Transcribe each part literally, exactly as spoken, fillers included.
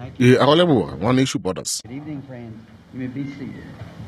E a go leboga ngwana Issue Borders. Good evening, friends. You may be seated.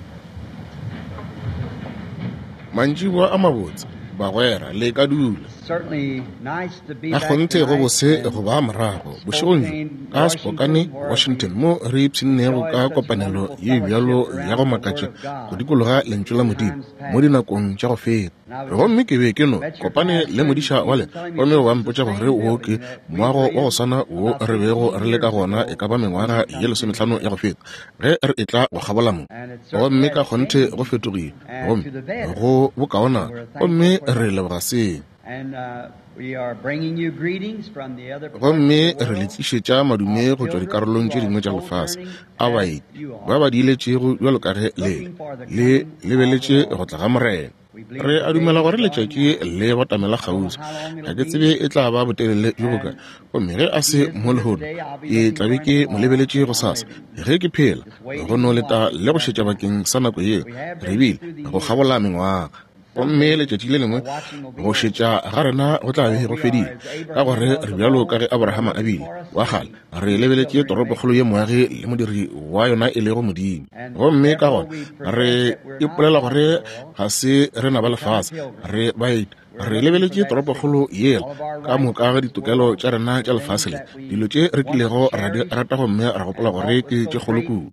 Manjiwa a mabotse bagwera le ka dula Certainly nice to be a back gonte go bose tonight go ba morago bošegong ka Spokane Washington mo re ipshinnego ka kopanelo ye bjalo ya go makatša go dikologa lentswe la modimo mo dinakong tša go feta gomme ke be ke no kopane le modiša wa le gomme wa mpotša gore o ke moago wa go swana o re bego re le ka gona e ka ba mengwaga ye lesomehlano ya go feta ge re e tla go gabola mo gomme ka gonte go fetogile gomme go bokaona gomme re leboga seng And uh, we are bringing you greetings from the other gomme re le tlišetša madume go tšwa dikarolong tše dingwe tša lefase a baeti ba ba diiletšego bjalo ka ge le le lebeletše go tla ga morena re a dumela gore letšatši le batamela kgauswi ga ke tsebe e tla ba botelele jo boka gomme ge a se mo lehono ke tlabe ke mo lebeletše go sasa ge ke phela go no leta le go šetša bakeng sa nako ye re bile go gabola mengwaga gomme letšatši le lengwe go šetša ga rena go tla be go fedile ka gore re bjalo ka ge Abrahama a bile wa gale re lebeletše toropokgolo ye moagi le modiri wa yona e le go modimo gomme ka gona re ipolela gore ga se re na ba lefase re baeti re lebeletše toropokgolo yela ka moka ga ditokelo tša rena tša lefase le dilo tše re kilego rata gomme ra gopola gore ke tše kgolo kudu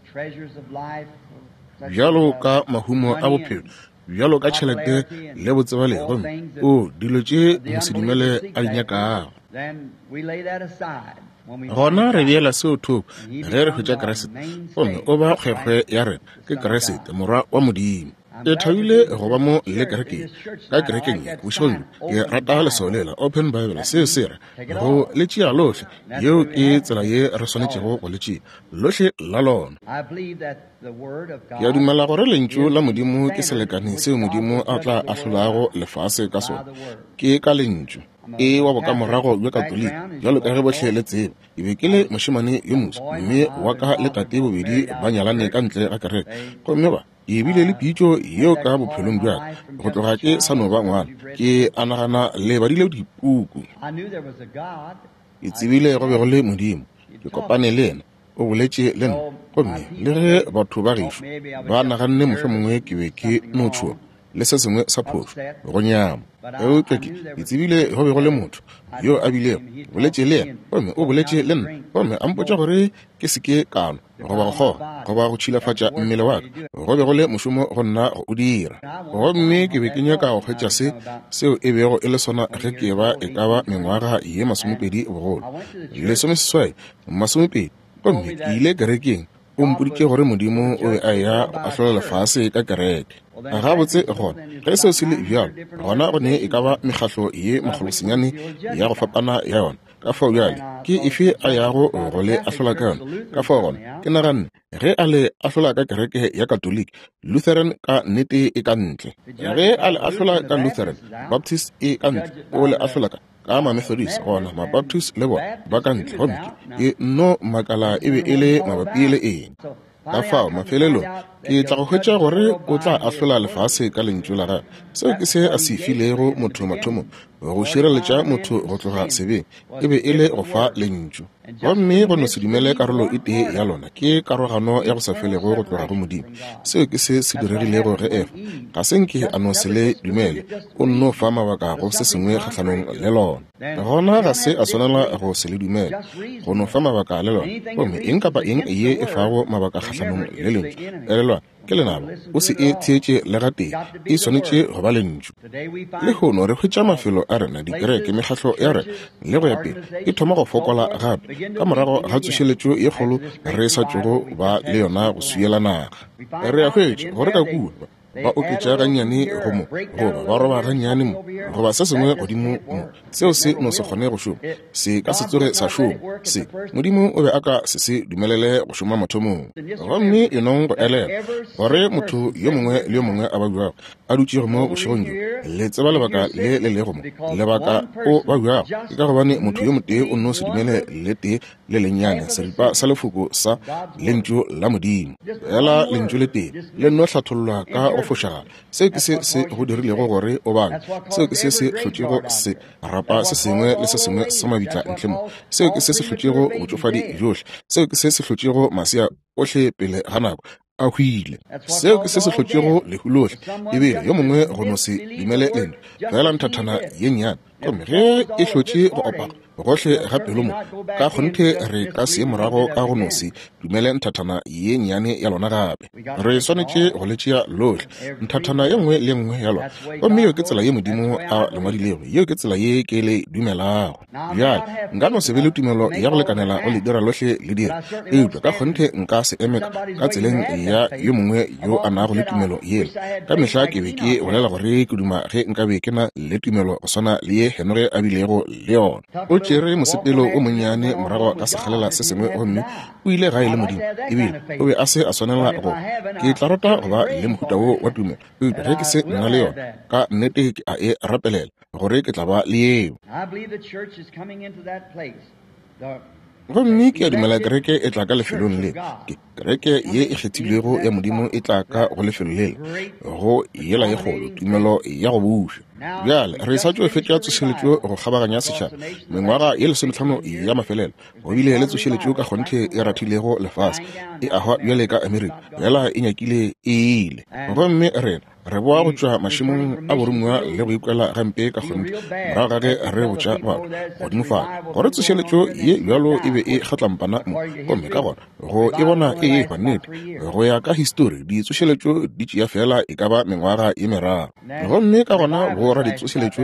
bjalo ka mahumo a bophelo bjalo ka tšhelete le botseba le gomme o dilo tše mosedumele a di nyakago gona re beela seo thoko ge re hwetša keresete gomme o ba kgwekgwe ya rena ke keresete morwa wa modimo e thabile go ba mo le kerekeng ka kerekeng ya bošegong ke rata lesolela Open Bible seo se re go letšea lohle yeo ke tsela ye re swanetšego go letšea lohle la lona ke a dumela gore lentšu la modimo ke selekane seo modimo a tla ahlolago lefase ka sona ke ka lentšu e wa boka morago bja katoliki bjalo ka ge bohle le tsebe e be ke le mošemane yo moso mme wa ka le tate bobedi ba nyalane ka ntle ga kereke gomme ba e bile le pitšo yeo ka bophelong bjaka go tloga ke sa no ba ngwana ke a nagana le badile dipuku ke tsebile go be go le modimo ke kopane le ena o boletše le nna gomme le ge batho ba gešo ba naganne mohlwe mongwe ke be ke no tšhoa le se sengwe sa phošo go nyama eotleke ke tsebile go be go le motho yo a bilego boletše le ena gomme o boletše le nna gomme a mpotša gore ke se ke kano goba go kgoga goba go tšhilafatša mmele wa ka go be go le mošomo go nna o dira gomme ke be ke nyaka go kgetša se seo e bego e le sona ge ke ba e ka ba mengwaga ye masomepedi bogolo lesomeseswai masomepedi gomme ke ile kerekeng o mpoditše gore modimo o be a ya go ahlola lefase ka kereke ga botse gona ge seo se le bjalo gona go ne e ka ba mekgahlo ye magolosenyane ya go fapana ya yona ka fao bjale ke efe a yago go le ahlola ka yona ka fao gona ke naganne ge a le ahlola ka kereke ya katoliki Lutheran ka nnete e ka ntle ge a le ahlola ka Lutheran Baptist e ka ntle o le ahlola ka ka ma-Methodist gona ma-Baptist le bona ba ka ntle gomme ke no makala e be e le mabapi le eng ka fao mafelelo ke tla go hwetša gore o tla ahlola lefase ka lentšu la gage seo ke se a se filego motho mathomo go šireletša motho go tloga sebeng e be e le go fa lentšu gomme go no se dumele karolo e tee ya lona ke karogano ya go sa felego go tloga go modimo seo ke se se diregilego ge efa ga senke a no se le dumele o nno fa mabaka go se sengwe kgatlhanong le lona gona ga se a swanela go se le dumele go no fa mabaka le lona gomme eng kapa eng ye e fago mabaka kgatlhanong le lentšu elelwa ke lenabo o se e theetše le ga tee e swanetše go ba lentšu le gono re hwetša mafelo a rena dikereke mekgahlo ya rena le go ya pele e thoma go fokola gape ka morago ga tsošeletšo ye kgolo re sa tšogo ba le yona go suela naga re a hwetša gore ka kua ba oketša gannyane go mo goba ba roba gannyane mo goba se sengwe godimo mo seo se no se kgone go šoma se ka se tsoge sa šoma se modimo o be a ka se se dumelele go šoma mathomong gomme enong go elela gore motho yo mongwe le yo mongwe a ba buago a dutšego mo bošegong jo le tseba lebaka le le lego mo lebaka o ba buago ke ka gobane motho yo motee o nno se dumele le tee le lennyane seripa sa lefoko sa lentšu la modimo ela lentšu le tee le nno hlathollwa ka go fošagala seo ke se se go dirilego gore o bane seo ke se se hlotšego se rapa se sengwe le se sengwe sa mabitla ntle mo seo ke se se hlotšego botšofadi johle seo ke se se hlotšego masea ohle pele ga nako a hwile seo ke se se hlotšego lehulohle ebile yo mongwe go no se dumele leno fela nthathana ye nnyane gomme ge e hlotše go opa gohle ga pelo mo ka kgonthe re ka se morago ka go no se dumele nthathana ye nnyane ya lona gape re swanetše go letšea lohle nthathana ye nngwe le nngwe ya lona gomme yo ke tsela ye modimo a lengwadilego yeo ke tsela ye ke le dumelago bjale nka no se be le tumelo ya go lekanela go le dira lohle le dira eupša ka kgonthe nka se eme ka tseleng ya yo mongwe yo a nago le tumelo yele ka mehla ke be ke bolela gore ke duma ge nka be ke na le tumelo go swana le ye Henry a bilego le yona o tšere mosepelo o monnyane morago ka sekgalela se sengwe gomme o ile gae le modimo ebile o be a se a swanela go ke tla rata go ba le mohuta wo wa tumelo eupša ge ke se nna le yona ka nnete ke a e rapelela gore ke tla ba le eo gomme ke a dumela kereke e tla ka lefelong le kereke ye e kgethilwego ya modimo e tla ka go lefelo lele go yela ye kgolo tumelo ya go buša bjale re sa tšo e fetša tsošeletšo go kgabaganya setšhaba mengwaga ye lesomehlano ya mafelelo go bile le tsošeletšo ka kgonthe e rathilego lefase e agwa bjale ka amerika bjala e nyakile e ile gomme rena re boa go tšwa mašimong a borongwa le go ikwela gampe ka kgonthe morago ga ge re botša batho godimo fana gore tsošeletšo ye bjalo e be e kgatlampana mo gomme ka gona go e bona e e bannete go ya ka histori ditsošeletšo di tšea fela e ka ba mengwaga ye meraro gomme ka gona bora ditsošeletšo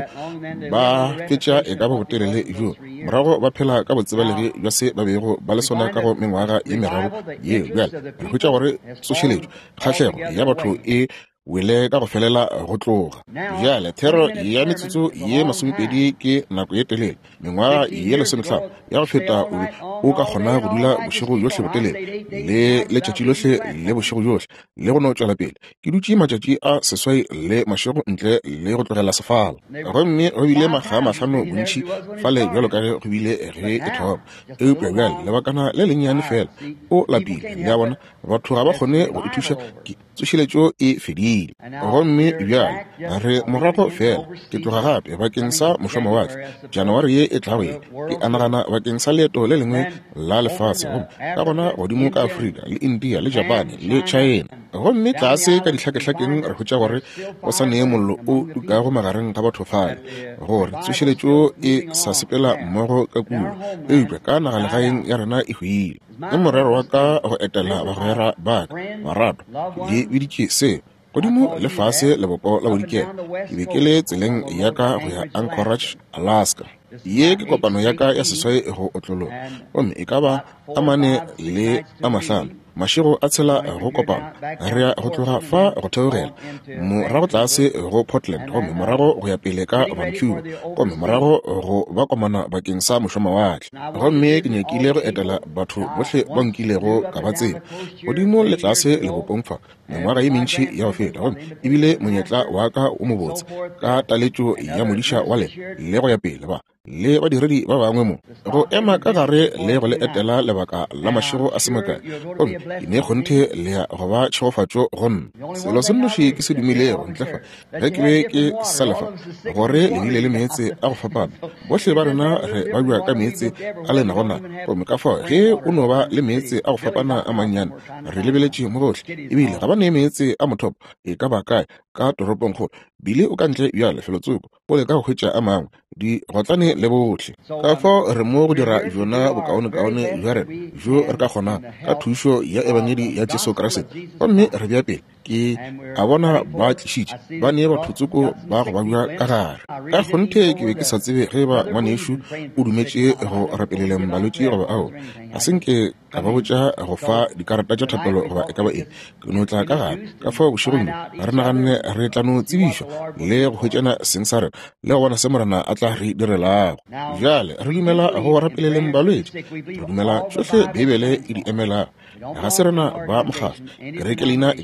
ba fetša e ka ba botelele jo morago ba phela ka botsebalege bja se ba bego ba le sona ka go mengwaga ye meraro ye bjale re hwetša gore tsošeletšo kgahlego ya batho e wele ka go felela go tloga bjale thero ya metsotso ye masomepedi ke nako ye telele mengwaga ye lesomehlano ya go feta o ka kgona go dula bošego yohle botelele le letšatši lohle le bošego yohle le go no tšwela pele ke dutše matšatši a seswai le mašego ntle le go tlogela sefala gomme go bile makga mahlano bontši fale bjalo ka ge go bile ge e thoma eupša bjale lebakana le lennyane fela o lapile le ya bona batho ga ba kgone go ithuša tsošeletšo e fedile gomme bjale re morago fela ke tloga gape bakeng sa mošomawatle janawari ye e tlagoe ke anagana bakeng sa leeto le lengwe la lefase gomme ka gona godimo ka afrika le india le japane le china gomme tlase ka dihlakehlakeng re hwetša gore go sa nee mollo o tukago magareng ga batho fale gore tsošeletšo e sa sepela mmogo ka kuno eupša ka nagalegaeng ya rena e hwile le morero wa ka go etela bagwera baka marato le biditše se godimo lefase leboko la bodikela ke be ke le tseleng ya ka go ya Anchorage Alaska ye ke kopano ya ka ya seswai go otlolo gomme e ka ba amane le a mahlano mašego a tshela go kopana re go tloga fa go theogela morago tlase go Portland gomme morago go ya pele ka Vancouver gomme morago go ba komana bakeng sa mošomawatle gomme ke nyakile go etela batho bohle ba nkilego ka ba tsena godimo le tlase le bopongfa mengwaga ye mentši ya go feta gomme ebile monyetla wa ka o mobotse ka taletšo ya modiša wa le le go ya pele ba le badiredi ba bangwe mo go ema ka gare le go le etela lebaka la mašego a semaka gomme ke ne kgonthe le ya go ba tšhegofatšo go nna selo se nnoši ke se dumilego ntlefa ge ke be ke salefa gore le bile le meetse a go fapana bohle ba rena re ba bua ka meetse a le nagona gomme ka fao ge o no ba le meetse a go fapana a mannyane re lebeletše mo bohle ebile ga ba ne meetse a mothopo e ka ba kae ka toropong kgolo bile o ka ntle bja lefelotsoko o le ka go hwetša a mangwe di gotlane le bohle ka fao re mo go dira jona bokaone-kaone jwa rena jo re ka kgonang ka thušo ya ebanyedi ya Jesu Kriste gomme re bja pele ke a bona ba tlišitše ba nee bathotsoko ba go ba bja ka gare ka kgonthe ke be ke sa tsebe ge ba ngwanešo o dumetše go rapeleleng balwetše goba ao a senke ka ba botša go fa dikarata tša thapelo goba e ka ba eng ke no tla ka gare ka fao bošegong re naganne re tla no tsebišwa le go hwetšana seng sa rena le go bona se morena a tla re direlago bjale re dumela go rapeleleng balwetše re dumela tsohle bibele e di emelago ga se rena ba mokgatlo kereke leina e ka ba efe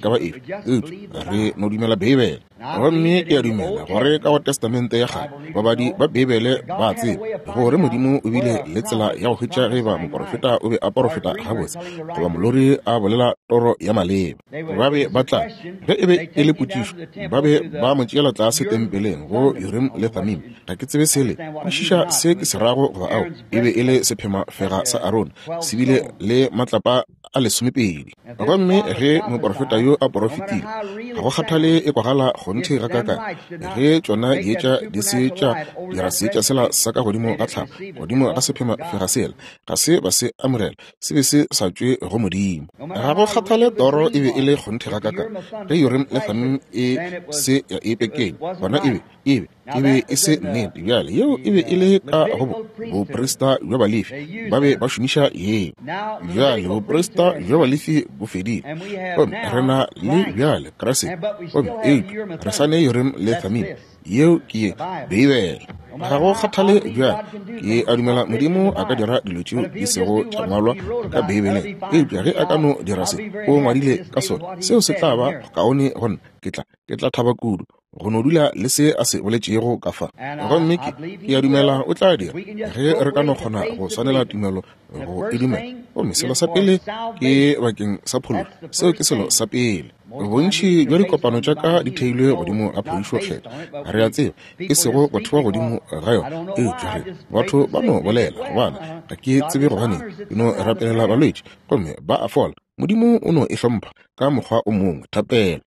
re no dumela Bibele go mme ke a dumela gore ka go testamente ya ga babadi ba Bibele ba tse gore modimo o bile le tsela ya go hwetša ge ba moprofeta o be a profeta gabotse go ba molori a bolela toro ya maleba ba be ba tla ge e be e le potšišo ba be ba mo tšeela tlase tempeleng go Urim le Thummim ga ke tsebe sele kwešiša se ke se rago goba ao e be e le sephema fega sa Aaron se bile le matlapa a lesomepedi gomme ge moprofeta yo a profetile ga go kgathale e kwagala go nthe ga kaka ge tšona dietša di se tša dira seetša sela sa ka godimo ga tlhapa godimo ga sephema fega sela ga se ba se amorela se be se sa tšwe go modimo ga go kgathale toro e be e le go nthe ga kaka ge Urim le Thummim e se ya epekeng bona e be e be e be e se nnete bjale yeo e be e le ka go bopresta bja balefi ba be ba šomiša yeo bjale bopresta bja balefi bo fedile gomme re na le bjale krase gomme e re sa ne Urim le Thummim yeo ke ye Bibele ga go kgathale bjale ke a dumela modimo a ka dira dilo tšeo di sego tša ngwalwa ka Bibele eupša ge a ka no dira se o ngwadile ka sone seo se tla ba kaone gona ke tla ke tla thaba kudu go no dula le se a se boletšego ka fa gomme ke ke a dumela o tla dira ge re ka no kgona go swanela tumelo go e dumela gomme selo sa pele ke bakeng sa pholo seo ke selo sa pele bontši bja dikopano tša ka di theilwe godimo a phodišo kgetha ga re a tseba ke sego batho ba godimo ga yona e jare batho ba no bolela gobana ga ke tsebe gobane e no rapelela balwetši gomme ba a fola modimo o no e hlompha ka mokgwa o mongwe thapela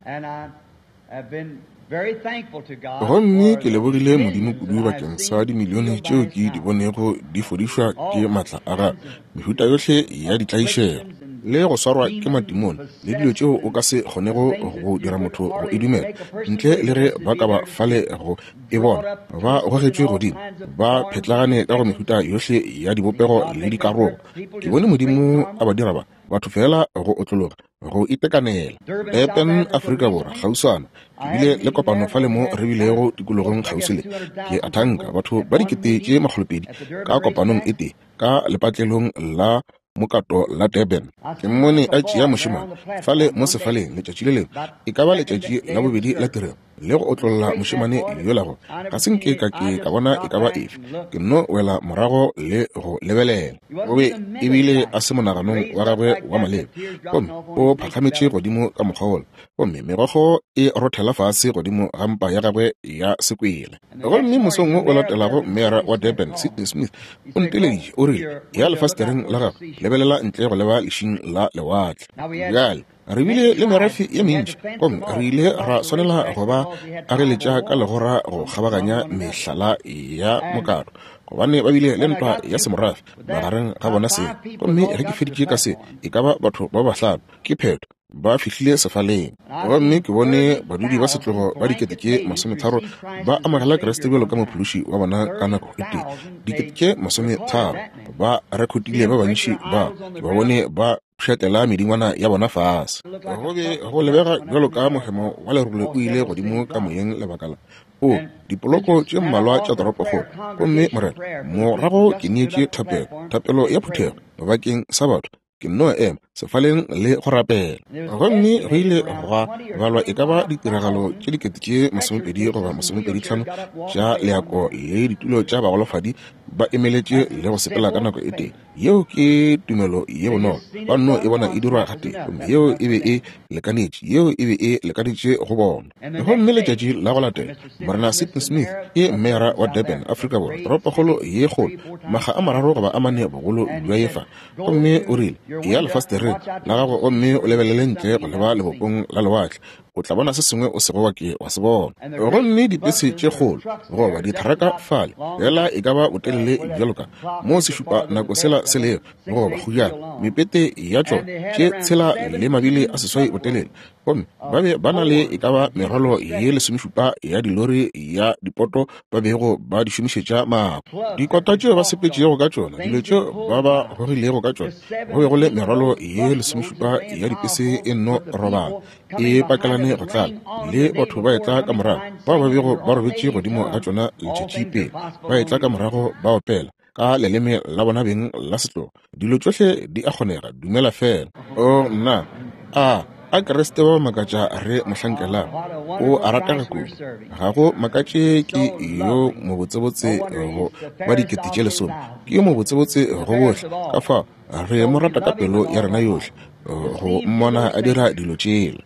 gomme ke lebogile modimo kudu bakeng sa dimilione tšeo ke di bonego di fodišwa ke maatla a ga mehuta yohle ya ditlaišego le go swarwa ke matimone le dilo tšeo o ka se kgonego go dira motho go e dumela ntle le ge ba ka ba fale go e bona ba gogetšwe godimo ba phetlagane ka go mehuta yohle ya dibopego le dikarolo ke bone modimo a ba dira ba batho fela go otlologa go itekanela Durban Afrika Borwa gausana ke bile le kopano fa le mo re bilego tikologong gausi le ke a thanka batho ba dikete tše magolopedi ka kopanong e teng ka lepatlelong la mokato la Durban ke mmone a tšea mošemane fale mo sefaleng letšatši le lengwe e ka ba letšatši la bobedi la tirelo le go otlolola mošemane yo lago ga se nke ka ke ka bona e ka ba efe ke nno wela morago le go lebelela o be e bile a se monaganong wa gagwe wa maleba gomme o phatlametše godimo ka mokgaolo gomme merogo e rothela fase godimo ga mpa ya gagwe ya sekwele gomme mosong o latelago mmera wa Durban Sydney Smith o nteleditše o rile ya lefastereng la gagwe lebelela ntle go leba lešing la lewatle bjale re bile le merafe ye mentši gomme re ile ra swanela go ba ageletša ka legora go kgabaganya mehlala ya mokaro gobane ba bile le ntwa ya semorafe magareng ga bona se gomme ge ke feditše ka se e ka ba batho ba bahlano ke pheto ba fihlile sefaleng gomme ke bone badudi ba setlogo ba dikete tše masometharo ba amogela Kreste bjalo ka mophološi wa bona ka nako e teng dikete tše masometharo ba rekhotile ba bantši ba ke ba bone ba pšhatela medingwana ya bona fase go be go lebega bjalo ka mohemo wa lerole o ile godimo ka moyeng lebakala o dipoloko tše mmalwa tša toropokgolo gomme morena morago ke neetše thapelo thapelo ya phuthego bakeng sa batho ke nno ema sefaleng le go rapela gomme go ile goa balwa e ka ba ditiragalo tše dikete tše masomepedi goba masomepedi tlhano tša leako le ditulo tša bagolofadi ba emeletše le go sepela ka nako e teng yeo ke tumelo ye bonolo ba nno e bona e dirwa ga teng gomme yeo e be e lekanetše yeo e be e lekanetše go bona gomme letšatši la go latela morena Sydney Smith ke mmera wa Durban Afrika Borwa toropokgolo ye kgolo maga a mararo goba a mane bogolo bja efa gomme o rile ya lefastereng la gago gomme o lebelele ntle go leba lebopong la lewatle o tla bona se sengwe o se gowa ke wa se bona gomme dipese tše kgolo goba ditharaka fale fela e ka ba o telele bjaloka mo se šupa nako sela se leo goba go jala mepete ya tlo tše tshela le mabile a seswai o telele gomme ba be ba na le e ka ba merwalo ye lesomešupa ya dilori ya dipoto ba bego ba di šomišetša mako dikota tšeo ba sepetšego ka tšona dilo tšeo ba ba gorilego ka tšona go be go le merwalo ye lesomešupa ya dipese e nno robala e pakelane go tlala le batho ba etla ka morago bao ba bego ba robetše godimo ga tšona letšatši pele ba etla ka morago ba opela ka leleme la bona beng la setlogo dilo tšohle di a kgonega dumela fela o nna a a Keresete wa makatša re mohlankela o a rata go kudu ga go makatše ke yo mobotsebotse go ba dikete tše lesome ke yo mobotsebotse go bohle ka fa re mo rata ka pelo ya rena yohle go mmona a dira dilo tšele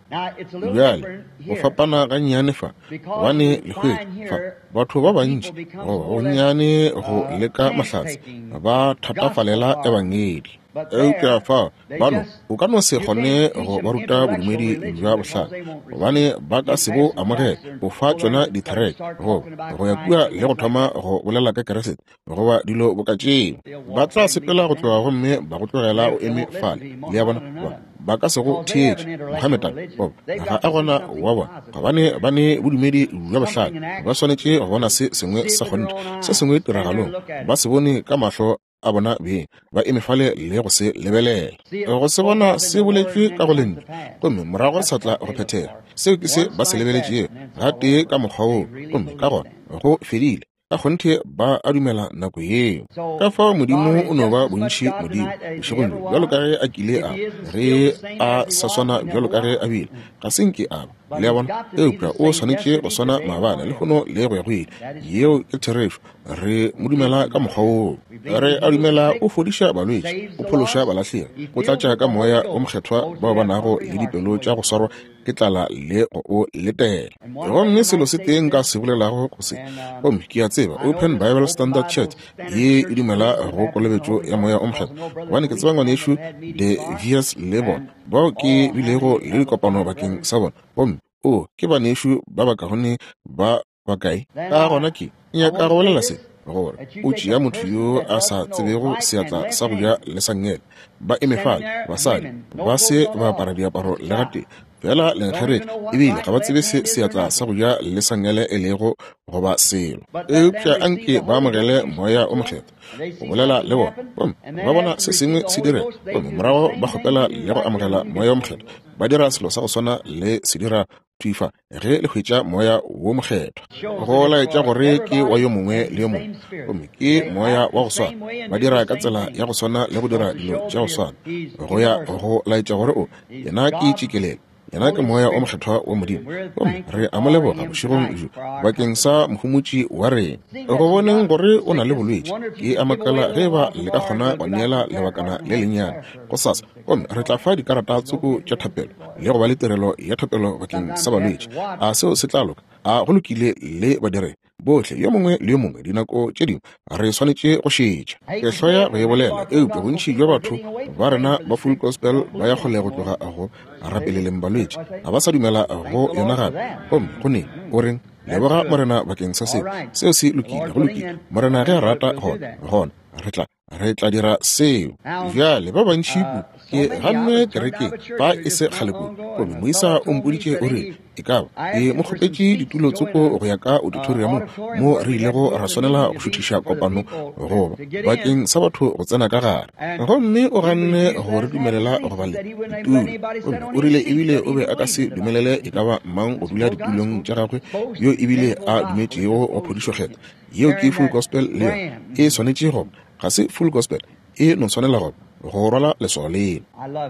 bjale go fapana ga nnyane fa gobane lekgwedi fa batho ba bantši go nnyane go leka mahlatse ba thatafalela ebangedi eupša fa bano o ka no se kgone go ba ruta bodumedi bja bohlale gobane ba ka se bo amogela go fa tšona dithareke go go ya kua le go thoma go bolela ka Keresete goba dilo boka tšeo ba tla sepela go tloga gomme ba go tlogela o eme fale le ya bona ba ka se go theetše mohamedan ga a gona wa bona gobane ba ne bodumedi bja bohlale ba swanetše go bona se sengwe sa kgonne se sengwe tiragalong ba se bone ka mahlo a bona be ba emefale le go se lebelela go se bona se boletšwe ka go lentswe gomme morago sa tla go phethela seo ke se ba se lebeletšeo ga tee ka mokgwa oo gomme ka gona go fedile ka kgonthe ba a dumela nako yeo ka fa modimo o no ba bontši modimo bošegong bjalo ka ge a kile a ge a sa swana bjalo ka ge a bile ga senke a ba le ya bona eupša o swanetše go swana maabane le kgono le go ya go ile yeo ke therešo re mo dumela ka mokgwa oo re a dumela o fodiša balwetši o phološa balahlegi o tlatša ka moya o mokgethwa bao ba nago le dipelo tša go swarwa ke tlala le go o letela gomme selo se teng ka se bolelago go se gomme ke a tseba Open Bible Standard Church ye e dumela go kolobetšo ya moya o mokgethwa gobane ke tseba ngwanešo de Vias Lebon bao ke bilego le dikopano bakeng sa bona gomme o ke banešo ba ba kaone ba bakae ka gona ke nyaka go bolela se gore o tšea motho yo a sa tsebego seatla sa go ja le sangele ba emefale basadi ba se ba apara diaparo le gate fela lenkgereke ebile ga ba tsebe se seatla sa go ja le sangele e lego goba selo eupša anke ba amogele moya o mokgetho go bolela le bona bom ba bona se sengwe se dire bom morago ba kgopela le go amogela moya o mokgetho ba dira selo sa go swana le se dira tuifa ge le hwetša moya wo mokgetho go laetša gore ke wa yo mongwe le yo mongwe gomme ke moya wa go swana ba dira ka tsela ya go swana le go dira dilo tša go swana go ya go laetša gore o yena ke itšhikelele yena ke moya o mokgethwa wa modimo gomme re a mo leboga bošegong jo bakeng sa mohumotši wa rena go boneng gore o na le bolwetši ke a makala ge ba le ka kgona go neela lebakana le lennyane go sasa gomme re tla fa dikarata tsoko tša thapelo le go ba le tirelo ya thapelo bakeng sa balwetši a seo se tla loka a go lokile le badire bohle yo mongwe le yo mongwe dinako tše dingwe re swanetše go šetša ke hloya go e bolela eupša bontši jwa batho ba rena ba Full Gospel ba ya kgole go tloga a go rapeleleng balwetši ga ba sa dumela go yona gape gomme go ne o reng leboga morena bakeng sa seo seo se lokile go lokile morena ge a rata gona gona re tla re tla dira seo bjale ba bantšhipu ke ganwe kereke ba e se kgaleko gomme moisa o mpoditše o re e kaba e mo kgopetše ditulo tsoko go ya ka auditorium mo re ilego ra swanela go šuthiša kopano goba bakeng sa batho go tsena ka gare gomme o ganne go re dumelela go ba le ditulo gomme o rile ebile o be a ka se dumelele e ka ba mang go dula ditulong tša gagwe yo ebile a dumetšego wa phodišokgetho yeo ke Full Gospel le yona e swanetše go ga se Full Gospel e no tshwanela go go rwala lesogo leno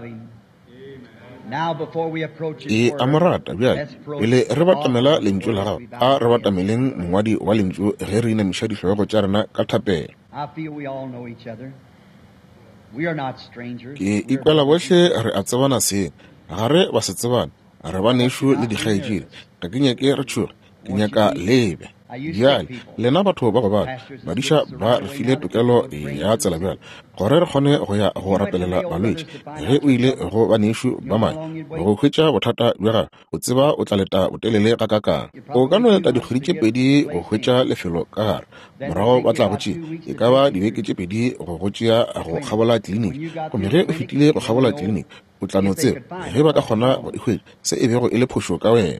e a mo rata bjale pele re batamela lentšu la gago a re batameleng mongwadi wa lentšu ge re inamiša dihlogego tša rena ka thapelo ke ikwela bohle re a tsebana seng ga re ba se tsebane re ba nešo le dikgaetšedi ga ke nyake re tšhoge ke nyaka lebe bjale lena batho ba go bana badiša ba re file tokelo ya tsela bjale gore re kgone go ya go rapelela balwetši ge o ile go banešo ba mae go hwetša bothata bja gago o tseba o tla leta botelele ka kakang o ka no leta dikgwedi tše pedi go hwetša lefelo ka gare morago ba tla go tšea e ka ba dibeke tše pedi go go tšea go kgabola tliliniki gomme ge o fetile go kgabola tliliniki o tla no tseba ge ba ka kgona go ikgwetša se e bego e le phošo ka wena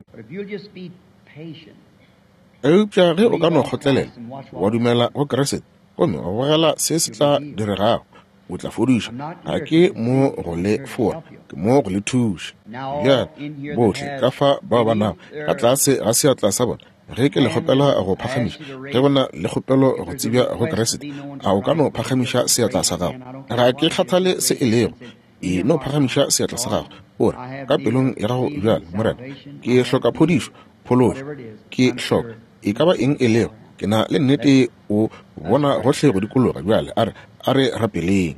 eupša ge o ka no kgotlelela wa dumela go Keresete gomme wa bogela se se tla diregago o tla fodiša ga ke mo go le fola ke mo go le thuša bjale bohle ka fa bao ba nago ka tlase ga seatla sa bona ge ke le kgopela go phagamiša ge bona le kgopelo go tsebja go Keresete a o ka no phagamiša seatla sa gago ga ke kgathale se e lego e no phagamiša seatla sa gago ore ka pelong ya gago bjale morena ke hloka phodišo phološo ke hloka e ka ba eng e leo ke na le nnete o bona gohle go dikologa bjale a re a re rapeleng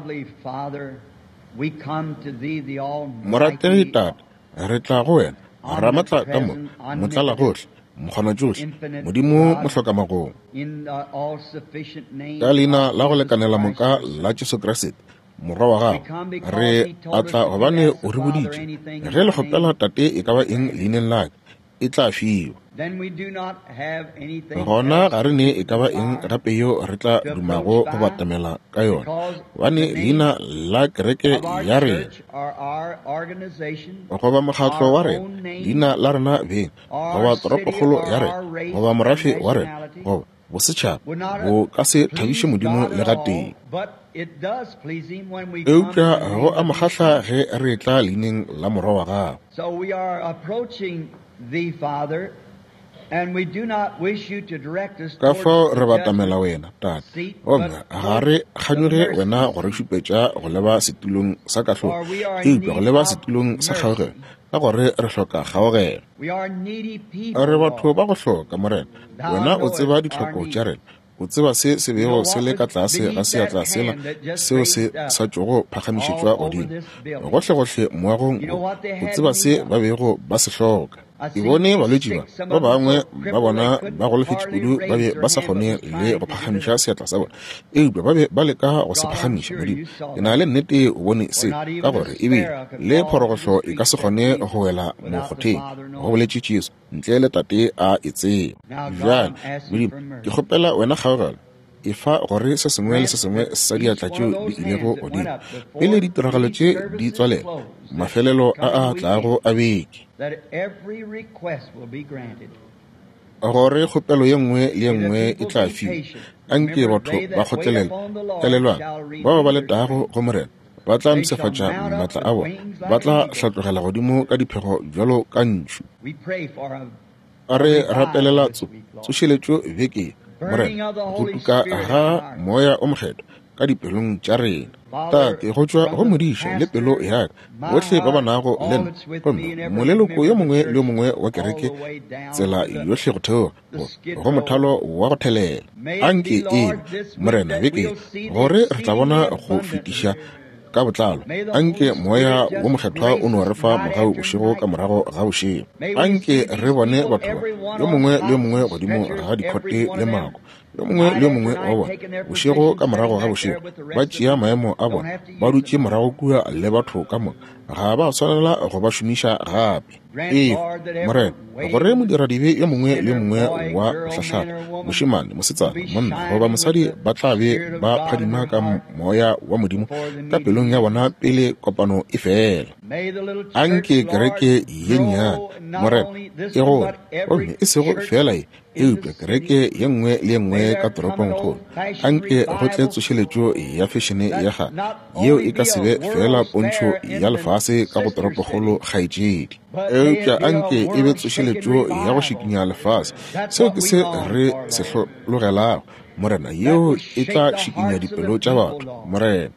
morategi tata re tla go wena ra matla ka mo motlala gohle mokgona tsohle modimo mohlokamagon ka leina la go lekanela moka la Jesu Kriste morwa wa gago re atla gobane o re boditše ge le kgopela tate e ka ba eng leineng lake e tla fiwa gona ga re ne e ka ba eng gape yo re tla dumago go batamela ka yona gobane leina la kereke ya rena goba mokgatlo wa rena leina la rena beng goba toropokgolo ya rena goba morafe wa rena goba bosetšhaba bo ka se thabiše modimo le ga teng eupša go a mokgatla ge re tla leineng la morwa wa gago ka fao re batamela wena tata gomme ga re kganyore wena go re šupetša go leba setulong sa katlhong eupša go leba setulong sa kgaogelo ka gore re hloka kgaogelo re batho ba go hloka morena wena o tseba ditlhoko tša rena o tseba se se bego se le ka tlase ga seatla sela seo se sa tšogo phagamišetšwa godimo gohle-gohle moagong o tseba se ba bego ba se hloka ke bone balwetši ba ba bangwe ba bona ba golofetše kudu ba be ba sa kgone le go phagamiša seatla sa bona eupša ba be ba leka go se phagamiša modimo ke na le nnete o bone se ka gore ebile le phorogohlo e ka se kgone go wela mokgotheng go boletše Jesu ntle le tate a e tseba bjale modimo ke kgopela wena kgaogelo e fa gore se sengwe le se sengwe sa diatla tšeo di ilego godimo pele ditiragalo tše di tswalela mafelelo a a tlago a beke gore kgopelo ye nngwe le ye nngwe e tla fiwa anke batho ba kgotlelelwa ba ba ba letago go morena ba tla msefatša maatla a bona ba tla hlatlogela godimo ka diphego bjalo ka ntšu a re rapelela tsošeletšo beke morena go tuka ga moya o mokgetho ka dipelong tša rena tate go tšwa go modiša le pelo yaka bohle ba ba nago le nna gomme moleloko yo mongwe le yo mongwe wa kereke tsela yohle go theoga go mothalo wa go thelela anke eno morena beke gore re tla bona go fetiša ka botlalo anke moya wo mokgethwa o no re fa mogau bošego ka morago ga bošego anke re bone batho ba yo mongwe le yo mongwe godimo ga dikhote le mako yo mongwe le yo mongwe wa bona bošego ka morago ga bošego ba tšea maemo a bona ba dutše morago kua le batho ka moka ga ba swanela go ba šomiša gape ee morena gore modiradibe yo mongwe le yo mongwe wa hlahlana mošimane mosetsana monna goba mosadi ba tla be ba phadima ka moya wa modimo ka pelong ya bona pele kopano e fela anke kereke ye nnyane morena e gore gomme e sego fela e eupša kereke ye nngwe le ye nngwe ka toropong kgolo anke go tle tsošeletšo ya fešene ya ga yeo e ka sebe fela pontšho ya lefase ka go toropokgolo kgaetšedi eupša anke e be tsošeletšo ya go šikinya lefase seo ke se re se hlologelago morena yeo e tla šikinya dipelo tša batho morena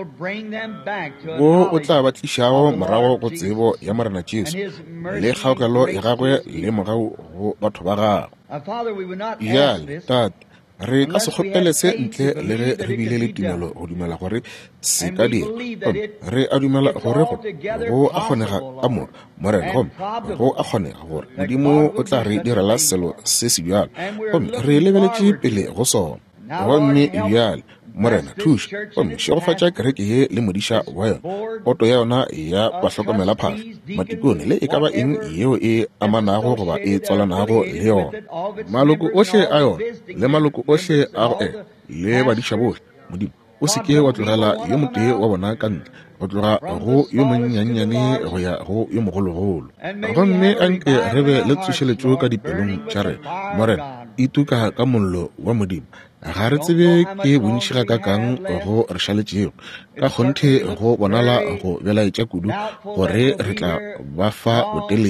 wo o tla ba tlišago morago go tsebo ya morena Jesu le kgaogelo ya gagwe le mogau go batho ba gagwe bjale tate re ka se kgopele se ntle le ge re bile le tumelo go dumela gore se ka dira re a dumela gore go a kgonega ka moka morena gomme go a kgonega gore modimo o tla re direla selo se se bjalo gomme re lebeletše pele go sona gomme bjale morena thuša gomme šegofatša kereke ye le modiša wa yona poto ya yona ya bahlokomela phahla matikone le e ka ba eng yeo e amanago goba e tswalanago le yona maloko ohle a yona le maloko ohle a go e le badiša bohle modimo o se ke wa tlogela yo motee wa bona ka ntle go tloga go yo monnyannyane go ya go yo mogologolo gomme anke re be le tsošeletšo ka dipelong tša rena morena e tuka ka mollo wa modimo ga re tsebe ke bontšhi ga ka kang go re šaletšego ka kgonthe go bonala go belaetša kudu gore re tla ba fa botelele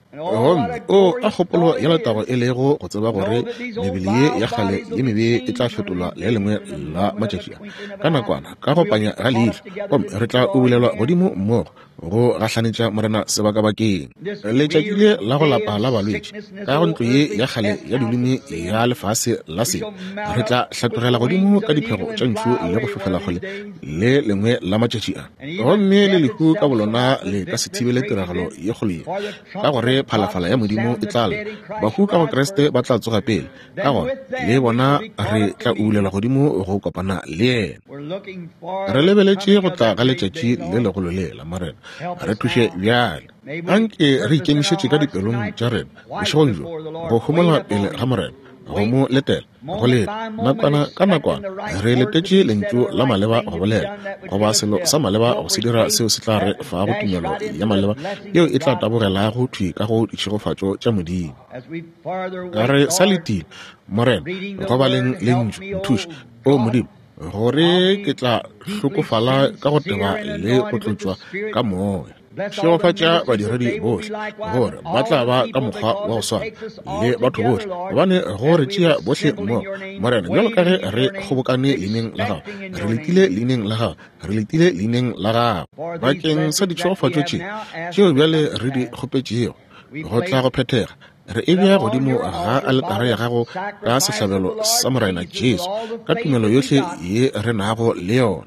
gomme o a kgopolo ya letago e lego go tseba gore mebele ye ya kgale ye mebe e tla fetola le lengwe la matšatši ka nakwana ka go panya ga leihlo gomme re tla ubulelwa godimo mmogo go gahlanetša morena sebakabakeng letšatši le la go lapa la balwetši ka go ntlo ye ya kgale ya dulumi ya lefase la se re tla hlatlogela godimo ka diphego tša ntšu le go fefela kgole le lengwe la matšatši a gomme le lehu ka bolona le ka se thibele tiragalo ye kgolo ye ka gore phalafala ya modimo e tla lla bahu ka go kreste ba tla tsoga pele ka gore le bona re tla ubulelwa godimo go kopana le ena re lebeletše go tla ga letšatši le legolo le la morena re thuše bjale anke re ikemišetše ka dipelong tša rena bošegong jo go homola pele ga morena go mo letela go leta nakwana ka nakwana re letetše lentšu la maleba go bolela goba selo sa maleba go se dira seo se tla re fa go tumelo ya maleba yeo e tla tabogela go thwi ka go ditšhegofatšo tša modimo ka re sa letile morena go ba leng lentšu nthuše o modimo gore ke tla hlokofala ka go teba le go tlotšwa ka moya šegofatša badiredi bohle gore ba tla ba ka mokgwa wa go swana le batho bohle gobane go re tšea bohle mmogo morena bjalo ka ge re kgobokane leineng la gago re letile leineng la gago re letile leineng la gago bakeng sa ditšhegofatšo tše tšeo bjale re di kgopetšego go tla go phethega re e bea godimo ga altara ya gago ka sehlabelo sa morena Jesu ka tumelo yohle ye re nago le yona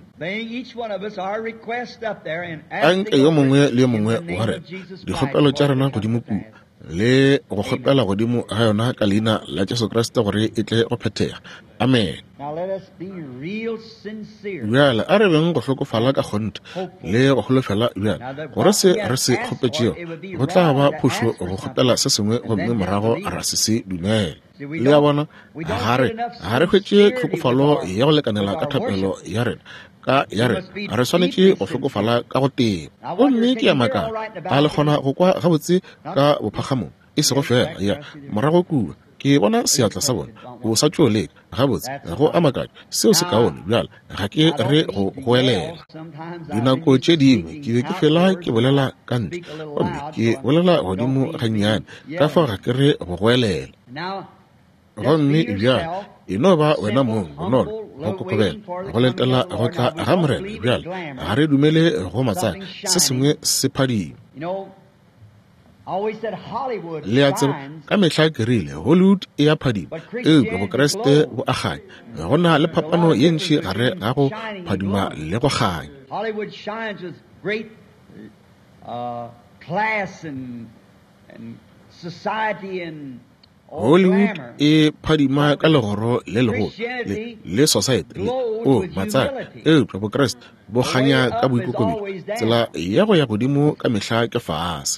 anke yo mongwe le yo mongwe wa rena dikgopelo tša rena godimo kudu le go kgopela godimo ga yona ka leina la Jesu Kriste gore e tle go phethega amen bjale a re beng go hlokofala ka kgonte le go holofela bjale gore se re se kgopetšego go tla ba phošo go kgopela se sengwe gomme morago a ra se se dumele le ya bona ga re ga re hwetše hlokofalo ya go lekanela ka thapelo ya rena ka ya re re swanetše go hlokofala ka go teng gomme ke ya makala a le kgona go kwa gabotse ka bophagamong e sego fela ya morago kua ke bona seatla sa bona go sa tšole gabotse go amakanya seo se kaone bjala ga ke re go goelela dinako tše dingwe ke be ke fela ke bolela ka ntle gomme ke bolela godimo gannyane ka fa ga ke re go goelela gomme bjala e no ba wena mong bonolo go kokobela go letela go tla ga morena bjale ga re dumele go matsana se sengwe se phadimo le a tseba ka mehla ke rile Hollywood e ya phadima eupša bokreste bo aganya go na le phapano ye ntši gare ga go phadima le go ganya Hollywood e phadima ka legoro le lego le, le society le o matsana eupša bokreste bo ganya ka boikokobedi tsela ya go ya godimo ka mehla ke fase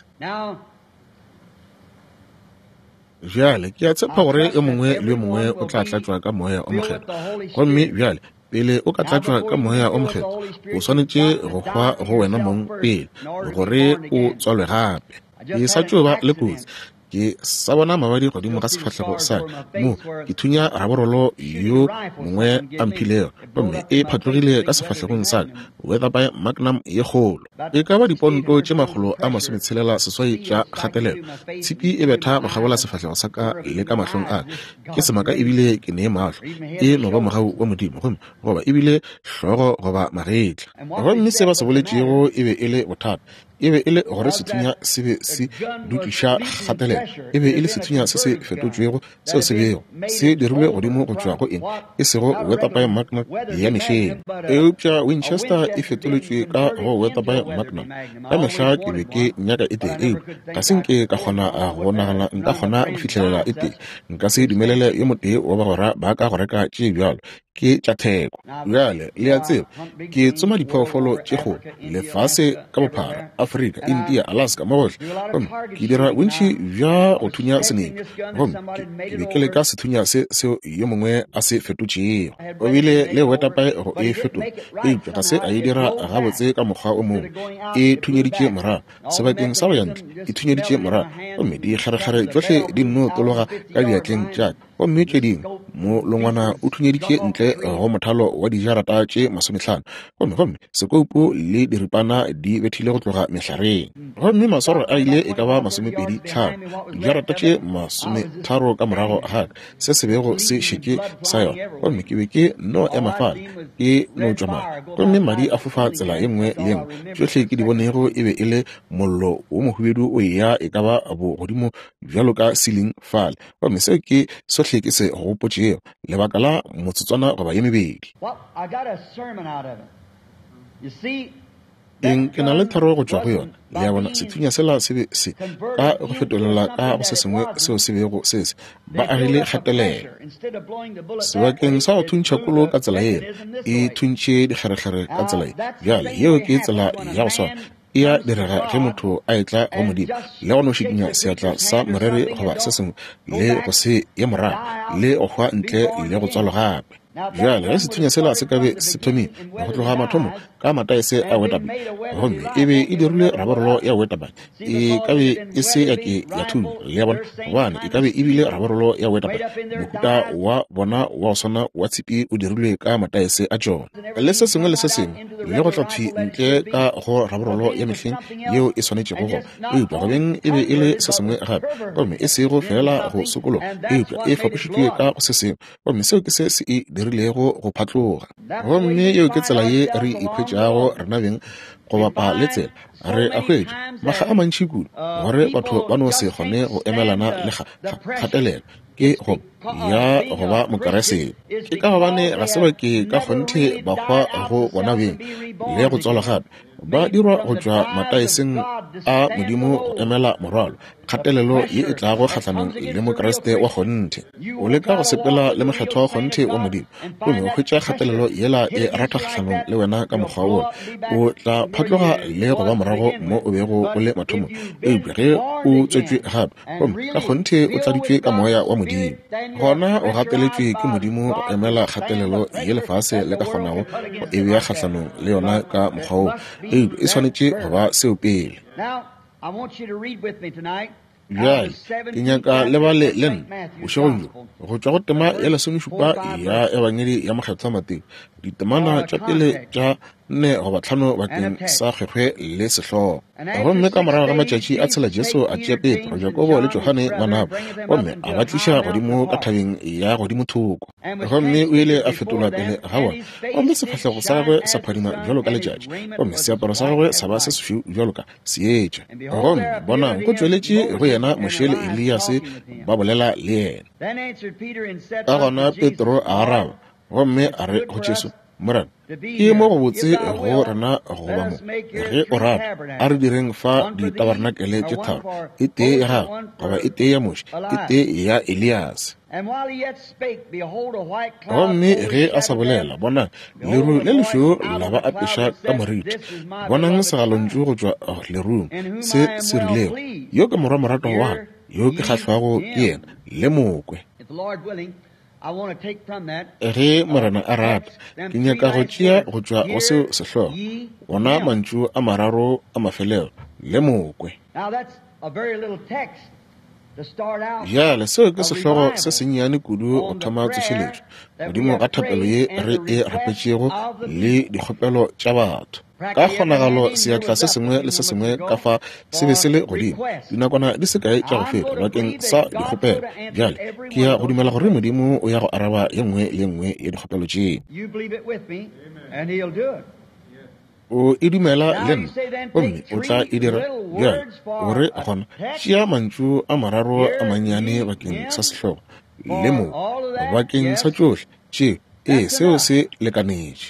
bjale ke a tshepa gore e mongwe le mongwe o tla tlatšwa ka moya o mokgetho gomme bjale pele o ka tlatšwa ka moya o mokgetho o swanetše go hwa go wena mong pele gore o tswalwe gape ke sa tšoba le kotsi ke sa bona mabadi godimo ga sefahlego sa mo ke thunya raborolo yo mongwe a mphilego gomme e phatlogile ka sefahlegong sa weatherby magnum ye kgolo e ka ba diponto tše magolo a masometshelela seswai tša kgatelelo tshipi e betha mogabola sefahlego sa ka le ka mahlong a ke semaka ebile ke nee mahlo e no ba mogau wa modimo gomme goba ebile hlogo goba magetla gomme se ba se boletšego e be e le bothata e be e le gore sethunya se be se dutliša kgatelelo e be e le sethunya se se fetotšwego seo se bego se dirilwe godimo go tšwa go eng e sego weatherby magnum ya mešeng eupša Winchester e fetoletšwe ka go weatherby magnum ka mehla ke be ke nyaka e teng eo ka se nke ka kgona go nagana nka kgona go fitlhelela e teng nka se dumelele yo motee wa bagora ba ka go reka tše bjalo ke tša theko bjale le ya tseba ke tsoma diphoofolo tše kgolo lefase ka bophara Africa, India, Alaska mogohle gomme ke dira bontši bja go thunya senepe gomme ke be ke le ka sethunya se seo yo mongwe a se fetotšego o bile le weatherby go e fetola eupša ga se a e dira gabotse ka mokgwa o mongwe e thunyeditše morago sebakeng sa go ya ntle e thunyeditše morago gomme dikgarekgare tšohle di nnotologa ka diatleng tša gomme tše dingwe mo longwana o thunyeditše ntle go mothalo wa dijarata tše masomehlano gomme gomme sekoupu le diripana di bethile go tloga mehlareng gomme maswaro a ile e ka ba masomepedi hlano dijarata tše masometharo ka morago ga se se bego se šetše sa yona gomme ke be ke no ema fale ke no tšwamana gomme madi a fofa tsela ye nngwe le yengwe tšohle ke di bonego e be e le mollo wo mohubedu o ya e ka ba bo godimo bjalo ka ceiling fale gomme seo ke sohle ke se gopotšego lebaka la motsotswana goba ye mebedi eng ke na le tharo go tšwa go yona le ya bona sethunya sela se be se ka go fetolela ka go se sengwe seo se bego se se ba agile kgatelelo sebakeng sa go thuntšha kolo ka tsela ye e thuntše dikgerekgere ka tsela ye bjale yeo ke tsela ya go swana e ya direga ge motho a etla go modimo le go no šikinya seatla sa morere goba se sengwe le go se ye morago le go hwa ntle le go tswalo gape bjale ge sethunya sela se kabe se thomile go tloga mathomo ka mataese a wetaba gomme e be e dirile rabarolo ya wetaba e kabe e se ya ke ya thunya le ya bona gobane e kabe e bile rabarolo ya wetaba mohuta wa bona wa go swana wa tshipi o dirilwe ka mataese a tšona le se sengwe le se sengwe le go tla thwi ntle ka go rabarolo ya mehleng yeo e swanetšego go eupša gobeng e be e le se sengwe gape gomme e sego fela go sekolo eupša e fapošitšwe ka go se sengwe gomme seo ke se se e dirilego go phatloga gomme yeo ke tsela ye re ikhwetšago rena beng go bapa le tsela re a hwetša maga a mantši kudu gore batho ba no se kgone go emelana le kgatelelo ke go ya go ba mokeresete ke ka gobane ga se ba ke ka kgonthe ba hwa go bona beng le go tswala gape ba dirwa go tšwa mataeseng a modimo go emela morwalo kgatelelo ye e tlago kgatlhanong le mokeresete wa kgonthe o leka go sepela le mokgetho wa kgonthe wa modimo gomme o hwetša kgatelelo yela e rata kgatlhanong le wena ka mokgwa wona o tla phatloga le go ba morago mo o bego o le mathomo eupša ge o tswetšwe gape gomme ka kgonthe o tladitšwe ka moya wa modimo gona o gateletšwe ke modimo go emela kgatelelo ye lefase le ka kgonago go e beya kgatlhanong le yona ka mokgwa woo e swanetše go ba seo pele bjale ke nyaka le bale le nna bošegong jo go tšwa go tema ya lesomešupa ya ebangedi ya makgetho a mateng ditemana tša pele tša nne goba tlhano bakeng sa kgethwe le sehlogo gomme ka morago ga matšatši a tshela jesu a tšea petro jakobo le johane manabo gomme a ba tliša godimo ka thabeng ya godimo thoko gomme o ile a fetola pele ga bona gomme sefahlego sa gagwe sa phadima bjalo ka letšatši gomme seaparo sa gagwe sa ba se sešweu bjalo ka seetša gomme bonang go tšweletše go yena mošele eliase ba bolela le yena ka gona petro a araba gomme a re go jesu morana ke mo go botse go rena go ba mo ge o rata a re direng fa ditabarnakele tše tharo e tee ya gago goba e tee ya moši e tee ya eliase gomme ge a sa bolela bona leru le lešweu la ba apeša ka moriti bonang segalontšu go tšwa lerung se se rilego yo ke morwa morato wa yo ke kgahlwago ke yena le mokwe ge morena a rata ke nyaka go tšea go tšwa go seo sehlogo gona mantšu a mararo a mafelelo le mokwe bjale seo ke sehlogo se sennyane kudu go thoma tsošeletšo godimo ga thapelo ye re e rapetšego le dikgopelo tša batho ka kgonagalo seatla se sengwe le se sengwe ka fa se be se le godimo dinakwana di se kae tša go feta bakeng sa dikgopelo bjale ke ya go dumela gore modimo o ya go araba ye nngwe le nngwe ya dikgopelo tšeo o e dumela le nna gomme o tla e dira bjale gore gona tšea mantšu a mararo a mannyane bakeng sa sehlogo le mo bakeng sa tšohle tšeo ee seo se lekanetše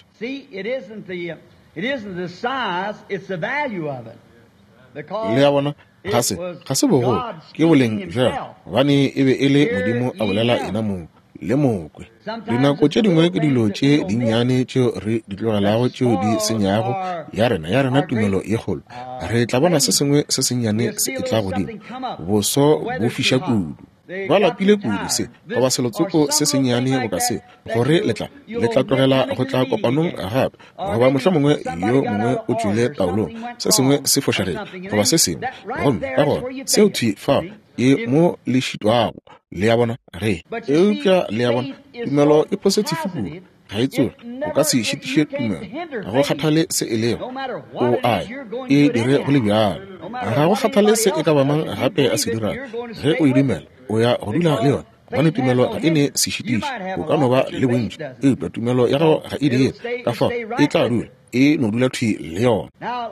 le ya bona ga se ga se bogolo ke boleng bjalo gobane e be e le modimo a bolela ena moo le mokwe dinako tše dingwe ke dilo tše dinnyane tšeo re di tlogelago tšeo di senyago ya rena ya rena tumelo ye kgolo re tla bona se sengwe se sennyane se e tla godimo boso bo fiša kudu ba lapile kudu se go ba selotsoko se senyane go ka se gore letla le tla tlogela go tla kopanong a gape go ba motlha mongwe yo mongwe o tswile taolong se sengwe se fošagetse go ba se sengwe gomme ka gore seo thwi fa e mo le šitwago le ya bona re eupša le ya bona tumelo e positive kudu ga e tsore o ka se šitiše tumelo ga go kgathale se e lego o ai e dire go le bjalo ga go kgathale se e ka bamang gape a se dirang ge o e dumela o ya go dula le yona gone tumelo ga e ne se šitiše o ka no ba le bontši eupša tumelo ya gago ga e dire ka fa e tla dula e no dula thwi le yona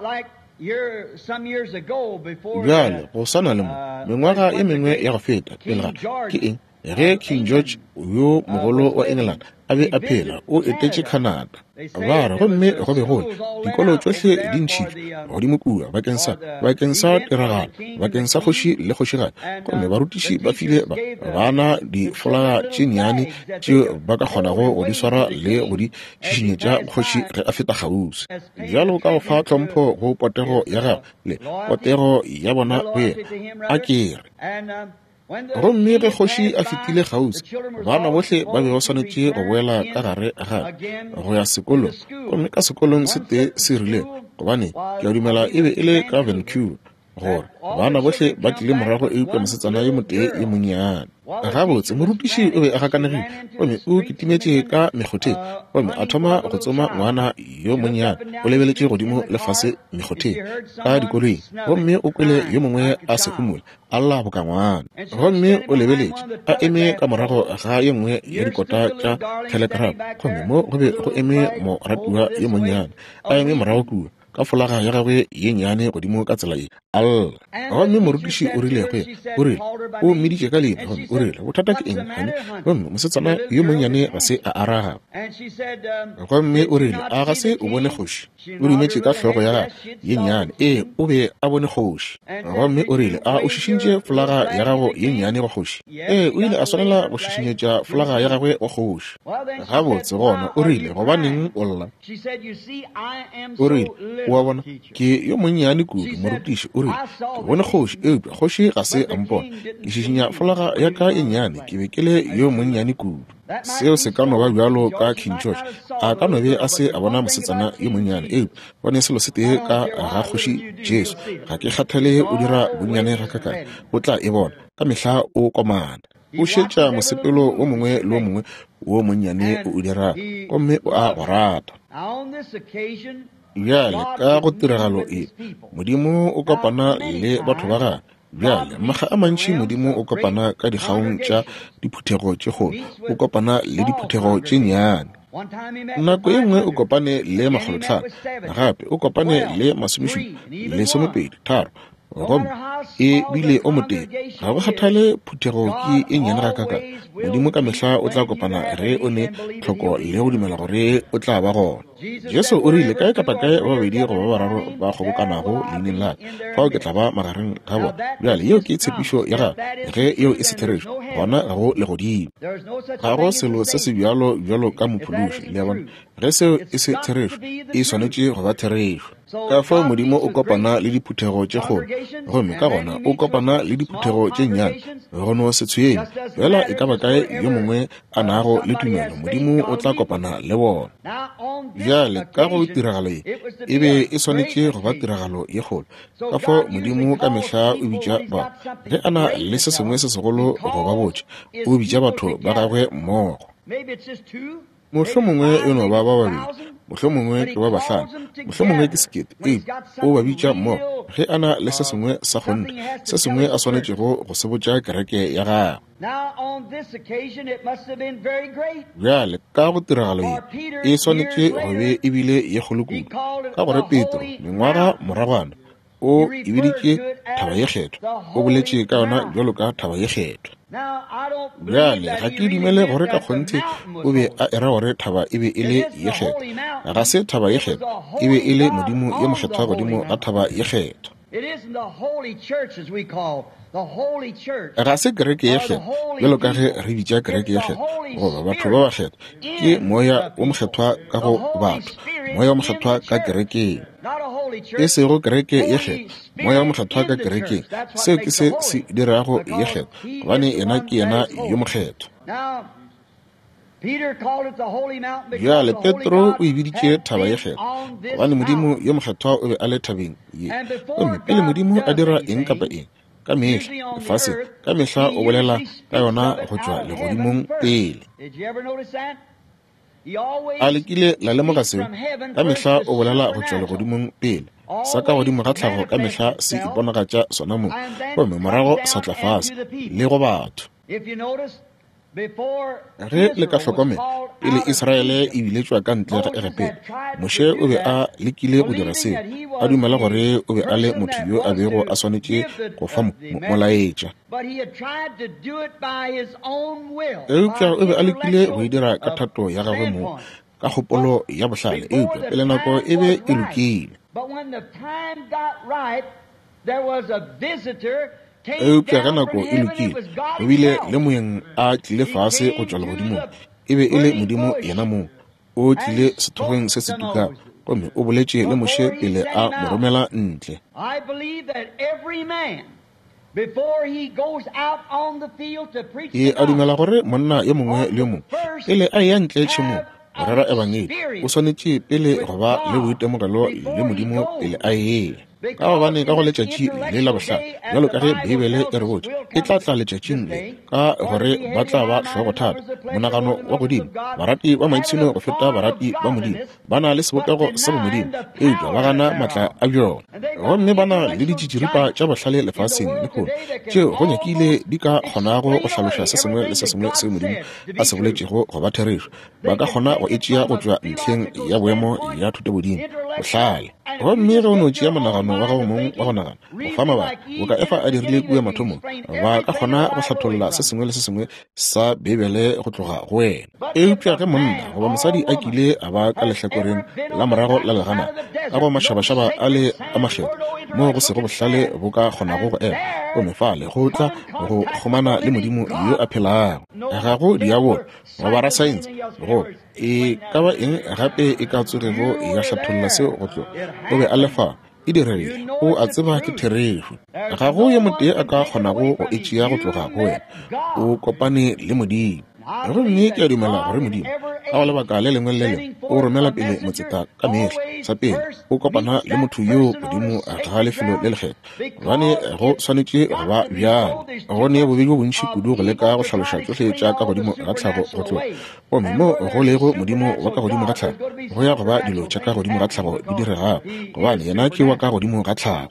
bjale go sana le mo mengwaga e mengwe ya go feta pele ga ke eng ge King George yo mogolo wa England a be a phela o etetše Canada ba re gomme go be gole dikolo tsohle di ntšhitšwe godimo kua bakeng sa bakeng sa tiragalo bakeng sa kgoši le kgošigadi gomme barutiši ba file bana difolaga tše nnyane tšeo ba ka kgonago go di swara le go di šišinyetša kgoši ge a feta kgauswi bjalo ka go fa tlhompho go potego ya gagwe le potego ya bona go yena a kere gomme ge kgoši a fetile kgauswi bana bohle ba be go swanetše go boela ka gare a gape go ya sekolong gomme ka sekolong se tee se rileng gobane ke a dumela e be e le ka Vancouver gore bana bohle ba tlile morago eupša mosetsana ye motee ye monnyane gabotse morutiši o be a gakanegile gomme o kitimetše ka mekgotheng gomme a thoma go tsoma ngwana yo monnyane o lebeletše godimo lefase mekgotheng ka dikoloing gomme o kwele yo mongwe a se humola a lla boka ngwana gomme o lebeletše a eme ka morago ga ye nngwe ya dikota tša telegram gomme mo go be go eme moratiwa ye monnyane a eme morago kua ka folaga ya gagwe ye nnyane godimo ka tsela e alla gomme morutiši o rile go o rile o meditše ka leina gomme o rile bothata ke eng gane gomme mosetsana yo monnyane ga se a araga gomme o rile a ga se o bone kgoši o dumetše ka hlogo ya gagwe ye nnyane ee o be a bone kgoši gomme o rile a o šišintše folaga ya gago ye nnyane go kgoši ee o ile a swanela go šišinyetša folaga ya gagwe go kgoši gabotse gona o rile gobaneng o lla o rile wa bona ke yo monnyane kudu morutiši o rile ke bone kgoši eupša kgoši ga se a mpona ke šišinya folaga ya ka e nnyane ke be ke le yo monnyane kudu seo se ka no ba bjalo ka King George a ka no be a se a bona mosetsana yo monnyane eupša bone selo se tee ka ga kgoši Jesu ga ke kgathale o dira bonnyane ga kakang o tla e bona ka mehla o komana o šetša mosepelo o mongwe le o mongwe wo monnyane o dira gomme o a go rata bjale ka go tiragalo e modimo o kopana le batho ba gagwe bjale maga a mantši modimo o kopana ka dikgaong tša diphuthego tše kgolo o kopana le diphuthego tše nnyane nako ye nngwe o kopane le magolotlhano gape o kopane le masomešupa le somepedi tharo gomme e bile o moteng ga go kgathale phuthego ke e nnyane ga kaka modimo ka mehla o tla kopana re o ne tlhoko le go dumela gore o tla ba gona Jesu o rile kae kapa kae ba babedi go ba bararo ba kgobokanago leineng la fa o ke tla ba magareng ga bona bjale yeo ke tshepišo ya ga ge yeo e se therešo gona ga go le godimo ga go selo se se bjalo bjalo ka mophološi le ya bona ge seo e se therešo e swanetše go ba therešo ka fao modimo o kopana le diphuthego tše kgolo gomme ka gona o kopana le diphuthego tše nnyane gono se tshwene fela e ka ba kae yo mongwe a nago le tumelo modimo o tla kopana le bona bjale ka go tiragalo e e be e swanetše go ba tiragalo ye kgolo ka fao modimo ka mehla o bitša ba ge a na le se sengwe se segolo go ba botse o bitša batho ba gagwe mmogo mohlho mongwe e no ba ba babedi mohlho mongwe ke ba bahlano mohlho mongwe ke sekete e o ba bitša mmogo ge a na le se sengwe sa kgonne se sengwe a swanetšego go se botša kereke ya gagwe bjale ka go tiragalo ye e swanetše go be e bile ye kgolo kudu ka gore Petro mengwaga moragwana o ebeditše thaba ye kgethwa o boletše ka yona bjalo ka thaba ye kgethwa bjale ga ke dumele gore ka kgonthe o be a era gore thaba e be e le ye kgethwa ga se thaba ye kgethwa e be e le modimo ye mokgethwa godimo ga thaba ye kgethwa ga se kereke ye kgethwa bjalo ka ge re bitša kereke ye kgethwa goba batho ba ba kgethwa ke moya o mokgethwa ka go batho moya o mokgethwa ka kerekeng e sego kereke ye kgetho moya wa mokgethwa ka kerekeng seo ke se se dirago ye kgetho gobane ena ke yena yo mokgetho. Bjale Petro o ebiditše thaba ye kgetho gobane modimo yo mokgethwa o be a le thabeng ye gomme pele modimo a dira eng kapa eng ka mehla lefase ka mehla o bolela ka yona go tšwa legodimong pele. A lekile la lemoga seo ka mehla o bolela go tšwa legodimong pele sa ka godimo ga tlhago ka mehla se iponagatša sona mo gomme morago sa tla fase le go batho. Ge le ka hlokomela pele Israele e biletšwa ka ntle ga Egepele, Moshe o be a lekile go dira seo a dumela gore o be a le motho yo a bego a swanetše go fa molaetša. Eupša o be a lekile go e dira ka thato ya gagwe mo ka kgopolo ya bohlale eupša pele nako e be e lokile. Eupša ga nako e lokile go bile le moeng a tlile fase go tšwa legodimong e be e le modimo yena moo o tlile sethokgeng se se tuka gomme o boletše le Moshe pele a mo romela ntle. Ye a dumela gore monna ye mongwe le yo mongwe pele a ya ntle tšhemong go rera ebangeli o swanetše pele go ba le boitemogelo le modimo pele a ye ka gobane ka go letšatši le la bohlale bjalo ka ge Bibele e re botse e tla tla letšatšing le ka gore ba tla ba hlogo thata monagano wa godimo. Barati ba maitshino go feta barati ba modimo ba na le sebopego sa bomodimo eupša ba gana maatla a bjona gomme ba na le ditšhiripa tša bohlale lefaseng le kgone tšeo go nyakile di ka kgonago go hlaloša se sengwe le se sengwe seo modimo a se boletšego go ba therešo. Ba ka kgona go e tšea go tšwa ntlheng ya boemo ya thutobodimo bohlale gomme ge o no tšea monagano wa gago mongwe wa go nagana go fa mabaka o ka efa a dirile kua mathomong ba ka kgona go hlatholla se sengwe le se sengwe sa Bibele go tloga go wena. Eupša ge monna goba mosadi a kile a ba ka lehlakoreng la morago la legana a go mašabašaba a le a makgetho moo go sego bohlale bo ka kgonago go ema o mefale go tla go kgomana le modimo yo a phelago. Ga go diabolo go ba rasaense go e ka ba eng gape e ka tsogego ya hlatholla seo go tlo o be a lefa e diregile o a tseba ke therešo. Ga go ye motee a ka kgonago go e tšea go tloga go wena o kopane le modimo. Gomme ke a dumela gore modimo ka go lebaka le lengwe le lengwe o romela pele motseta ka mehla sa pele o kopana le motho yo modimo a ga lefelo le lekgetho gobane go swanetše go ba bjalo. Gone bobedi bo bontši kudu go leka go hlaloša tsohle tša ka godimo ga tlhago go tloga gomme mo go lego modimo wa ka godimo ga tlhago go ya go ba dilo tša ka godimo ga tlhago di diregago gobane yena ke wa ka godimo ga tlhago.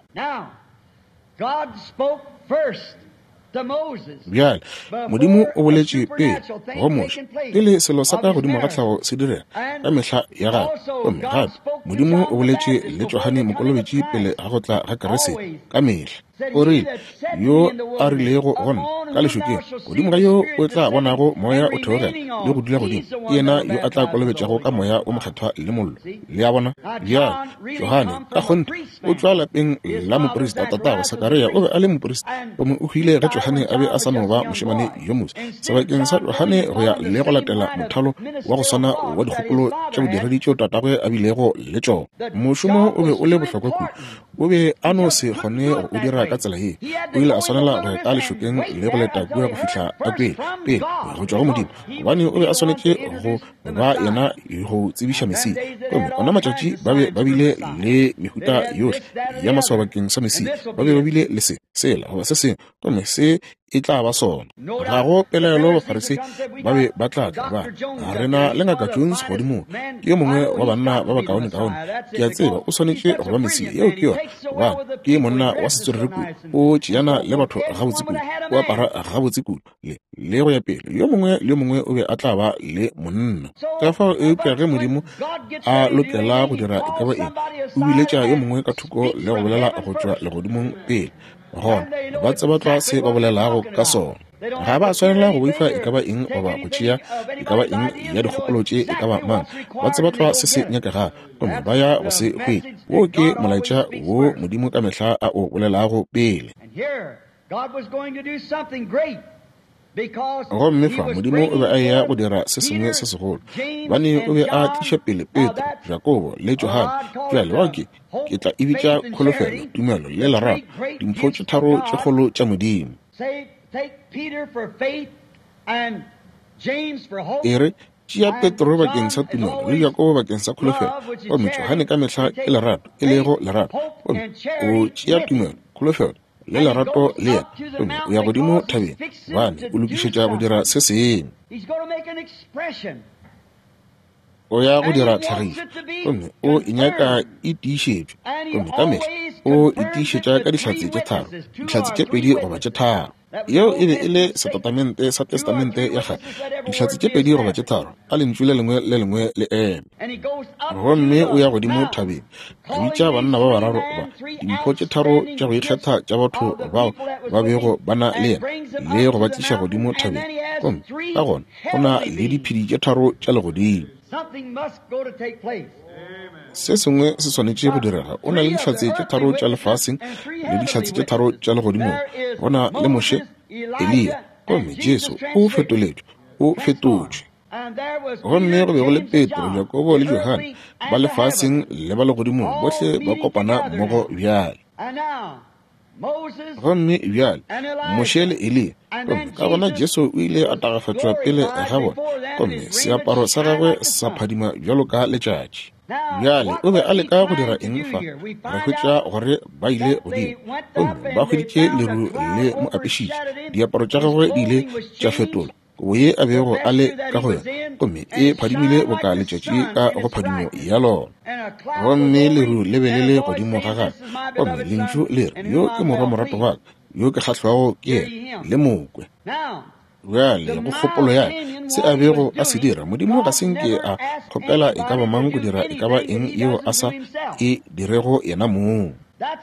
Bjale modimo o boletše pele go Moshe pele selo sa ka godimo ga tlhago se direga ka mehla ya gagwe gomme gape modimo o boletše le Johane Mokolobetši pele ga go tla ga Keresete ka mehla o rile yo a rilego gona ka lešokeng godimo ga yo o tla bonago moya o theogela le go dula godimo ke yena yo a tla kolobetšago ka moya o mokgethwa le mollo le a bona. Bjale Johane ka kgonte o tšwa lapeng la moporista tatago Sakaria o be a le moporista gomme o hwile ge Johane a be a sa no ba mošemane yo mose sebakeng sa Johane go ya le go latela mothalo wa go swana wa dikgopolo tša bodiredi tšeo tatagwe a bilego le tšona. Mošomo o be o le bohlokwa kudu o be a no se kgone go o dira ka tsela ye o ile a swanela go ka lešokeng le go leta kua go fihla a kwele pele go tšwa go modimo gobane o be a swanetše go ba yena go tsebiša Messia gomme ona matšatši ba be ba bile le mehuta yohle ya maswa bakeng sa Messia ba be ba bile le se sela goba se sengwe gomme se e tla ba sona. Ga go pelaelo bafarisi ba be ba tla tla ba ga rena le ngaka Jones godimo ke yo mongwe wa banna ba ba kaone-kaone ke a tseba o swanetše go ba Messia yeo ke yona gobane ke monna wa setswerere kudu o tšeana le batho gabotse kudu o apara gabotse kudu le le go ya pele yo mongwe le yo mongwe o be a tla ba le monna ka fao eupša ge modimo a lokela go dira e ka ba eng o biletša yo mongwe ka thoko le go bolela go tšwa legodimong pele gona ba tseba tla se ba bolelago ka sona ga ba swanela go boifa e ka ba eng goba go tšea e ka ba eng ya dikgopolo tše e ka ba mang ba tseba tla se se nyakega gomme ba ya go se hwele wo ke molaetša wo modimo ka mehla a o bolelago pele. gomme fa modimo o be a ya go dira se sengwe se segolo bane o be a tliša pele Petro, Jakobo le Johane bjale wa ke ke tla e bitša kholofelo, tumelo le lerato, dimpho tše tharo tše kgolo tša modimo. E re tšea Petro bakeng sa tumelo le Jakobo bakeng sa kholofelo, gomme Johane ka mehla ke lerato e lego lerato, gomme o tšea tumelo, kholofelo le lerato le yena, gomme o ya godimo thabeng bane o lokišetša go dira se seng. O ya go dira tlhagišo, gomme o inyaka e tiišetšwe, gomme ka mehla o itiišetša ka dihlatse tše tharo, dihlatse tše pedi goba tše tharo. Yeo e be e le setatamente sa testamente ya gare, dihlatse tše pedi goba tše tharo ka lentswe le lengwe le lengwe le eme. Gomme o ya godimo thabeng a bitša banna ba bararo goba dimpho tše tharo tša go ikgetha tša batho bao ba bego ba na le yena le go ba tliša godimo thabeng, gomme ka gona go na le diphedi tše tharo tša legodimo. Se sengwe se swanetše go direga, o na le dihlatse tše tharo tša lefaseng le dihlatse tše tharo tša legodimong, go na le Moshe, Elia, gomme Jesu o fetoletšwe, o fetotšwe. Gomme go be go le Petro, Jakobo le Johane ba lefaseng le ba legodimong bohle ba kopana mmogo bjale. Gomme bjale Moshe le Elia, gomme ka gona Jesu o ile a tagafatšwa pele ga bona, gomme seaparo sa gagwe sa phadima bjalo ka letšatši. Bjale o be a leka go dira eng fa re hwetša gore ba ile godimo, gomme ba hweditše leru le mo apešitše, diaparo tša gagwe di ile tša fetola, kobo ye a bego a le ka go yona, gomme e phadimile boka letšatši ka go phadimo ya lona. Gomme leru le be le le godimo ga gagwe, gomme lentšu le re yo ke morwa morato wa ka, yo ke kgahlwago ke yena le mokwe. Bjale go kgopolo ya se a bego a se dira, modimo ga senke a kgopela e ka ba mang go dira e ka ba eng yeo a sa e dirego yena mong.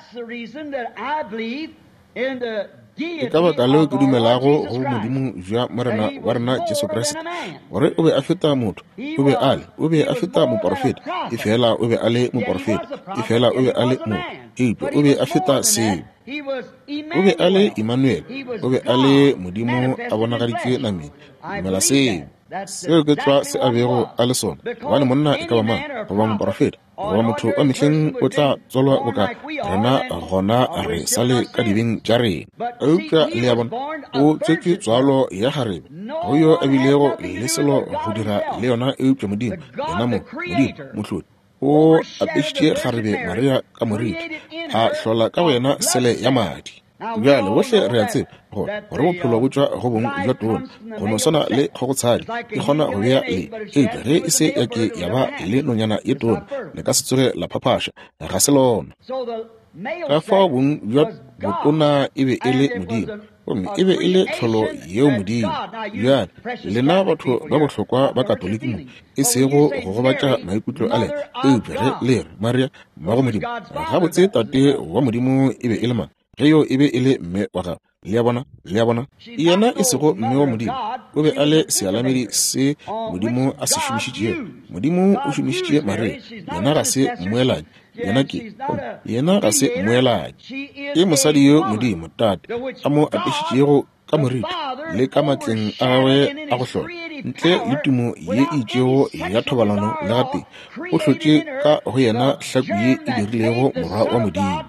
E ka baka leo ke dumelago go modimo jwa morena wa rena Jesu Kriste, gore o be a feta motho, o be a le o be a feta moprofeta, e fela o be a le moprofeta, e fela o be a le mo epe o be a feta seo. O be a le Emmanuel, o be a le modimo a bonagaditšwe nameng, dumela seo. Seo ke tšwa se a bego a le sona, gobane monna e ka ba mang goba moprofeta goba motho wa mehleng o tla tswalwa boka rena gona re sa le ka dibeng tša rena. Eupša le ya bona o tšetše tswalo ya garebe go yo a bilego le selo go dira le yona eupša modimo yena mo modimo mohlodi o apešitše garebe Maria ka moriti, a hlola ka wena sele ya madi. Bjale bohle re a tseba gore gore bophelo bo tšwa go bong jwa tona go no swana le kgogotshadi e kgona go bea le epe ge e se yake ya ba le nonyana ye tona le ka se tsoge la phaphaša ga se lona. Ka fao bong jwa botona e be e le modimo, gomme e be e le tlholo yeo modimo. Bjale lena batho ba bohlokwa ba katoliki mo e sego go gobatša maikutlo a le epe ge le re Maria mma go modimo, gabotse tate wa modimo e be e le mang, ge yo e be e le mme wa gagwe. Le ya bona le ya bona yena e sego mme wa modimo, o be a le sealamedi se modimo a se šomišitšego. Modimo o šomišitše Maria, yena ga se moelanyi, yena ke yena ga se moelanyi, ke mosadi yo modimo tate a mo apešitšego ka moriti le ka matleng a gagwe a go hlola, ntle le tumo ye e itšego ya thobalano le gape o hlotše ka go yena hlaku ye e dirilego morwa wa modimo.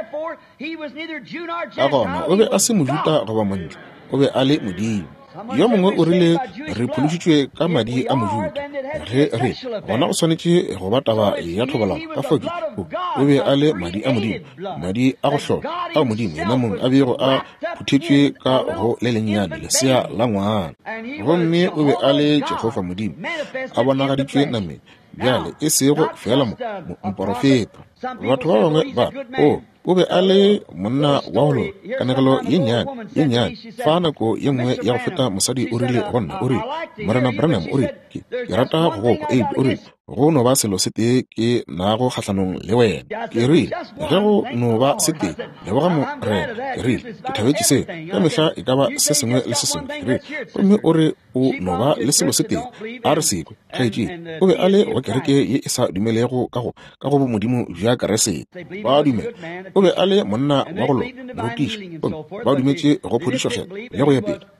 Ka gona o be a se mojuta goba montle, o be a le modimo. Yo mongwe o rile re phološitšwe ka madi a mojuta, ge re gona o swanetše go ba taba ya thobalano ka foki o be a le madi a modimo, madi a go hlola a modimo yena mongwe a bego a phuthetšwe ka go le lennyane lesea la ngwana. Gomme o be a le Jehova modimo a bonagaditšwe nameng, bjale e sego fela moprofeta. Batho ba bangwe ba o o be a le monna wa go lola kanegelo ye nnyane ye nnyane fa nako ye nngwe ya go feta mosadi o rile gonna o rile morena Branham o rile ke rata go gopa epe o rile go no ba selo se tee ke nago kgatlhanong le wena, ke rile ge go no ba se tee le boga morena, ke rile ke thabetše se ka mehla e ka ba se sengwe le se sengwe, ke rile gomme o re o no ba le selo se tee a re sekwe kgaetšedi o be a le wa kereke ye e sa dumelego ka go ka go modimo jwa Keresete. Ba dumela o be a le monna wa go lola morutiši, ba dumetše go phodišwa kgetho le go ya pele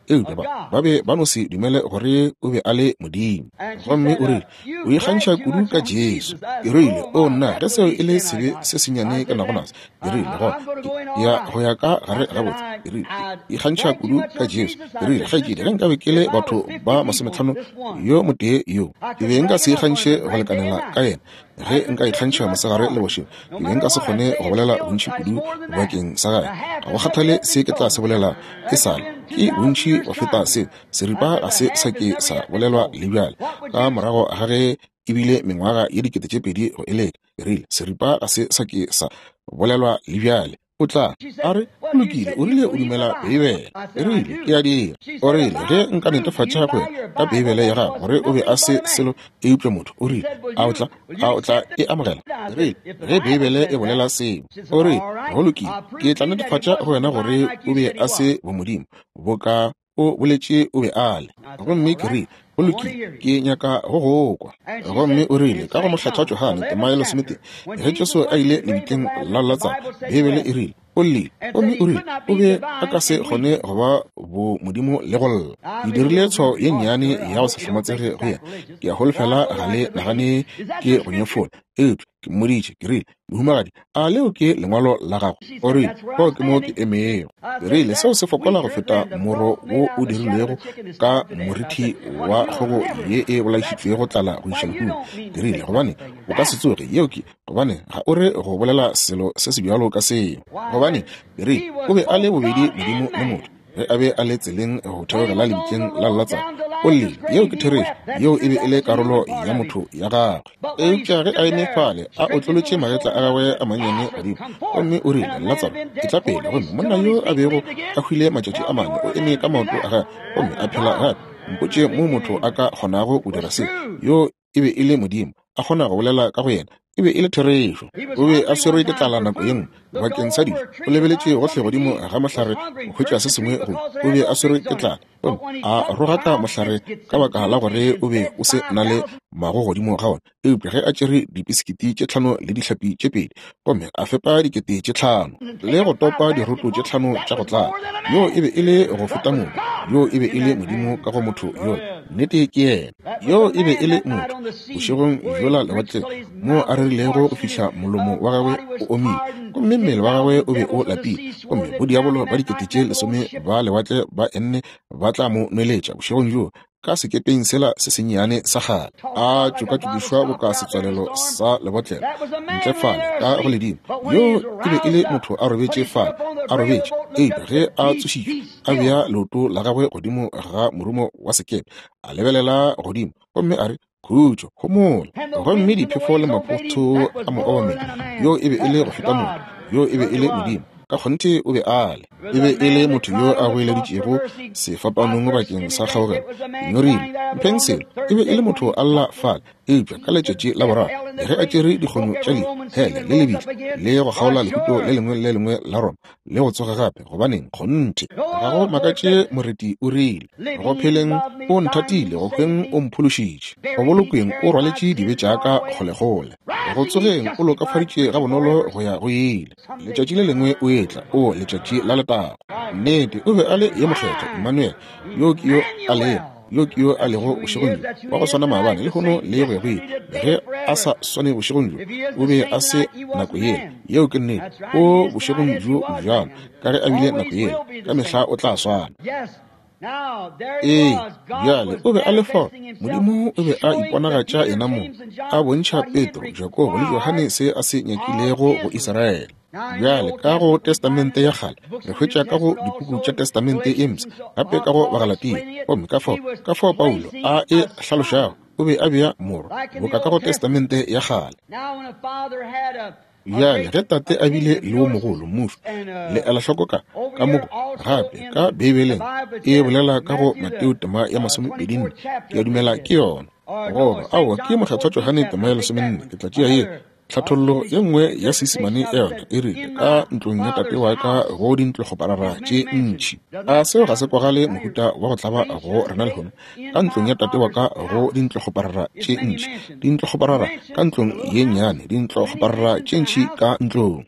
e ba ba be ba no se dumele gore o be a le modimo gomme o re o ikgantšha kudu ka Jesu e rile o nna ge seo e le sebe se senyane ka nagona e rile go ya go ya ka gare ga botse e rile ikgantšha kudu ka Jesu e rile ga ke re nka be ke le batho ba masometlhano yo motee yo ke be nka se ikgantšhe go lekanela ka yena ge nka ikgantšha mosegare le bošego ke be nka se kgone go bolela bontši kudu bakeng sa gae ga go kgathale se ke tla se bolela ke sale ke bontši go feta se seripa ga se sa ke sa bolelwa le bjale ka morago ga ge ebile mengwaga ye dikete tše pedi go eleka e rile seripa ga se sa ke sa bolelwa le bjale o tla a re o lokile o rile o dumela beibele e rile ke a dira o rile ge nka netefatša go ka beibele ya gago gore o be a se selo e utlwe motho o rile a o tla a o tla e amogela e rile ge beibele e bolela seo o rile go lokile ke tla netefatša go wena gore o be a se bomodimo bo ka o boletše o be a le gomme ke rile o lokile ke nyaka go go kwa gomme o rile ka go mohlatlha Johane Tamaelo Smith ge Jesu a ile lebitleng la latsa beibele e rile o lile gomme o rile o be a ka se kgone go ba bo modimo le go lla ke dirile tshwao ye nnyane ya go se tlhamatsege go yena ke a golofela ga le nagane ke go nyefola eupša ke mmoditše ke rile mohumagadi a leo ke lengwalo la gago o rile go ke mo ke emego ke rile seo se fokola go feta moro wo o dirilwego ka morithi wa kgogo ye e bolaišitšwe go tlala go išeng hu ke rile gobane o ka se tsoge yeo ke gobane ga o re go bolela selo se se bjalo ka seo gobane ke rile o be a le bobedi modimo le motho ge a be a le tseleng go theogela lebitleng la latsa o lile yeo ke therešo yeo e be e le karolo ya motho ya gagwe eupša ge a enefale a otlolotše magetla a gagwe a mannyane godimo gomme o rile latsaro ke tla pele gomme monna yo a bego a hwile matšatši a mane o eme ka maoto a gae gomme a phela gape mpotše mo motho a ka kgonago go dira se yo e be e le modimo a kgona go bolela ka go yena e be e le therešo o be a swerwe ke tlala nako ye nngwe bakeng sa dijo o lebeletše gohle godimo ga mohlare go hwetša se sengwe go o be a swerwe ke tlala a roga ka mohlare ka baka la gore o be o se na le mago godimo ga ona eupša ge a tšere dipiskiti tše tlhano le dihlapi tše pedi gomme a fepa dikete tše tlhano le go topa diroto tše tlhano tša go tlala yo e be e le go feta motho yo e be e le modimo ka go motho yo nnete ke yena yo e be e le motho bošegong jola lewatle mo a rerilego go fitlha molomo wa gagwe o omile gomme mmele wa gagwe o be o lapile gomme bodiabolo ba dikete tše lesome ba lewatle ba enne ba tla mo nweletša bošegong jo ka sekepeng sela se sennyane sa gale a tšokatšokišwa bo ka setswalelo sa lebotlelo ntlefale ka go ledimo yo e be e le motho a robetše fale a robetše eupša ge a tsošitšwe a bea leoto la gagwe godimo ga morumo wa sekepe a lebelela godimo gomme a re khutšo gomola gomme diphefo le mapotho a mo obamela yo e be e le go feta motho yo e be e le modimo ka kgonte o be ale e be e le motho yo a goeleditšego sefapanong bakeng sa kgaogelo nyorile mphenselo e be e le motho a lla fale eupša ka letšatši la boraro ge a tšere dikgono tša lehele le lebitla le go kgaola lehuto le lengwe le lengwe la roma le go tsoga gape gobaneng kgonte ga go makatše moreti o rile go pheleng o nthatile go hweng o mphološitše go bolokweng o rwaletše dibe tšaka kgolekgole go tsogeng o lokafaditše ga bonolo go ya go ile letšatši le lengwe o etla o letšatši la letago nnete o be a le ye mokgetho Emmanuel yo ke yo a le yo ke yo a lego bošegong wa go swana maabane le gono le go go ge a sa swane bošegong o be a se nako ye yeo ke nnete o bošegong jo bjalo ka ge a bile nako ye ka mehla o tla swana ee bjale o be a lefa modimo o be a iponagatša ena mo a bontšha Petro Jakobo le Johane se a se nyakilego go Israele bjale ka go testamente ya kgale re hwetša ka go dipuku tša testamente e msa gape ka go Bagalatia gomme ka fao ka fao Paulo a e hlalošago o be a bea moro boka ka go testamente ya kgale bjale ge tate a bile le wo mogolo mofu le ela hloko ka ka moko gape ka beibeleng e bolela ka go Mateo tema ya masomepedi nne ke a dumela ke yona goba aowa ke mokgethwa Johane tema ya lesomenne ke tla tšea ye tlhathollo ye nngwe ya Seesimane e yona e rile ka ntlong ya tate wa ka go dintlo go parara tše ntšhi. A seo ga se kwagale mohuta wa go tlaba go rena lehono ka ntlong ya tate wa ka go dintlo go parara tše ntšhi, dintlo go parara ka ntlong ye nnyane, dintlo go parara tše ntšhi ka ntlong.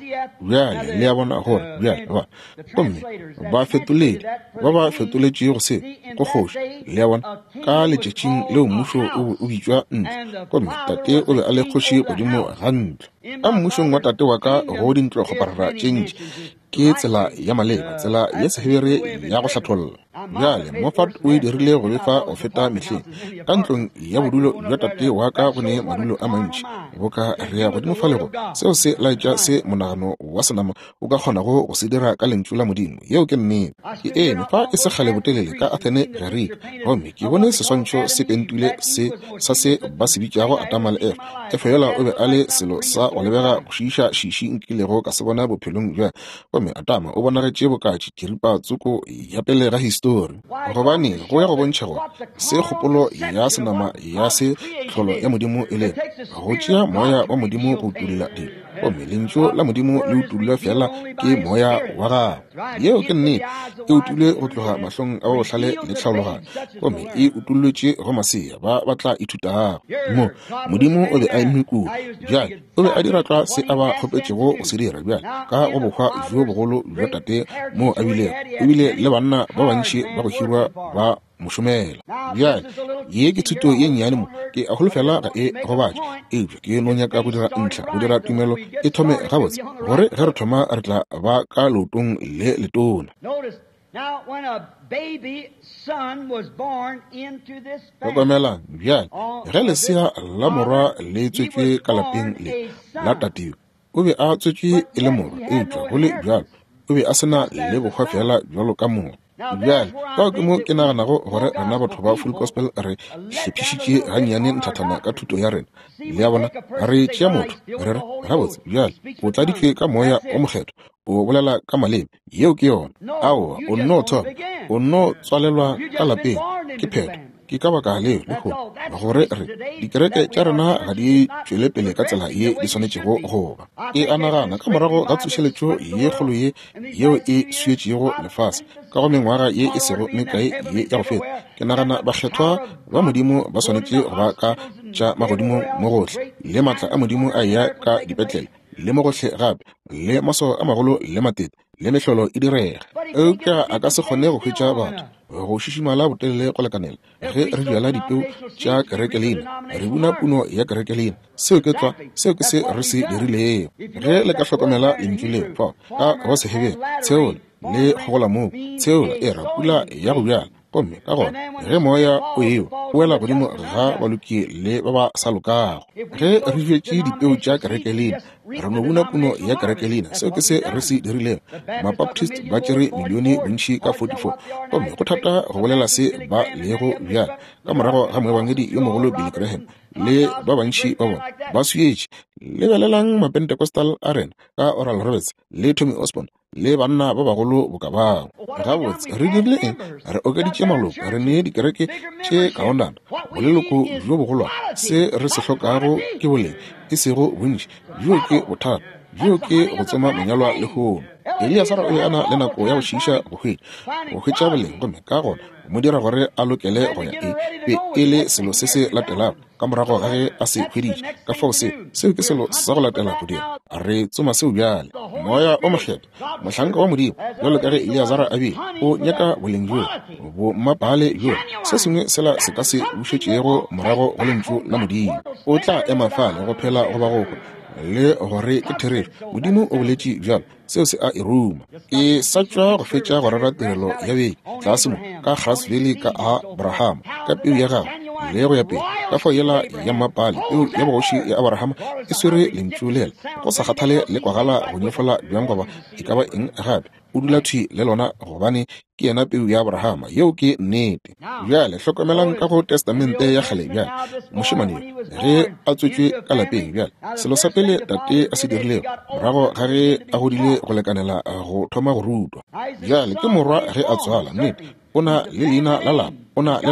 Bjale le ya bona gore bjale ba gomme ba fetoledi ba ba fetoletše go se go kgoši le ya bona ka letšatšing leo mmušo o bitšwa ntlo gomme tate o be a le kgoši godimo ga ntlo. Ka mmušong wa tate wa ka go dintlo go parara tše ntši ke tsela ya maleba, tsela ya sehebere ya go hlatholla. Bjale Moffat o e dirile go befa go feta mehleng ka ntlong ya bodulo bja tate wa ka go ne madulo a mantši bo ka rea godimo falego seo se laetša se monagano wa senama o ka kgonago go se dira ka lentšu la modimo yeo ke nnete. Ke eme fa e se kgale botelele ka Athene Garrick gomme ke bone seswantšho se pentule se sa se ba se bitšago Atamal F efe yola o be a le selo sa go lebega go šiiša šiši nkilego ka se bona bophelong bja gomme Atama o bonagetše bokatši diripa tsoko ya pele ga histori gobane go ya go bontšha go se kgopolo ya senama ya se tlholo ya modimo e le go tšea moya wa modimo go utulla di gomme lentšu la modimo le utullwa fela ke moya wa gago yeo ke nnete e utulwe go tloga mahlong a bohlale le tlhaologanyo gomme e utullwetše go masea ba ba tla ithutago mo modimo o be a eme kudu bjale o be a dira tla se a ba kgopetšego go se dira bjale ka go bokgwa jo bogolo bja tate mo a bilego ebile le banna ba bantši ba go hirwa ba mošomela. Bjale ye ke thuto ye nnyane mo ke a holofela ga e gobatša eupša ke no nyaka go dira ntlha go dira tumelo e thome gabotse gore ge re thoma re tla ba ka leotong le letona. Now, when a baby son was born into this family, bjale ge lesea la morwa le tswetšwe ka lapeng le la tatio o be a tswetšwe e le morwa eupša go le bjalo o be a sena le bokgwa fela bjalo ka morwa. Bjale ka ke mo ke naganago gore rena batho ba Full Gospel re hlephišitše gannyane nthathana ka thuto ya rena le ya bona re tšea motho re re gabotse bjale o tladitšwe ka moya o mokgetho o bolela ka maleme yeo ke yona aowa o nno thoma o nno tswalelwa ka lapeng ke phetho ke ka baka leo le go gore re dikereke tša rena ga di tšwele pele ka tsela ye di swanetšego goba e anagana ka morago ga tsošeletšo ye kgolo ye yeo e suetšego lefase ka go mengwaga ye e sego mekae ye ya go feta ke nagana bakgethwa ba modimo ba swanetše go ba ka tša magodimo mo gohle le maatla a modimo a ya ka dipetlele le mo gohle gape le maso a magolo le matete le mehlolo e direga eupša a ka se kgone go hwetša batho go šišimala botelele go lekanela ge re jala dipeo tša kereke lena re buna puno ya kereke lena seo ke tswa seo ke se re se dirilego ge le ka hlokomela lentšu leo fa ka go sehebela tsheola le gogola moo tsheola e rapula ya go bjala gomme ka gona ge moya o eo o wela godimo ga baloki le ba ba sa lokago ge re jwetše dipeo tša kereke lena re no buna puno ya kereke lena seo ke se re se dirilego mabaptist ba tšere milione bontši ka forty-four gomme go thata go bolela se ba lego bjale ka morago ga moebangedi yo mogolo Billy Graham le ba bantši ba bona ba suetše lebelelang mapentekostal a rena ka Oral Roberts le Tommy Osborne le banna ba bagolo boka bao gabotse re dirile eng re okeditše maloko re nee dikereke tše kaonana boleloko jo bogolwa se re se hlokago ke boleng e sego bontši jo ke bothata jo ke go tsoma menyalwa le hono Eliasara o ana le nako ya go šiiša go hwetša go hwetša boleng gomme ka gona mo dira gore a lokele go ya e be e le selo se se latelago ka morago ga ge a se hweditše ka fao se seo ke selo sa go latela go dira a re tsoma seo bjale moya o mokgetho mohlanka wa modimo jalo ka ge Eliasara a be o nyaka boleng jo bo mmapale jo se sengwe sela se ka se bušetšego morago go lentšu la modimo o tla ema fale go phela go ba goko le gore ke therešo modimo o boletše bjalo seo se a eruma e sa tšwa go fetša go rara tirelo ya beke tlase mo ka Grasville ka Abraham ka peo ya gagwe le go ya pele ka fao yela ya mmapale peo ya bogoši ya Abrahama e swere lentšu lela go sa kgathale le kwagala go nyefola bjang goba e ka ba eng gape o dula thwi le lona gobane ke yena peo ya Abrahama yeo ke nnete bjale hlokomelang ka go testamente ya kgale bjale mošemane ge a tswetšwe ka lapeng bjale selo sa pele tate a se dirilego morago ga ge a godile go lekanela go thoma go rutwa bjale ke morwa ge a tswala nnete o na le leina la lapa o na le lona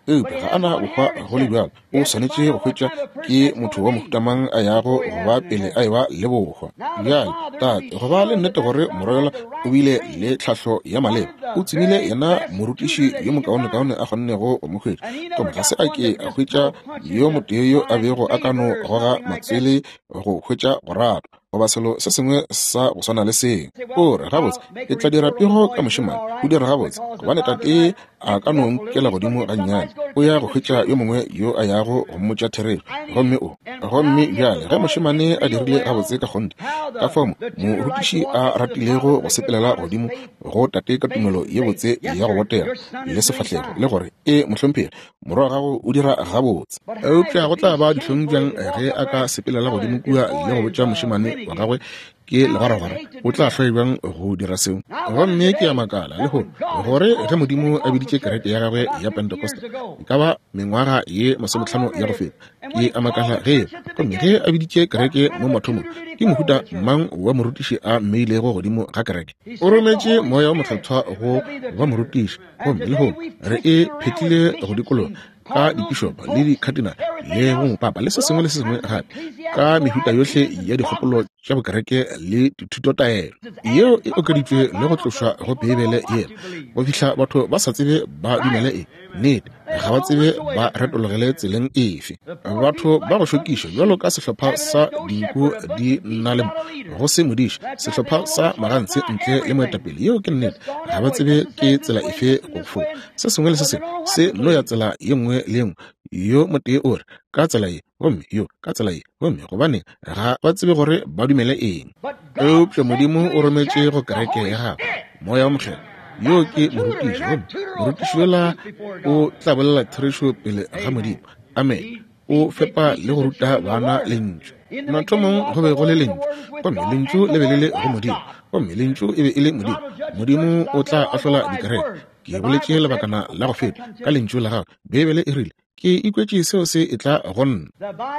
eupša ga ana bokgwa go le bjalo o swanetše go hwetša ke motho wa mohutamang a yago go ba pele a ewa le bokgwa bjale tate go ba le nnete gore morwela o bile le tlhahlo ya maleba o tsemile yena morutiši yo mokaone-kaone a kgonnego go mo hwetša tome ga se a ke a hwetša yo motho yo a bego a ka no goga matswele go hwetša go rata goba selo se sengwe sa go swana le seng o re gabotse e tla dira pego ka mošemane o dira gabotse gobane tate a ka no nkela godimo ga nnyane o ya go hwetša yo mongwe yo a yago go mmotša therešo gomme o gomme bjale ge mošemane a dirile gabotse ka kgonte ka fao morutiši a ratilego go sepelela godimo go tate ka tumelo ye botse ya go botega le sefatlhego le gore e mohlomphele morwa wa gago o dira gabotse eupša go tla ba dihlong bjang ge a ka sepelela godimo kua le go botša mošemane wa gagwe ke legwaragwara o tla hlwa bjang go dira seo gomme ke ya makala le gore gore ge modimo a biditše kereke ya gagwe ya pentecoste e ka ba mengwaga ye masomehlano ya go feta ke a makala ge gomme ge a biditše kereke mo mathomong ke mohuta mang wa morutiši a mmeilego godimo ga kereke o rometše moya wa mohlathwa go ba morutiši gomme le go re e phethile go dikologa ka dipišopa le dikhatina le go mopapa le se sengwe le se sengwe gape ka mehuta yohle ya dikgopolo tša bokereke le dithutotaelo yeo e okeditšwe le go tlošwa go beebele yena go fihla batho ba sa tsebe ba dumele e nnete ga ba tsebe ba retologele tseleng efe batho ba go šokiša bjalo ka sehlopha sa dinku di nna le go se modiši sehlopha sa magantse ntle le moetapele yeo ke nnete ga ba tsebe ke tsela efe go fo se sengwe le se sengwe se no ya tsela ye nngwe le nngwe yo motee o re ka tsela ye gomme yo ka tsela ye gomme gobane ga ba tsebe gore ba dumele eng eupša modimo o rometše go kereke ya gago moya wa mokgelo yo ke morutiši gomme morutiši yola o tla bolela therešo pele ga modimo amen o fepa le go ruta bana lentšu mathomong go be go le lentšu gomme lentšu le be le le go modimo gomme lentšu e be e le modimo modimo o tla ahlola dikereke ke boletše lebakana la go feta ka lentšu la gago bebele e rile ke ikwetše seo se e tla gonna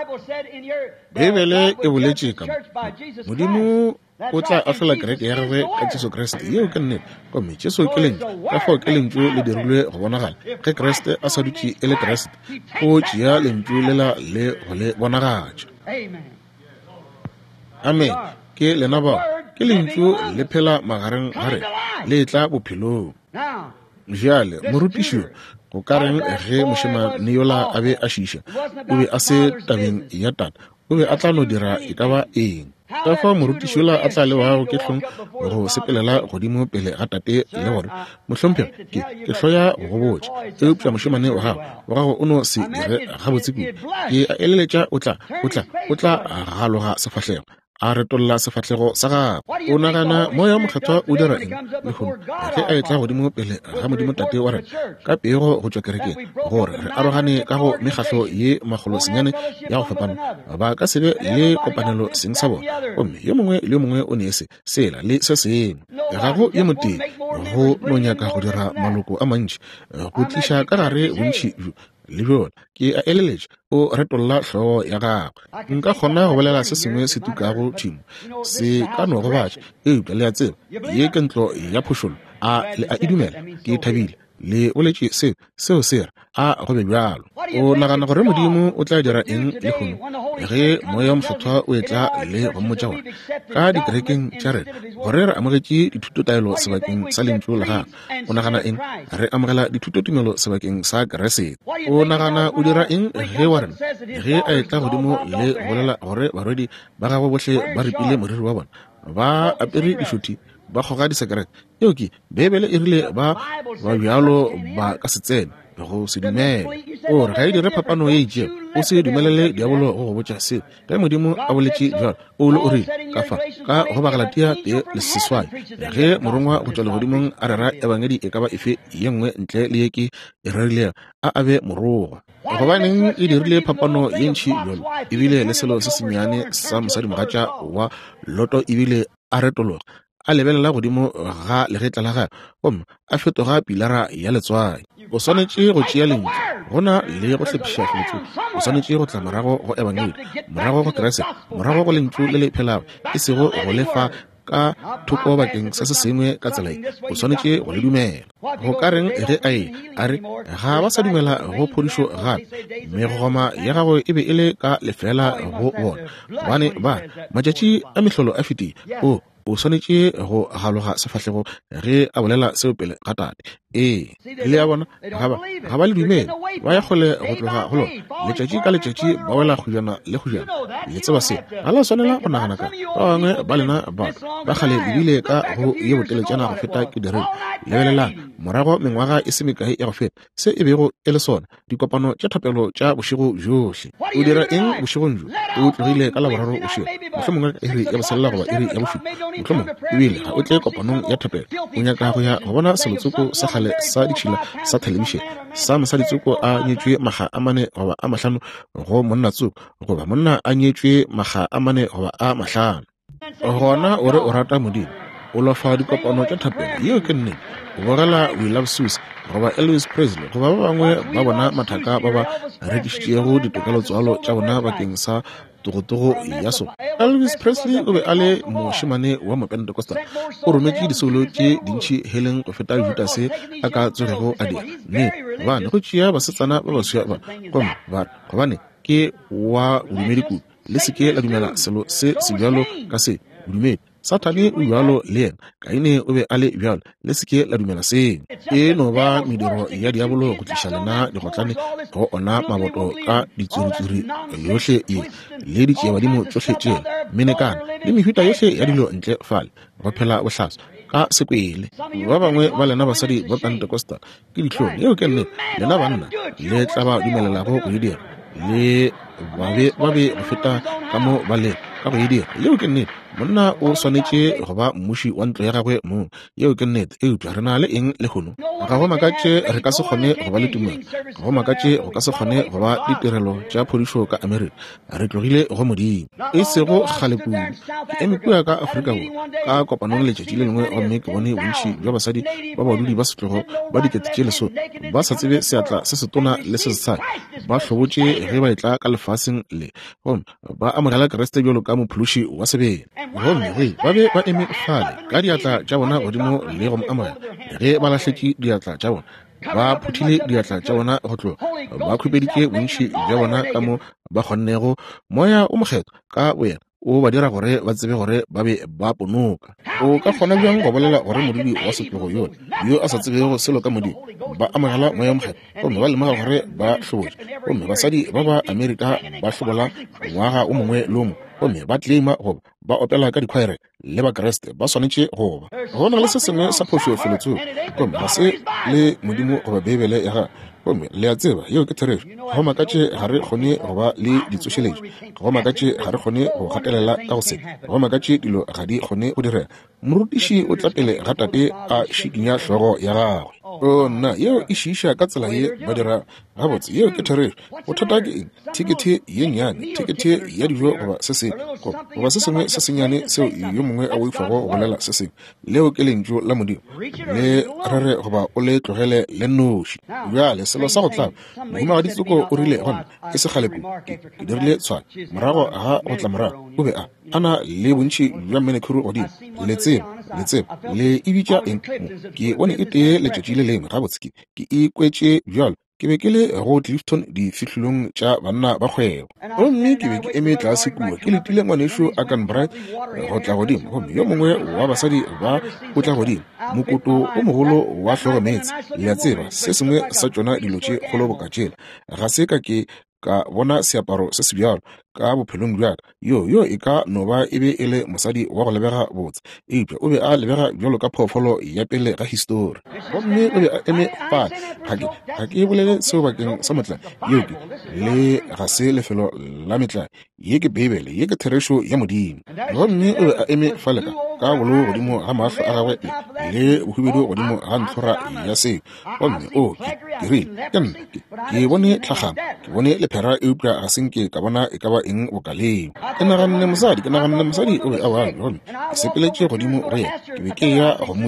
bebele e boletše ka modimo o tla ahlola kereke ya gagwe ka Jesu Kriste yeo ke nnete gomme Jesu ke lentšu ka fao ke lentšu le dirilwe go bonagala ge Kriste a sa dutše e le Kriste go tšea lentšu lela le go le bonagatša amen ke lena bao ke lentšu le phela magareng ga re le tla bophelong bjale morutiši go ka reng ge mošemane yola a be a šiša o be a se tabeng ya tata o be a tla no dira e ka ba eng ka fa morutiši yola a tla le wago ke hlong go sepelela godimo pele ga tate le gore mohlomphego ke ke hloya go botša eupša mošemane wa gago wa gago o no se dire gabotse kudu ke a eleletša o tla o tla o tla galoga sefahlego a retolla sefahlego sa gagwe o nagana moya wa mokgethwa o dira eng le gomme ge a etla godimo pele ga modimo tate wa rena ka pego go tšwa kerekeng gore re arogane ka go mekgahlo ye magolo senyane ya go fapana ba ka sebe le kopanelo seng sa bona gomme yo mongwe le yo mongwe o ne se sela le se sengwe ga go ye motee go no nyaka go dira maloko a mantši go tliša ka gare bontšhi le bjona ke a eleletša o retolla hlogo ya gagwe nka kgona go bolela se sengwe se tukago thimo se ka no go batša eupša le ya tseba ye ke ntlo ya phošolo a le a idumela ke thabile le boletše seo seo se re a go be bjalo o nagana gore modimo o tla dira eng le kgono ge moya wa mohlathwa o e tla le go mmotša gore ka dikerekeng tša rena gore re amogetše dithutotaelo sebakeng sa lentšu la gago o nagana eng re amogela dithutotumelo sebakeng sa keresete o nagana o dira eng ge wa rena ge a e tla godimo le bolela gore barwedi ba gagwe bohle ba ripile moriri wa bona ba apere dišothi ba kgoga disekerete eo ke bebele e rile ba ba bjalo ba ka se tsene go se dumele o re ga e dire phapano ye itšeo o se dumelele diabolo go go botša seo ge modimo a boletše bjalo o le o rile ka fa ka go bagalatia tee le seswai ge morongwa go tšwa legodimong a rera ebangedi e ka ba efe ye nngwe ntle le ye ke e rerilego a abe morogwa gobaneng e dirile phapano ye ntšhi bjalo ebile le selo se senyane sa mosadi mogatša wa loto ebile a retologa a lebelela godimo ga legetla la gagwe gomme a fetoga pilara ya letswai o swanetše go tšea lentšu gona le go hlephiša lentšu o swanetše go tla morago go ebangedi morago go keresete morago go lentšu le le phelago e sego go lefa ka thoko bakeng se se sengwe ka tsela e o tshwanetse go le dumela go ka reng ge a e a re ga ba sa dumela go phodišo gape mme go goma ya gagwe e be e le ka lefela go bona gobane ba matšatši a mehlolo a fetile o o swanetše go galoga sefahlego ge a bolela seo pele ga tate ee le ya bona ga ba le dumele ba ya kgole go tloga go lona letšatši ka letšatši ba wela khujana le khujana le tseba se ga la swanela go nagana ka ba bangwe ba lena ba ba kgale lebile ka go ye boteletšana go feta ke direng lebelelang morago mengwaga e se mekae ya go feta se e bego e le sona dikopano tša thapelo tša bošego johle o dira eng bošegong jo o tlogile ka laboraro bošego mohlomongwe ka iri ya boselela goba iri ya bošupa mohlomong ebile ga o tle kopanong ya thapelo o nyaka go ya go bona selotsoko sa gale sa ditšhila sa televišene sa mosaditsoko a nyetšwe maga a mane goba a mahlano go monnatsoko goba monna a nyetšwe maga a mane goba a mahlano gona o re o rata modimo o lofa dikopano tša thapelo yeo ke nnete o bogela We Love Swiss goba Elvis Presley goba ba bangwe ba bona mathaka ba ba rekišitšego ditokelo tswalo tša bona bakeng sa togotogo ya sona Elvis Presley o be a le mošemane wa mopentekosta o rometše disolo tše dintšhi heleng go feta Judas a ka tsogego a dira mme gobane go tšea basetsana ba baswa ba gome ba gobane ke wa bodumedi kudu le seke la dumela selo se se bjalo ka se bodumedi Satane o bjalo le yena Kaine o be a le bjalo le seke la dumela seng e no ba mediro ya diabolo go tliša lena digotlane go ona maboto ka ditsiritsiri yohle e le ditšeabadimo tšohle tše menekana le mehuta yohle ya dilo ntle fale go phela bohlaswa ka sekwele ba bangwe ba lena basadi ba Pentecostal ke dihlong yeo ke nne lena banna le tla ba dumelelago go e dira le ba be ba be go feta ka mo ba le ka go e dira yeo ke nnete monna o swanetše go ba mmuši wa ntlo ya gagwe mo yeo ke nnete e upša re na le eng le kgono ga go makatše re ka se kgone go ba le tumelo ga go makatše go ka se kgone go ba ditirelo tša phodišo ka Amerika re tlogile go modimo e sego kgale kudu ke eme kua ka Aforika Borwa ka kopanong letšatši le lengwe gomme ke bone bontši bja basadi ba badudi ba setlogo ba dikete tše lesome ba sa tsebe seatla se se tona le se setshadi ba hlobotše ge ba etla ka lefaseng le gomme ba amogela Kreste bjalo ka mophološi wa sebele gomme ge ba be ba eme fale ka diatla tša bona godimo le go mo amogela ge ba lahletše diatla tša bona ba phuthile diatla tša bona go tloga ba khupeditše bontši bja bona ka mo ba kgonnego moya o mokgetho ka boyena o ba dira gore ba tsebe gore ba be ba ponoka o ka kgona bjang go bolela gore modudi wa setlogo yone yo a sa tsebego selo ka modimo ba amogela moya mokgetho gomme ba lemoga gore ba hlobotše gomme basadi ba ba Amerika ba hlobola ngwaga o mongwe le o mongwe gomme ba tleima goba ba opela ka dikhwaere le ba Kreste ba swanetše goba go na le se sengwe sa phošo feletsong gomme ga se le modimo goba bebele ya ga gomme le a tseba yeo ke therešo go makatše ga re kgone go ba le ditsošeletšo go makatše ga re kgone go gatelela ka go se go makatše dilo ga di kgone go direla morutiši o tla pele ga tate a šikinya hlogo ya gagwe o nna yeo e šiiša ka tsela ye ba dira gabotse yeo ke therešo bothata ke eng thekete ye nnyane thekete ya dijo goba se sengwe goba se sengwe se senyane seo yo mongwe a boifago go bolela se sengwe leo ke lentšu la modimo le rere goba o le tlogele le noši bjale selo sa go tlaba mohima wa ditsoko o rile gona e se kgaleku ke dirile tshwana morago ga go tla morago o be a ana le bontši bja menekuru godimo le tseba le tseba le e bitša eng ke bone e tee letšatši le lengwe gabotse ke e kwetše bjalo ke be ke le go Clifton difihlilong tša banna ba kgwebo gomme ke be ke eme tlase kua ke letile ngwanešo a Canbright go tla godimo gomme yo mongwe wa basadi ba o tla godimo mokoto o mogolo wa hlogomeetse le a tseba se sengwe sa tšona dilo tše kgolo bokatšela ga se ka ke ka bona seaparo se se bjalo ka bophelong bjaka yo yo e ka no ba e be e le mosadi wa go lebega botse eupša o be a lebega bjalo ka phoofolo ya pele ga histori gomme o be a eme fale ga ke bolele seo bakeng sa motla yeo ke le ga se lefelo la metla ye ke bebele ye ke therešo ya modimo gomme o be a eme fale ka ka bolo godimo ga maahlo a gagwe le bohubedu godimo ga ntlhora ya seo gomme o ke rile ke nna ke bone tlhagamo ke bone lephera eupša ga senke ka bona e ka ba eng bokaleng ke naganne mosadi ke naganne mosadi o be a bale gomme ke sepeletše godimo go yena ke be ke ya go mmotšiša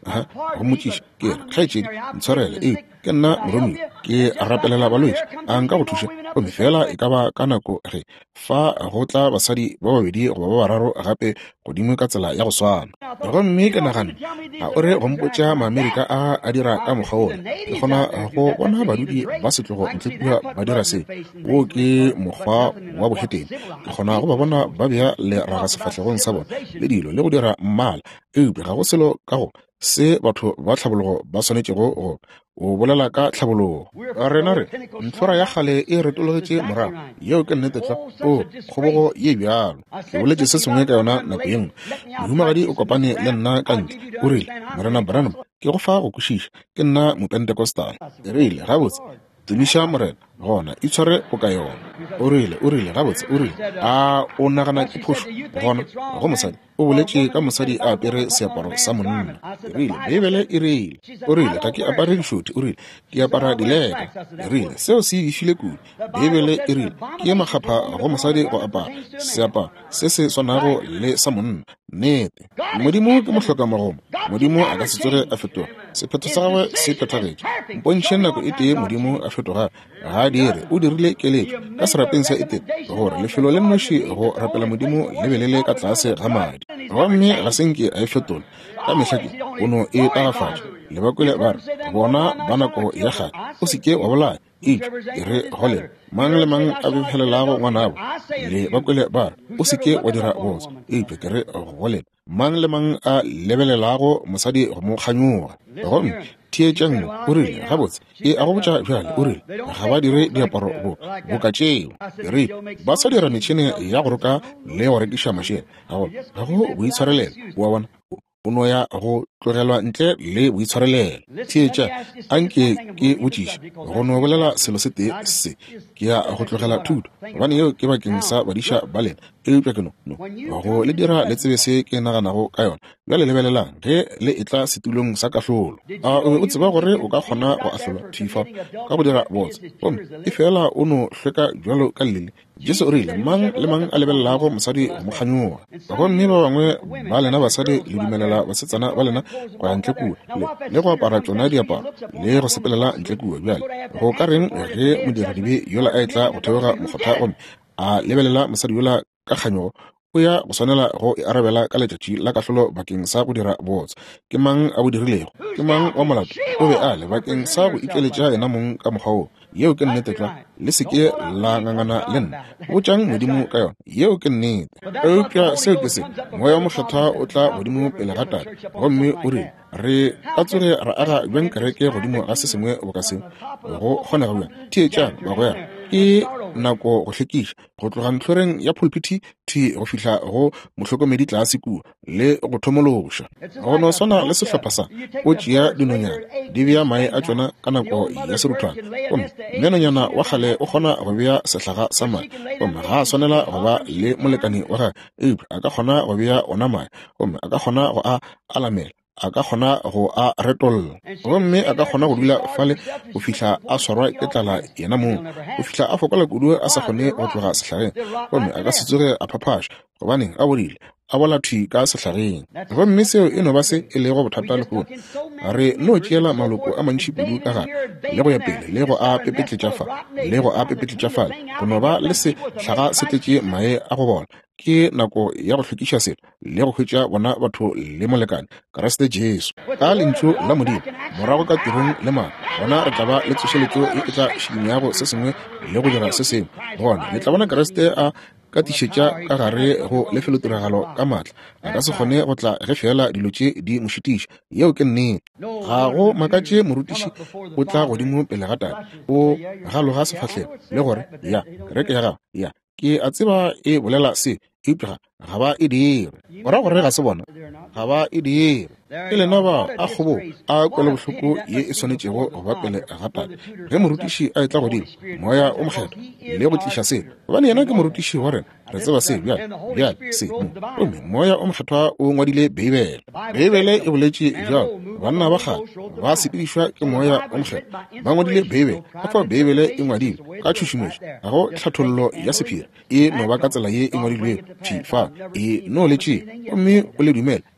ha go motšiša ke re kgaetšedi ntshwarele e ke nna Moromeo ke rapelela balwetši a nka go thuša gomme fela e ka ba ka nako re fa go tla basadi ba babedi goba ba bararo gape godimo ka tsela ya go swana gomme ke nagana ga o re go mpotša maamerika a a dira ka mokgwa one ke kgona go bona badudi ba setlogo ntlepua ba dira se wo ke mokgwa wa bogeteng ke kgona go ba bona ba bea leraga sefatlhegong sa bona le dilo le go dira mmala eupša ga go selo ka go se batho ba tlhabologo ba swanetšego go o bolela ka tlhabologo rena re ntlhora ya gale e retologetše morago yeo ke nnete tla o kgobogo ye bjalo ke boletše se sengwe ka yona nako ye nngwe mohumagadi o kopane le nna ka ntle o rile morena Branham ke go fa go kwešiša ke nna mopentekostale e rile gabotse tsebiša morena gona itshware go ka yona o rile o rile gabotse o rile a o nagana ke phošo gona go mosadi o boletše ka mosadi a apere seaparo sa monna e rile Bibele e rile o rile ga ke apare dišoti o rile ke apara dileka e rile seo se išile kudu Bibele e rile ke ye makgapha go mosadi go apara seaparo se se swanago le sa monna nnete modimo ke mohloka magomo modimo a ka se tsoge a fetoga sephetho sa gagwe se phethagetše mpontšhe nako e tee modimo a fetoga ga dire o dirile keletšo ka serapeng sa eten gore lefelo le nnoši go rapela modimo le belele ka tlase ga madi gomme ga senke a e fetole ka mehlake ono e tagafatša lebakwele ba re bona ba nako ya gale o seke wa bolaya itse e re gole mang le mang a befelelago ngwanabo le bakwele ba re o seke wa dira botsa itse ke re gole mang le mang a lebelelago mosadi go mo kganyoga gomme tietšang mo o rile gabotse e a go botša bjale o rile ga ba dire diaparo bo boka tšeo e rile ba sa dira metšhene ya go roka le go rekiša mašene ga go boitshwarelela wa bona o no ya go tlogelwa ntle le boitshwarelelo tietša anke ke botšiša go no bolela selo se tee se ke ya go tlogela thuto gobane yeo ke bakeng sa badiša ba lena eupša ke no go le dira le tsebe se ke naganago ka yona bjale lebelelang ge le e tla setulong sa kahlolo a o tseba gore o ka kgona go ahlolwa thifa ka go dira botsa gomme e fela o no hlweka bjalo ka lele Jesu o rile mang le mang a lebelelago mosadi go mo kganyoga gomme ba bangwe ba lena basadi le dumelela basetsana ba lena go ya ntle kua le go apara tšona diaparo le go sepelela ntle kua bjale go ka reng ge modiradibe yola a e tla go theoga mokgotha gomme a lebelela mosadi yola ka kganyogo o ya go swanela go e arabela ka letšatši la kahlolo bakeng sa go dira botsa ke mang a bo dirilego ke mang wa molato o be a le bakeng sa go itleletša yena mong ka mokgwa oo yeo ke nnete tla le seke la ngangana le nna botšang modimo ka yona yeo ke nnete eupša seo ke se moya wa mohlotha o tla godimo pele ga tala gomme o rile re ka tsoge ra aga bjang kereke godimo ga se sengwe bo ka sengwe go kgonega bjang tietšang ba go yana ke nako go hlwekiša go tloga ntlhoreng ya pulpiti thi go fihla go motlhokomedi tlase kua le go thomološa go no swana le sehlopha sa o tšea dinonyana di bea mae a tšona ka nako ya seruthwana gomme mmenonyana wa gale o kgona go bea sehlaga sa mae gomme ga a swanela go ba le molekani wa gage eupša a ka kgona go bea ona mae gomme a ka kgona go a alamela a ka kgona go a retolola gomme a ka kgona go dula fale go fihla a swarwa ke tlala yena moo go fihla a fokola kudu a sa kgone go tloga sehlageng gomme a ka se tsoge a phaphaša gobaneng a bodile a bola thwi ka sehlageng gomme seo e no ba se e lego bothata le gone re no tšeela maloko a mantši kudu ka gare le go ya pele le go a pepetletša fa le go a pepetletša fale go no ba le sehlaga se tletše mae a go bona ke nako ya go hlwekiša selo le go hwetša bona batho le molekane Kriste Jesu ka lentšu la modimo morago ka tirong le maa bona re tla ba le tsošeletšo e e tla šinyago se sengwe le go dira se sengwe gona le tla bona Kriste a ka tišetša ka gare go lefelotiragalo ka maatla a ka se kgone go tla ge fela dilo tše di mošitiša yeo ke nnete ga go makatše morutiši o tla godimo pele ga tala o galoga sefahlego le gore ya kereke ya gago ya ke a tseba e bolela se eupša ga ba e dire ora gore ga se bona ga ba e dire ke lena ba a kgobo a kwele bohloko ye e swanetšego go ba pele ga tala ge morutiši a e tla godimo moya o mokgetho le go tliša se gobane yena ke morutiši wa rena re tseba se bjale bjale se gomme moya o mokgethwa o ngwadile beibele beibele e boletše bjalo banna ba gale ba sepedišwa ke moya o mokgetho ba ngwadile beibele ka fa beibele e ngwadilwe ka tšhošometšo ga go tlhathollo ya sephiri e no ba ka tsela ye e ngwadilweng thifa e no letše gomme o le dumela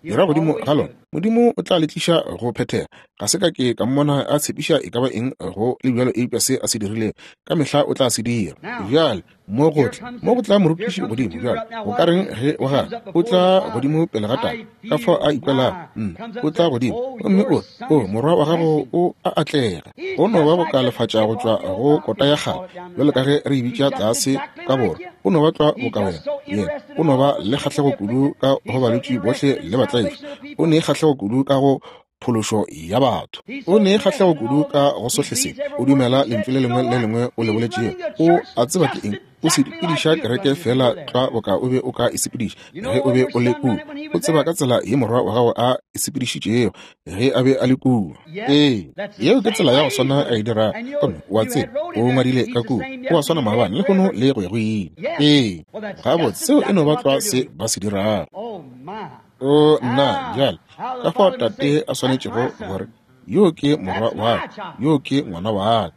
dira godimo ga lona modimo o tla letlisha go phethega ga se ka ke ka mmona a tshepiša e ka ba eng go le bjalo eupša se a se dirile ka mehla o tla se dira bjale mo gotle mo go tla morutiši godimo bjale go ka reng ge wa ga o tla godimo pele ga taba ka fao a ikwela o tla godimo gomme o o morwa wa gago o a atlega go no ba go ka lefatša go tšwa go kota ya gale bjale ka ge re ebitša tlase ka bora o no ba tšwa bokawena yena o no ba le kgatlhego kudu ka go balwetši bohle le batlaiši o ne kgatlhego kudu ka go phološo ya batho o ne kgatlhego kudu ka go sohlese o dumela lentswe le lengwe le lengwe o le boletšego o a tseba ke eng o se dipediša kereke fela tla o ka o be o ka isepediša ge o be o le kua o tseba ka tsela ye morwa wa gago a isepedišitšego ge a be a le kua ee yeo ke tsela ya go swana a e dira kono wa tseba o ngwadile ka kua o a swana maabane le gono le go ya go ina ee gabotse seo e no ba tloa se ba se dirago o nna jale ka fao tate a swanetšego gore yo ke morwa wa yo ke ngwana wa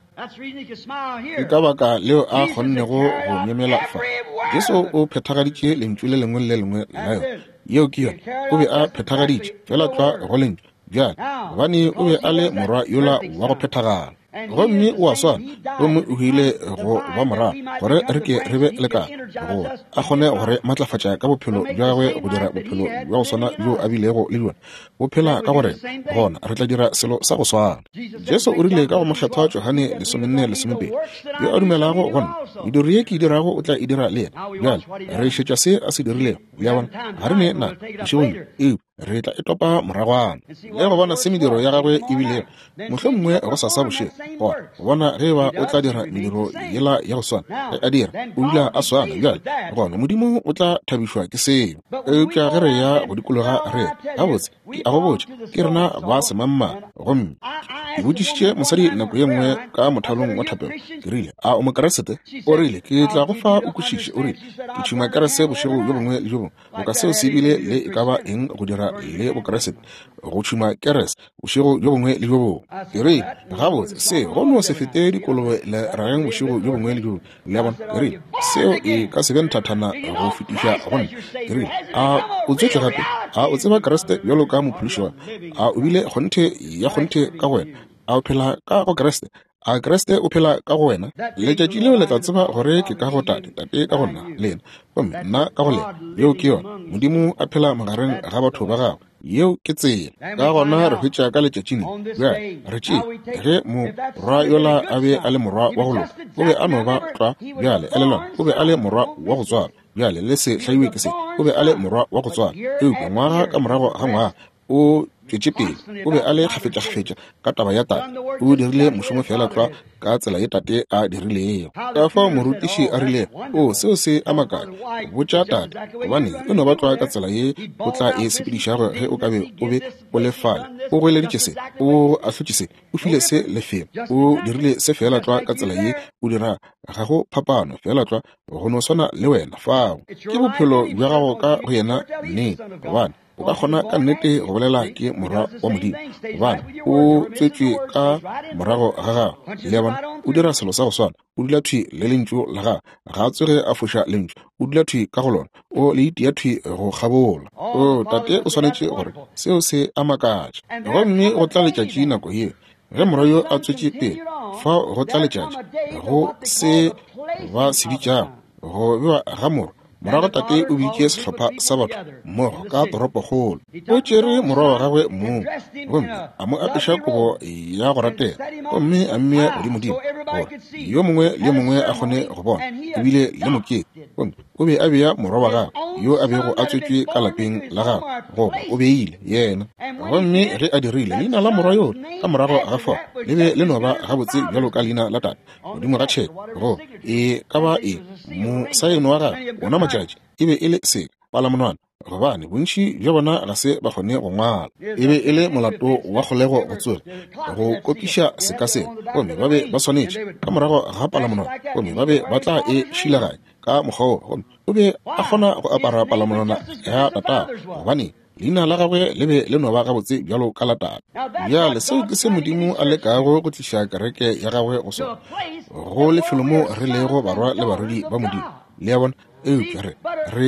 ke ka baka leo a kgonnego go nyemela fa jesu o phethagaditše lentswe le lengwe le lengwe la yo yeo ke yone o be a phethagaditše fela tšwa go lentswe bjale gobane o be a le morwa yola wa go phethagala gomme o a swana gomme o hile go ba morago gore re ke re be le ka go a kgone gore matlafatša ka bophelo bja gagwe go dira bophelo bja go swana bjo a bilego le bjone bo phela ka gore gona re tla dira selo sa go swana jesu o rile ka go mokgetho wa johane lesomenne lesomepedi yo a dumelago gona mediro ye ke e dirago o tla e dira le yena bjale re šetša se a se dirilego ya bona ga re ne na bošegong eo re tla e topa moragwana le go bona se mediro ya gagwe e bilego mohlwe mongwe go sa sa bošego go bona ge ba o tla dira mediro yela ya go swana ge a dira o dula a swana bjale gona modimo o tla thabišwa ke seo eupša ge re ya go dikologa re gabotse ke a go botša ke rena ba semamma gomme ke botšišitše mosadi nako ye nngwe ka mothalong wa thapelo ke rile a o mokeresete o rile ke tla go fa o kwešiše o rile ke tšhuma kerese bošego jo bongwe le jo bongwe go ka seo se ebile le e ka ba eng go dira le bokeresete go tšhuma kerese bošego jo bongwe le jo bongwe ke rile gabotse se go no se fete dikolobe le rageng bošego jo bongwe le jo le bona ke rile seo e ka se ben thathana go fetiša gona ke rile a o tswetše gape a o tseba keresete bjalo ka mophološi wa a o bile kgonthe ya kgonthe ka go wena a o phela ka go keresete a keresete o phela ka go wena letšatši leo le tla tseba gore ke ka go tate tate ka gona le ena gomme nna ka go lena yeo ke yona modimo a phela magareng ga batho ba gago yeo ke tsela ka gona re hwetša ka letšatšing bjale re tšee ge morwa yola a be a le morwa wa go loka o be a no ba tla bjale elelwana o be a le morwa wa go tswala bjale le se hlaiwe ke se o be a le morwa wa go tswala eupša ngwaga ka morago ga ngwaga o tšwetše pele o be a le kgafetša-kgafetša ka taba ya tate o dirile mošomo fela tloa ka tsela ye tate a dirilego ka fao morutiši a rile o seo se amakae botša tate gobane e no ba tloa ka tsela ye o tla e sepedišago ge o ka be o be o le fale o goeleditše se o ahlotše se o file se lefelo o dirile se fela tloa ka tsela ye o dira ga go phapano fela tloa go no swana le wena fao ke bophelo bja gago ka go yena nnete gobane o ka kgona ka nnete go bolela ke morwa wa modimo gobane o tswetswe ka morago ga gago le bona o dira selo sa go swana o dula thwi le lentšu la gago ga a tsoge a foša lentšu o dula thwi ka go lona o le itia thwi go kgabola o tate o swanetše gore seo se amakatša gomme go tla letšatši nako ye ge morwa yo a tswetše pele fa go tla letšatši go se ba se bitšago go bewa ga morwa morago tate o bitše sehlopha sa batho mmogo ka toropo kgolo o tšere morwa wa gagwe moo gomme a mo apeša kobo ya go ratela gomme a mmea godimodimo gore yo mongwe le mongwe a kgone go bona ebile le mokete gomme o be a bea morwa wa gagwe yo a bego a tswetswe ka lapeng la gagwe goba o beile yena gomme ge a dirile leina la morwa yoo ka morago ga fao le be le no ba gabotse bjalo ka leina la tate godimo ga tšheke go e ka ba e mosaeno wa gagwe ona matšatši e be e le se palamonwana gobane bontši bja bona ga se ba kgone go ngwala e be e le molato wa kgolego go tswela go kopiša seka sena gomme ba be ba swanetše ka morago ga palamonwana gomme ba be ba tla e šilaganya ka mokgwa gomme o be a kgona go apara palamonwana ya tatago gobane leina la gagwe le be le no ba gabotse bjalo ka la tate bjale seo ke se modimo a lekago go tliša kereke ya gagwe go sona go lefelo mo re lego barwa le barwedi ba modimo le ya bona eupša re re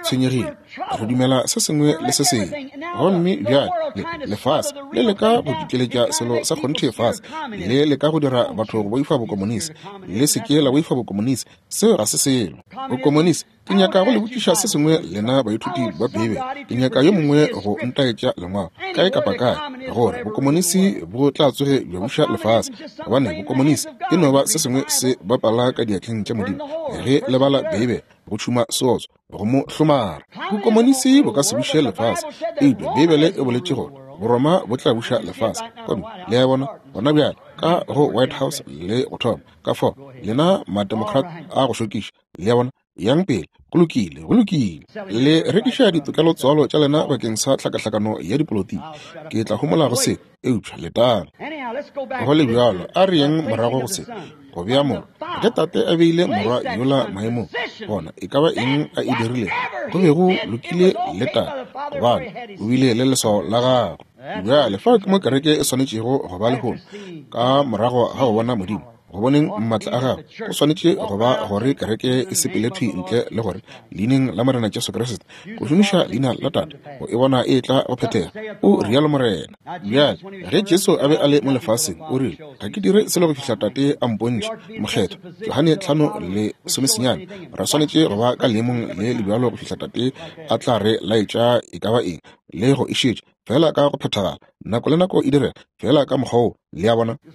tshwenyegile re dumela se sengwe le se sengwe gomme bjale lefase le le ka go dikeletša selo sa kgonthe fase le le ka go dira batho go boifa bokomonisi le se ke la boifa bokomonisi seo ga se selo bokomonisi ke nyaka go le botšiša se sengwe lena baithuti ba bebe ke nyaka yo mongwe go ntaetša lengwao kae kapa kae gore bokomonisi bo tla tsoge bja buša lefase gobane bokomonisi ke no ba se sengwe se bapala ka diatleng tša modimo ge le bala bebe go tšhuma seoso go mo hlomara bokomonisi bo ka se buše lefase eupša bebele e boletše gore boroma bo tla buša lefase gomme le ya bona bona bjale ka go White House le go thoma ka fo lena mademokrat a go šokiša le ya bona yang pele go lokile go lokile le rekiša ditokelo tswalo tša lena bakeng sa tlhakatlhakano ya dipolotiki ke tla homola go se eupša letang go le bjalo a re yeng morago go se go bea mora ke tate a beile morwa yola maemong bona e ka ba eng a e dirile go be go lokile letang gobane o bile le leso la gago bjale fa ke mo kereke e swanetšego go ba lehono ka morago ga go bona modimo go boneng mmatla a gago go swanetše go ba gore kereke e sepelethwe ntle le gore leineng la morena Jesu Kriste go šomiša leina la tate go e bona e tla go phethega o rialo morena bjale ge Jesu a be a le mo lefaseng o rile ga ke dire selo go fihla tate a mpontše mokgetho Johane tlhano le somesenyane ra swanetše go ba ka leemong le lebjalo go fihla tate a tla re laetša e ka ba eng le go e šetše fela ka go phethagala nako le nako e direla fela ka mokgwa o le ya bona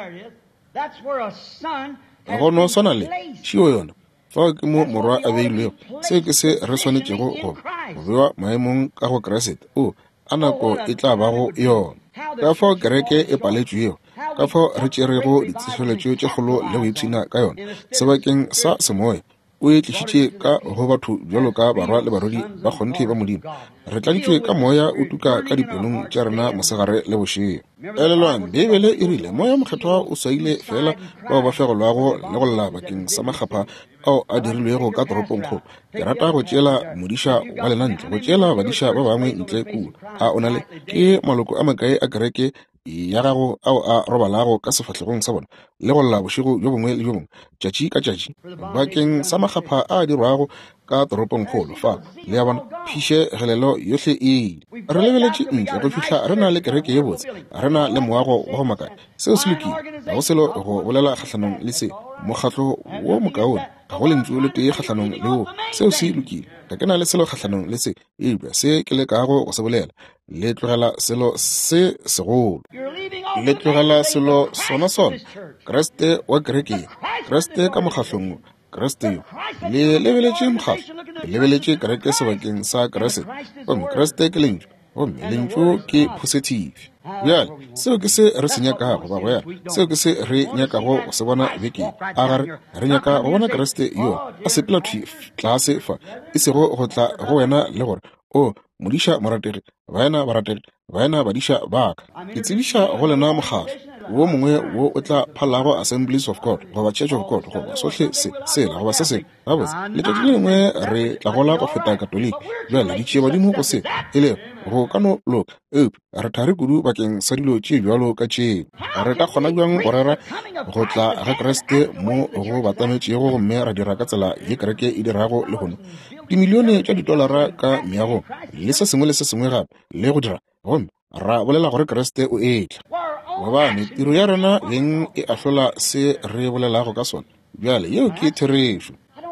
go no swana le tšeo yona fa ke mo morwa a beilwego seo ke se re swanetšego go go bewa maemong ka go Kriste o a nako e tla bago yona ka fao kereke e paletšweo ka fao re tšerego ditšheletšo tše kgolo le go ipshina ka yona sebakeng sa semoya o e tlišitše ka go batho bjalo ka barwa le barodi ba kgonthe ba modimo re tladitšwe ka moya o tuka ka dipelong tša rena mosegare le bošego elelwang bebele e rile moya mokgethwa o swaile fela bao ba fegolwago le go lla bakeng sa magapha ao a dirilwego ka toropong kgolo ke rata go tšeela modiša wa lena ntle go tšeela badiša ba bangwe ntle kudu a o na le ke maloko a makae a kereke ya gago ao a robalago ka sefatlhegong sa bona le go lla bošego jo bongwe le jo bongwe tšatši ka tšatši bakeng sa magapha a dirwago ka toropong kgolo fa le ya bona phišegelelo yohle e re lebeletše ntle go fihla re na le kereke ye botse re na le moago wa go makae seo se lokile ga go selo go bolela kgatlhanong le se mokgatlo wo mokaone ga go lentšu le tee kgatlhanong le wo seo se lokile ka ke na le selo kgatlhanong le se eupša se ke le kago go se bolela le tlogela selo se segolo le tlogela selo sona sona Kriste wa kereke Kriste ka mokgatlong Kriste yo le lebeletše mokgatlo le lebeletše kereke sebakeng sa Kriste gomme Kriste ke lentšu gomme lentšu ke positive bjale seo ke se re se nyakago ba go yana seo ke se re nyakago go se bona bekeng a gare re nyaka go bona Kriste yo a sepela tlase fa e sego go tla go wena le gore o modiša morategi baena barategi baena badiša baka ke tsebiša go lena mokgatlo wo mongwe wo o tla phalago Assemblies of God goba Church of God goba sohle se sela goba se seng gabotse letšatši le lengwe re tla gola go feta katoliki bjale ditšee badimo go se e le go ka no loka eupša re thari kudu bakeng sa dilo tše bjalo ka tšeo re ka kgona bjang go rera go tla ga Kriste mo go batametšego gomme ra dira ka tsela ye kereke e dirago le gono dimilione tša didolara ka meago le se sengwe le se sengwe gape le go dira gomme ra bolela gore Kriste o etla gobane tiro ya rena leng e ahlola se re bolelago ka sona bjale yeo ke therešo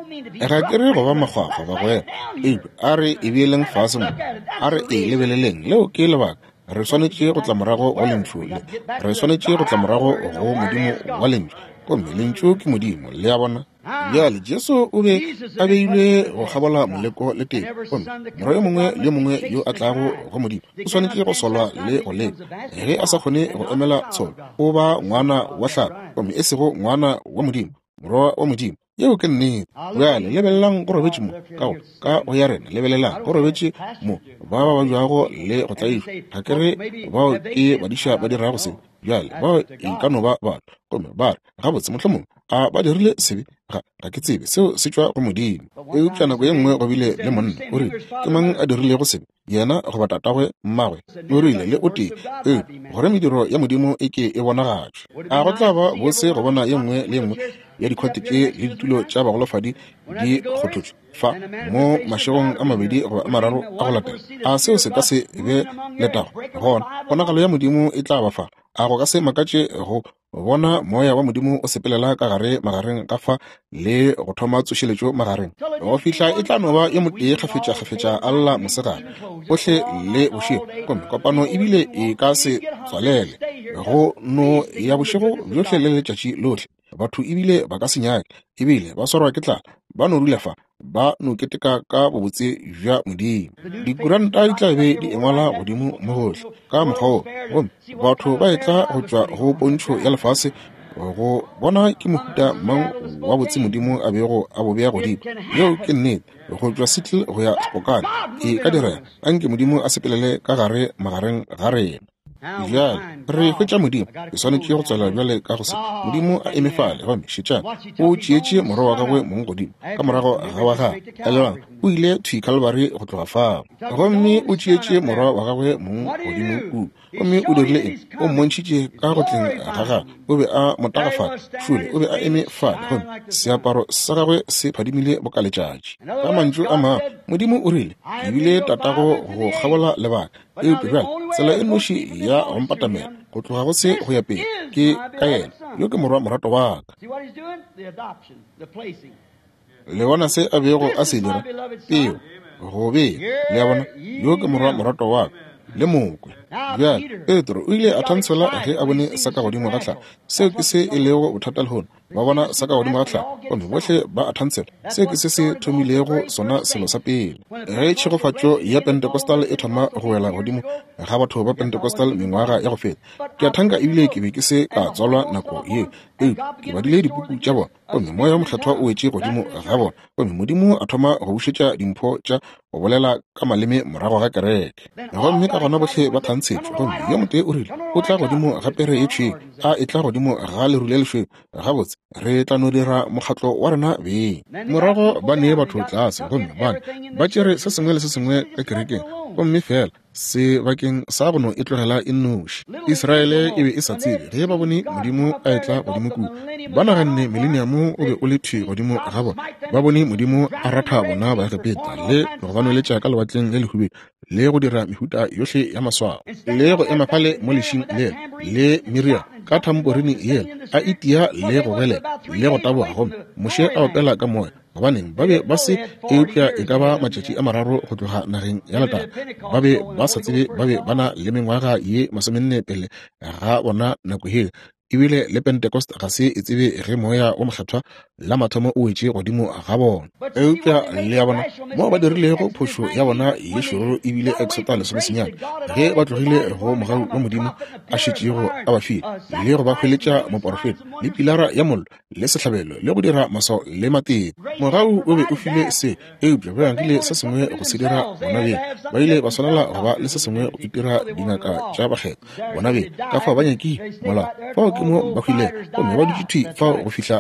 ga ke re go ba makgwakgwa ba go ena eupša a re e beeleng fase mo a re e lebeleleng leo ke lebaka re swanetše go tla morago go lentšu le re swanetše go tla morago go modimo wa lentšu gomme lentšu ke modimo le ya bona bjale Jesu o be a beilwe go gabola moleko le teng gomme morwa yo mongwe le yo mongwe yo a tlago go modimo o swanetše go solwa le go leka ge a sa kgone go emela tsholo o ba ngwana wa hlaba gomme e sego ngwana wa modimo morwa wa modimo yeo ke nnete bjale lebelelang go robetše mo kao ka go ya rena lebelelang go robetše mo ba ba ba jwago le go tlaišwa ga ke re bao ke badiša ba dirago se bjale bao e ka no ba bana gomme ba re gabotse mohlomong a ba dirile sebe ga ga ke tsebe seo se tswa go modimo e upša nako ye nngwe go bile le monna o rile ke mang a dirile go sebe yena go ba tatagwe mmagwe o rile le o tee e gore mediro ya modimo e ke e bonagatšwe a go tla ba bose go bona ye nngwe le nngwe ya dikhoteke le ditulo tša bagolofadi di kgothotšwe fa mo mašegong a mabedi go a mararo a go latela a seo se ka se be letago gona ponagalo ya modimo e tla ba fa a go ka se makatše go bona moya wa modimo o sepelela ka gare magareng ka fa le go thoma tsošeletšo magareng go fihla e tla no ba ye motee kgafetša-kgafetša a lla mosegare bohle le bošego kome kopano ebile e ka se tswalele go no ya bošego bjohle le letšatši lohle batho ebile ba ka senyake ebile ba swarwa ke tlala ba no dula fa ba no keteka ka bobotse bja modimo dikuranta di tla be di engwala godimo mo gohle ka mokgwa gomme batho ba e tla go tšwa go pontšho ya lefase go bona ke mohuta mang wa botse modimo a bego a bobeya godimo yeo ke nnete go tšwa Seattle go ya Spokane e ka direla anke modimo a sepelele ka gare magareng ga rena bjale re hwetša modimo e swanetše go tswela bjale ka go se modimo a emefale gomme šetšana o tšeetše morwa wa gagwe mong godimo ka morago ga wa ga a lebang o ile thwi Calvary go tloga fao gomme o tšeetše morwa wa gagwe mong godimo ku gomme o dirile eng o mmontšhitše ka go tleng ga gagwe o be a motagafala šole o be a eme fale gomme seaparo sa gagwe se phadimile bokaletšatši ka mantšu a maa modimo o rile ke bile tatago go kgabola lebaka eupša bjale tsela e noši ya gompatamela go tloga go se go ya pele ke ka yena yo ke morwa morato wa ka le bona se a bego a se dira peo go be le ya bona yo ke morwa morato wa ka le mokwe bjale Petro o ile a thansela ge a bone sa ka godimo ga tlhaga seo ke se e lego bothata le gone ba bona sa ka godimo ga tlhaga gomme bohle ba a thansela seo ke se se thomilego sona selo sa pele ge tšhegofatšo ya Pentecostal e thoma go wela godimo ga batho ba Pentecostal mengwaga ya go feta ke a thanka ebile ke be ke se ka tswalwa nako ye e ke badile dipuku tša bona gomme moya wa mokgethwa o wetše godimo ga bona gomme modimo a thoma go bušetša dimpho tša go bolela ka maleme morago ga kereke gomme ka gona bohle ba thantšhetšwe gomme yo motee o rile o tla godimo gape re e tšhweng a e tla godimo ga leru le lešweng gabotse re tla no dira mokgatlo wa rena beng morago ba nee batho tlase gomme bana ba tšere se sengwe le se sengwe ka kerekeng gomme fela sebakeng sa gono e tlogela e nnoši Israele e be e sa tsebe ge ba bone modimo a etla godimo kudu ba naganne mileniamo o be o le thwi godimo ga bona ba bone modimo a ratha bona ba egepeta le go ba noletša ka lewatleng le lehubedi le go dira mehuta yohle ya maswao le go ema phale mo lešing le le Miriam ka tamborini yele a itia le go gele le go taboga gomme moše a opela ka moya gobaneng ba be ba se eupša e ka ba matšatši a mararo go tloga nageng ya letala ba be ba sa tsebe ba be ba na le mengwaga ye masomenne pele ga bona nako hele ebile le Pentecost ga se e tsebe ge moya o mokgethwa la mathomo o wetše godimo ga bona eupša le ya bona mo ba dirilego phošo ya bona ye šoro ebile exota lesomesenyana ge ba tlogile go mogau wa modimo a šetšego a ba file le go ba hweletša moporofeta le pilara ya mollo le sehlabelo le go dira maswao le matete mogau o be o file se eupša ba yankile se sengwe go se dira bona beng ba ile ba swanela go ba le se sengwe go itira dingaka tša bakgetha bona beng ka fa ba nyakile molao fao ke mo ba hwile gomme ba dutšithwi fao go fihla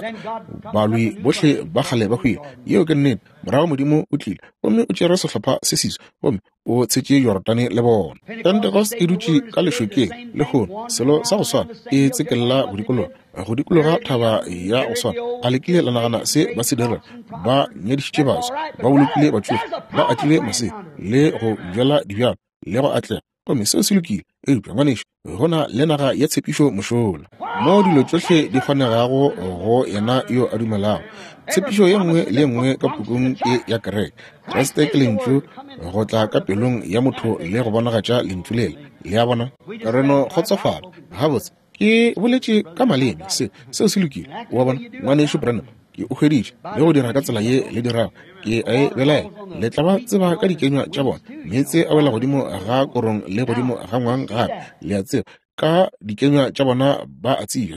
balwi bohle ba kgale ba hwile yeo ke nnete morago modimo o tlile gomme o tšere sehlopha se siso gomme o tshetše Yordane le bona Pentecost e dutše ka lešokeng le gono selo sa go swana e tsekelela go dikolong go dikologa thaba ya go swana a lekile la nagana se ba se dira ba nyadišitše baso ba bolokile batsofe ba atlile mase le go jala dibjalo le go atlega gomme seo se lokile eupša ngwanešo go na le naga ya tshepišo mošola mo dilo tsohle di kgonegago go yena yo a dumelago tshepišo ye nngwe le nngwe ka pukung ke ya kereke kreste ke lentšu go tla ka pelong ya motho le go bonagatša lentšu lele le ya bona re no kgotsofala gabotse ke boletše ka maleme se seo se lokile wa bona ngwanešo Branham ke o hweditše le go dira ka tsela ye le dirago ke a e belaela le tla ba tseba ka dikenywa tša bona meetse a wela godimo ga korong le godimo ga ngwang gape le a tseba ka dikenywa tša bona ba a tseba bjale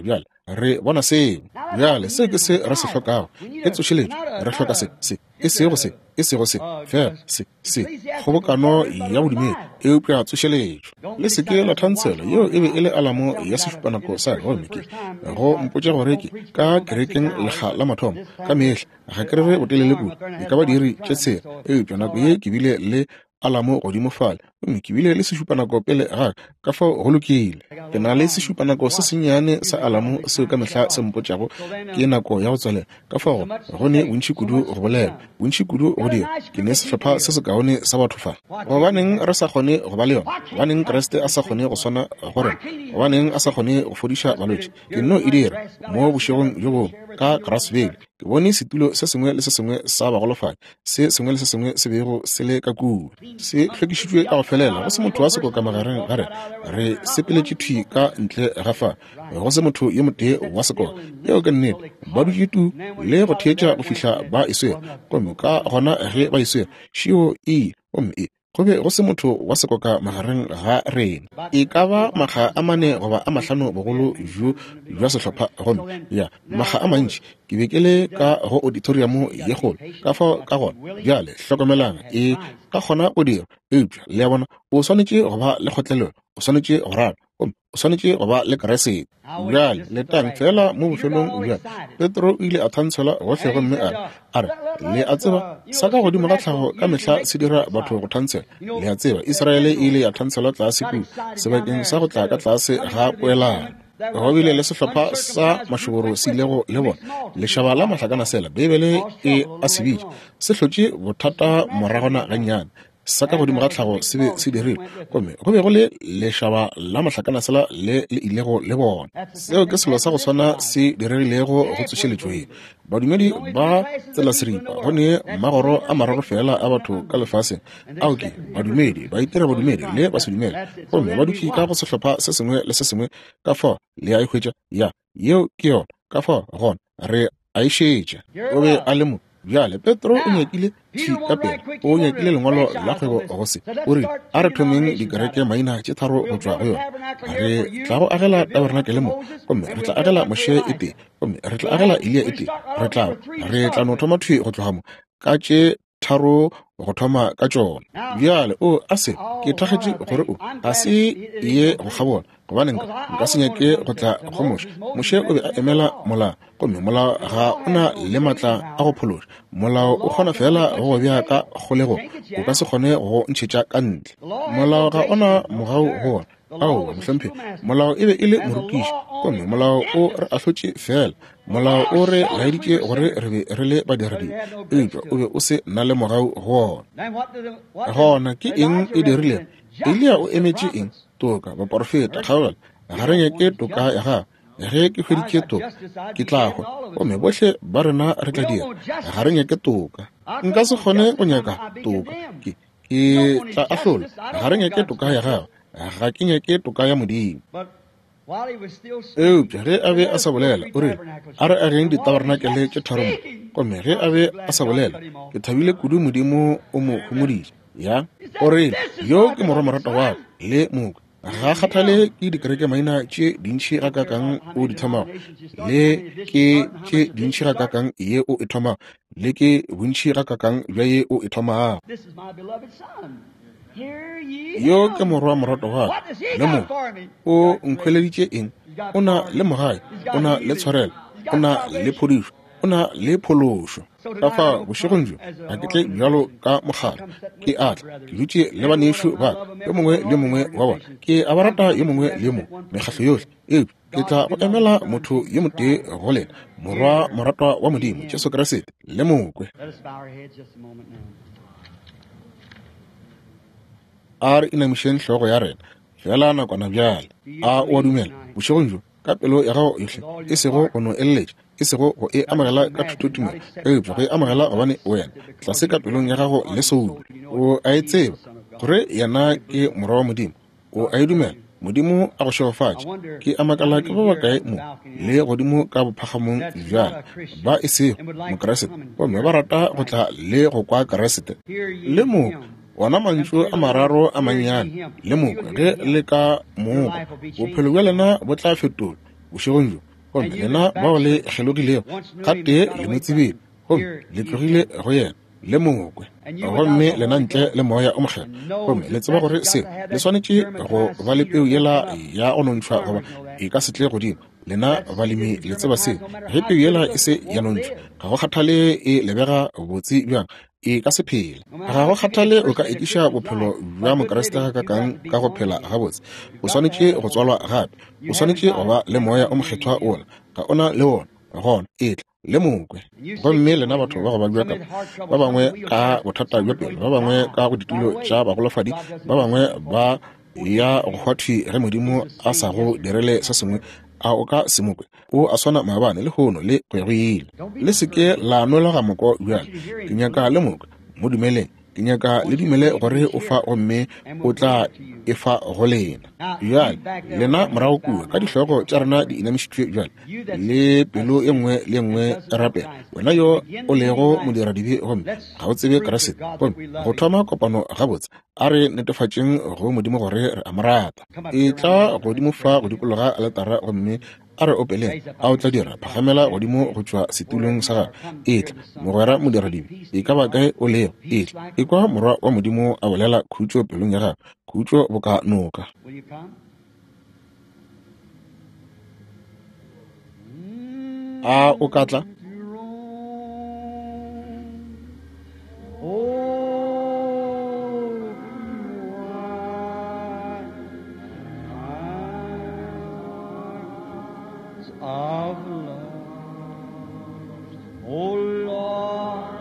re bona se bjale se ke se re se hlokago e tsošeletšo re hloka se se e sego se e sego se fela se se kgobokano ya bodumedi e upša tsošeletšo le se ke la thansela yeo e be e le alamo ya sešupanako sa romeke go mpotša goreke ka kerekeng lekga la mathomo ka mehla ga ke re botelele kudu e ka ba diri tše tshela e upša nako ye ke bile le alamo godimo fale mme ke bile le sešupanako pele ga ka fao go lokile ke na le sešupanako se sennyane sa alamo seo ka mehla se mpotšago ke nako ya go tswalela ka fao gone bontši kudu go bolela bontši kudu go dira ke ne sehlopha se se kaone sa batho fala gobaneng re sa kgone go ba le yona gobaneng keresete a sa kgone go swana go rena gobaneng a sa kgone go fodiša balwetši ke no e dira mo bošegong jo bongwe ka Grasville ke bone setulo se sengwe le se sengwe sa bagolofadi se sengwe le se sengwe se bego se le ka kudu se hlwekišitšwe ka go felela go se motho wa seko ka magareng ga re re sepeletše thwi ka ntle ga fa go se motho ye motee wa sekoko yeo ke nnete ba dutše tu le go theetša go fihla ba iswera gomme ka gona ge ba iswera šio e gomme e go be go se motho wa sekoka magareng ga rena e ka ba makga a mane goba a mahlano bogolo jo jwa sehlopha gomme ya makga a mantši ke be ke le ka go auditoriamo ye kgolo ka fao ka gona bjale hlokomelang e ka kgona go dira eupša le ya bona o swanetše go ba le kgotlelelo o swanetše go rata gomme o swanetše go ba le keresete bjale le tang fela mo bofelong bjale Petro o ile a thantshela gohle gomme a a re le a tseba sa ka godimo ga tlhago ka mehla se dira batho go thantshela le a tseba Israele e ile ya thantshela tlase kudu sebakeng sa go tla ka tlase ga poelano go bile le sehlopha sa mašoboro se ilego le bona lešaba la mahlakana sela bebele e a sebitše se hlotše bothata moragona gannyane sa ka godimo ga tlhago se be se dirile gomme go be go le lešaba la mahlakana sela le le ilego le bona seo ke selo sa go swana se diregilego go tsošeletšo e badumedi ba tsela seripa gone magoro a mararo fela a batho ka lefaseng ao ke badumedi ba itira badumedi le ba se dumele gomme ba dutše ka go sehlopha se sengwe le se sengwe ka fao le a ikhwetša ya yeo ke yona ka fao gona re a išetša o be a le mo bjale Petro o nyakile thi ka pele o nyakile lengwalo la kgwebo go se o re a re thomeng dikereke maina tše tharo go tšwa go yona re tla go agela tabernakele mo gomme re tla agela moše e tee gomme re tla agela Elia e tee re tla re tla no thoma thwi go tloga mo ka tše tharo go thoma ka tšona bjale o a se ke thagetše gore o a se ye go kgabona gobane nka se nyake go tla go moše moše o be a emela molao gomme molao ga o na le maatla a go phološa molao o kgona fela go go bja ka kgolego o ka se kgone go ntšhetša ka ntle molao ga o na mogau go ona ao mohlemphe molao e be e le morutiši gomme molao o re ahlotše fela molao o re laeditše gore re be re le badiredi eupša o be o se na le mogau go ona gona ke eng e dirile Elia o emetše eng toka baprofeta kgaogela ga re nyake toka ya gago ge ke hweditše toka ke tlagwe gomme bohle ba rena re tla dira ga re nyake toka nka se kgone go nyaka toka ke tla ahlola ga re nyake toka ya gago ga ke nyake toka ya modimo eupša ge a be a sa bolela o rile a re ageng ditabernakele tše tharomo gomme ge a be a sa bolela ke thabile kudu modimo o mo humodile ya o rile yo ke morwamorato wa le moka ga kgathale ke dikereke maina tše dintšhi ga kakang o di thomago le ke tše dintšhi ga kakang ye o e thomago le ke bontšhi ga kakang bja ye o e thomago yo ke morwa morato wa le mo o nkhweleditše eng o na le mogae o na le tshwarelo o na le phodišo o na le phološo ka fa bošegong jo ga ke tle bjalo ka mogala ke atla ke dutše le banešo ba yo mongwe le mongwe wa bona ke a ba rata yo mongwe le mo mekgatlho yohle e ke tla go emela motho yo motee go lena morwa moratwa wa modimo Jesu Kriste le mokwe a re inamišeng hlogo ya rena fela nakwana bjale a o a dumela bošegong jo ka pelo ya gago yohle e sego go no eleletša e sego go e amogela ka thutotumelo eupša go e amogela gobane wena tlase ka pelong ya gago le soule o a e tseba gore yena ke morwa wa modimo o a e dumela modimo a go šegofatše ke a makala ke ba bakae mo le godimo ka bophagamong bjale ba e sego mokeresete gomme ba rata go tla le go kwa keresete le mo ona mantšu a mararo a mannyane le mokwe ge le ka moka bophelo bja lena bo tla fetola bošegong jo gomme lena bao le kgelogilego gate le motsebile gomme le tlogile go yena le mokwe gomme lena ntle le moya o mogela gomme le tseba gore se le swanetše go ba le peu yela ya go nontšhwa goba e ka setle godimo lena balemi le tseba se ge peu yela e se ya nontšhwa ga go kgathale e lebega botse bjang e ka se phele ga go kgathale o ka ekiša bophelo bja mokeresete ka kang ka go phela gabotse o swanetše go tswalwa gape o swanetše go ba le moya o mokgethwa ona ga ona le ona gona etla le mokwe gomme lena batho ba go ba bja ka ba bangwe ka bothata bja pele ba bangwe ka go ditulo tša bagolofadi ba bangwe ba ya go hwathwi ge modimo a sa go direle se sengwe a o ka semokwe o a swana maabane le hono le kwegoile le seke la nola ga moko bjale ke nyaka le mokwe mo dumeleng ke nyaka le dumele gore o fa gomme o tla e fa go lena bjale lena morago kua ka dihlogo tša rena di inamišitšwe bjale le pelo e nngwe le nngwe rapela wena yo o lego modiradibe gomme ga o tsebe keresete gomme go thoma kopano gabotse a re netefatšeng go modimo gore re a morata e tla godimo fa go dikologa aletara gomme a re opeleng a o tla dira phagamela godimo go tšwa setulong sa gago etla mogwera modiradibe e ka ba kae o lego etla e kwa morwa wa modimo a bolela khutšo pelong ya gago khutšo bo ka noka a o ka tla of love. Oh Lord,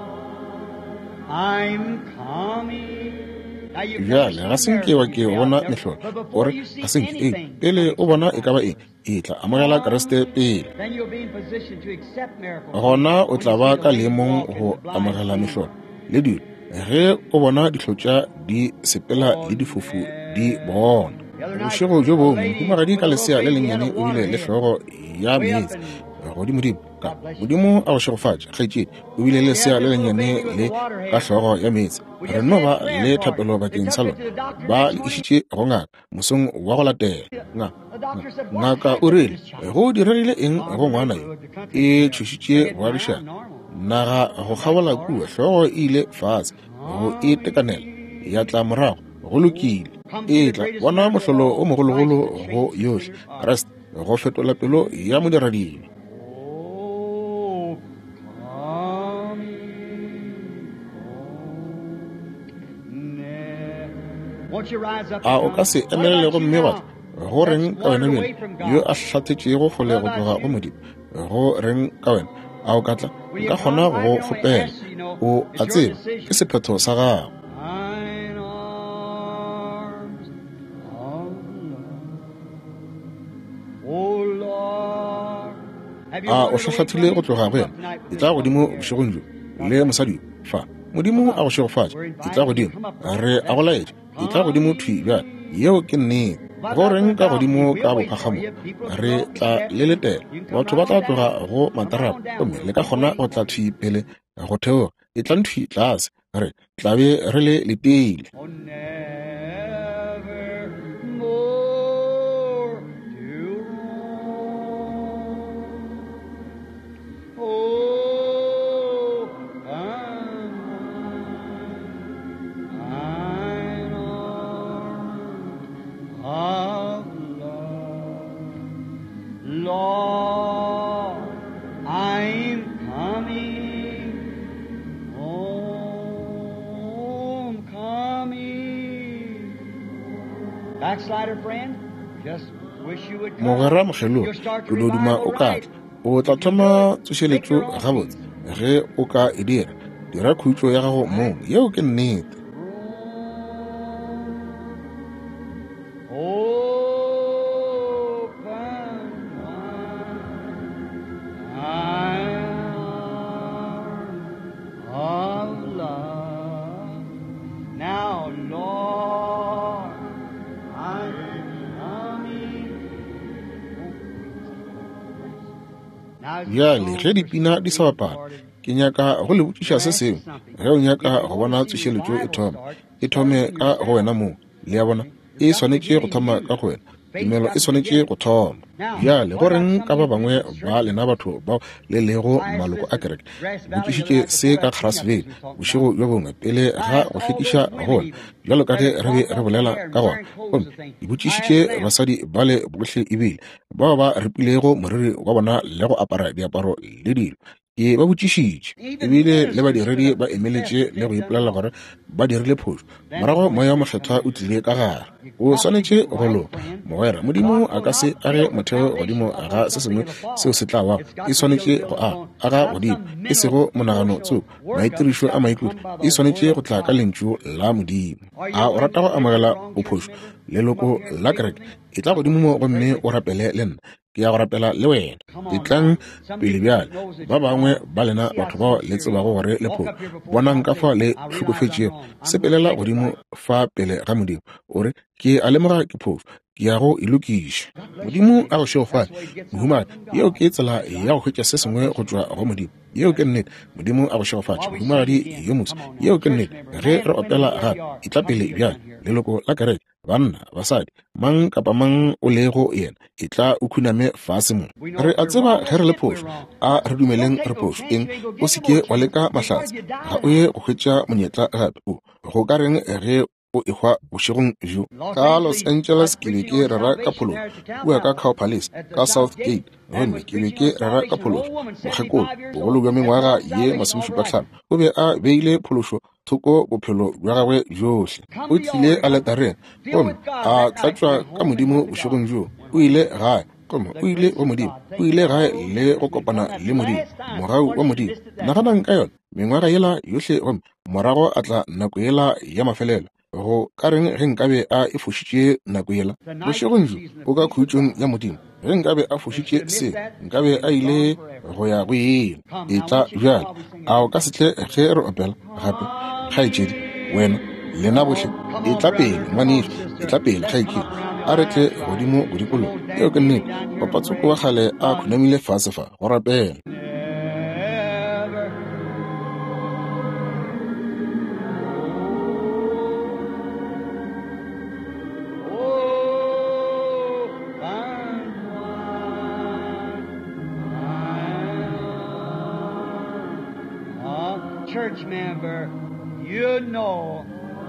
I'm coming. bjale ga senke wa ke bona mehlolo gore ga senke e pele o bona e ka ba eng e tla amogela keresete pele gona o tla ba ka leemong go amogela mehlolo le dilo ge o bona dihlotša di sepela le difofu di bona bošego jo bongwe humagadi ka lesea le lennyane o bile le hlogo ya meetse godimodimo ka modimo a go šegofatša kgaetšedi o bile lesea le lennyane le ka hlogo ya meetse re no ba le thapelo bakeng sa lona ba le išitše go ngaka mosong wa go latela ngaka o rile go diregile eng go ngwana yo e tšhošitše go agišana naga go kgabola kua hlogo e ile fatshe go e tekanela ya tla morago go lokile e tla bona mohlolo o mogologolo go yohle keresete go fetola pelo ya modiradibe a o ka se emelele go mme batho go reng ka wena bjale yo a hlathetšego go le go tloga go modimo go reng ka wena a o ka tla nka kgona go kgopela o a tseba ke sephetho sa gago a o hlahlathile go tloga go yena e tla godimo bošegong jo le mosadi fa modimo a go šegofatša e tla godimo re a go laetša e tla godimo thwi bjale yeo ke nnete go reng ka godimo ka bophagamo re tla le letela batho ba tla tloga go matarapa gomme le ka kgona go tla thwi pele go theoga e tla nthwi tlase re tlabe re le leteile mogwera mogelo o doduma o ka tla o tla thoma tsošeletšo gabotse ge o ka e dira dira khutšo ya gago mong yeo ke nnete bjale ge dipina di sa bapala ke nyaka go le botšiša se sengwe ge o nyaka go bona tsošeletšo e thoma e thome ka go wena moo le ya bona e swanetše go thoma ka go wena tumelo e swanetše go thoma bjale goreng ka ba bangwe ba lena batho bao le lego maloko a kereke botšišitše se ka Grasville bošego bjo bongwe pele ga go hlwekiša gona bjalo ka ge re be re bolela ka gona gomme e botšišitše basadi ba le bohle ebile bao ba repilego moriri wa bona le go apara diaparo le dilo ke ba botšišitše ebile le badiredi ba emeletše le go ipolela gore ba dirile phošo morago moya wa mokgethwa o tlile ka gare o swanetše go loka mogwera modimo a ka se age motheo godimo ga se sengwe seo se tla wa e swanetše go aga godimo e sego monagano tseo maitirišo a maikutlo e swanetše go tla ka lentšu la modimo a o rata go amogela bophošo leloko la kereke e tla godimo mo gomme o rapele le nna ke ya go rapela le wena e tlang pele bjale ba bangwe ba lena batho bao le tsebago gore le phošo bonang ka fa le hlokofetšego sepelela godimo fa pele ga modimo ore ke a lemoga ke phošo ke ya go ilokiša modimo a go šeofane mohumane yeo ke tsela ya go hwetša se sengwe go tšwa go modimo yeo ke nnete modimo a go šeofatša mohumagadi yo motse yeo ke nnete ge re opela gape e tla pele bjale leloko la kereke banna basadi mang kapa mang o lego yena e tla o khuname fase mo re a tseba ge re le phošo a re dumeleng re phošo eng o seke wa leka mahlatse ga o ye go hwetša monyetla gape o go ka reng ge o ekgwa bošegong bjo ka Los Angeles ke be ke rera ka pholoso bua ka Cow Palace ka South Gate gomme ke be ke rera ka pholoso mokgekolo bogolo bja mengwaga ye masomešupahlano o be a beile pholoso thoko bophelo bja gagwe bjohle o tlile a leta rena gomme a tlatšwa ka modimo bošegong bjo o ile gae gomme o ile wa modimo o ile gae le go kopana le modimo morau wa modimo naganang ka yona mengwaga yela yohle gomme morago a tla nako yela ya mafelelo go ka reng ge nkabe a e fošitše nako yela bošegong bjo o ka khutšong ya modimo ge nkabe a fošitše se nkabe a ile go ya go yena e tla bjale a o ka setle ge re opela gape kgaetšedi wena lena bohle e tla pele ngwaneso e tla pele kgaekedi a retle godimo godikolo eo ke nnete papatsoko wa kgale a khunamile fase fa go rapela church member, you know.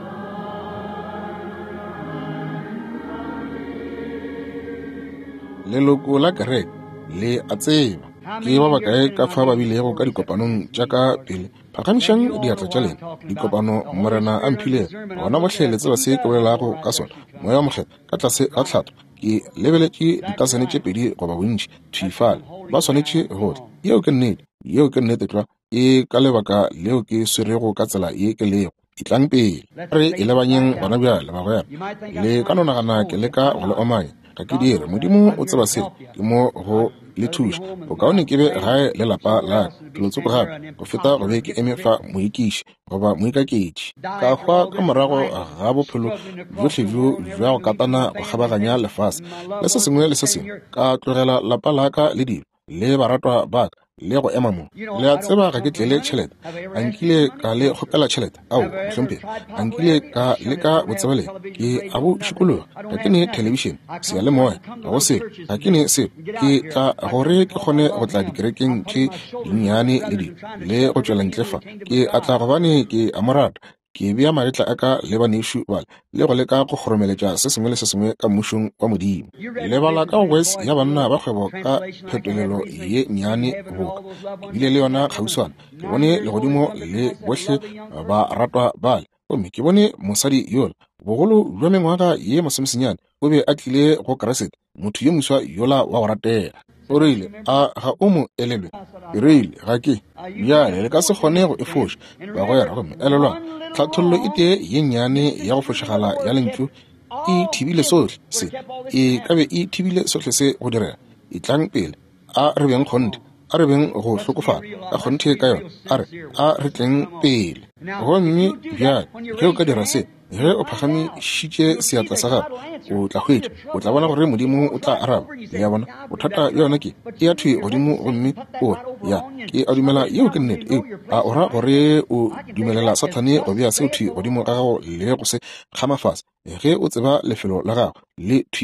leloko la kereke le a tseba ke ba bakae ka fa ba bilego ka dikopanong tša ka pele phagamišang diatla tša lena dikopano morena a mphile gona bohle le tseba se ke bolelago ka sona moya wa mokgetho ka tlase ga tlhato ke lebeletše ditasane tše pedi goba bontši thifale ba swanetše gohle yeo ke nnete yeo ke nnete tla e ka lebaka leo ke swerego ka tsela ye ke lego itlang pele re e lebanyeng bana bjale bagwera le ka nonagana ke leka go le omanya ga ke dire modimo o tseba se ke mo go le thuša bokaone ke be gae le lapa la kelotsoko gape go feta go be ke eme fa moekiši goba moikakedi ka hwa ka morago ga bophelo bjohle bjo bja go katana go kgabaganya lefase le se sengwe le se sengwe ka tlogela lapa laka le dilo le baratwa baka le go ema mo le a tseba ga ke tlele tšhelete a nkile ka le kgopela tšhelete ao hlompheng a nkile ka le ka botsebele ke a bo šikologa ga ke ne television seyalemoya ga go selo ga ke ne selo ke tla gore ke kgone go tla dikerekeng tše dinnyane le dilo le go tšwela ntle fa ke a tla gobane ke a morata ke bea magetla a ka le banešo bale le go leka go kgoromeletša se sengwe le se sengwe ka mmušong wa modimo lebala ka west ya banna ba kgwebo ka phetolelo ye nnyane boka ebile le yona kgauswana ke bone legodimo le bohle ba ratwa bale gomme ke bone mosadi yola bogolo bja mengwaga ye masomesenyane o be a tlile go Grasville motho ye moswa yola wa go ratela o reile a ga o mo elelwe e reile ga ke bjale le ka se kgone go e foša bagwera gomme elelwana tlhathollo e tee ye nnyane ya go fošagala ya lentšu e thibile sohle se e ka be e thibile sohle se go direga e tlang pele a re beng kgonte a re beng go hlokofala ka kgonte ka yona a re a re tleng pele gomme bjale ge o ka dira se ge o phagamišitše seatla sa gago o tla hwetša o tla bona gore modimo o tla araba le ya bona bothata yona ke e ya thwe godimo gomme ore ya ke a dumela yeo ke nnete eo a ora gore o dumelela sathane go bea seo thwe godimo ga gago le go se kgamafasa ge o tseba lefelo la gago le thwifa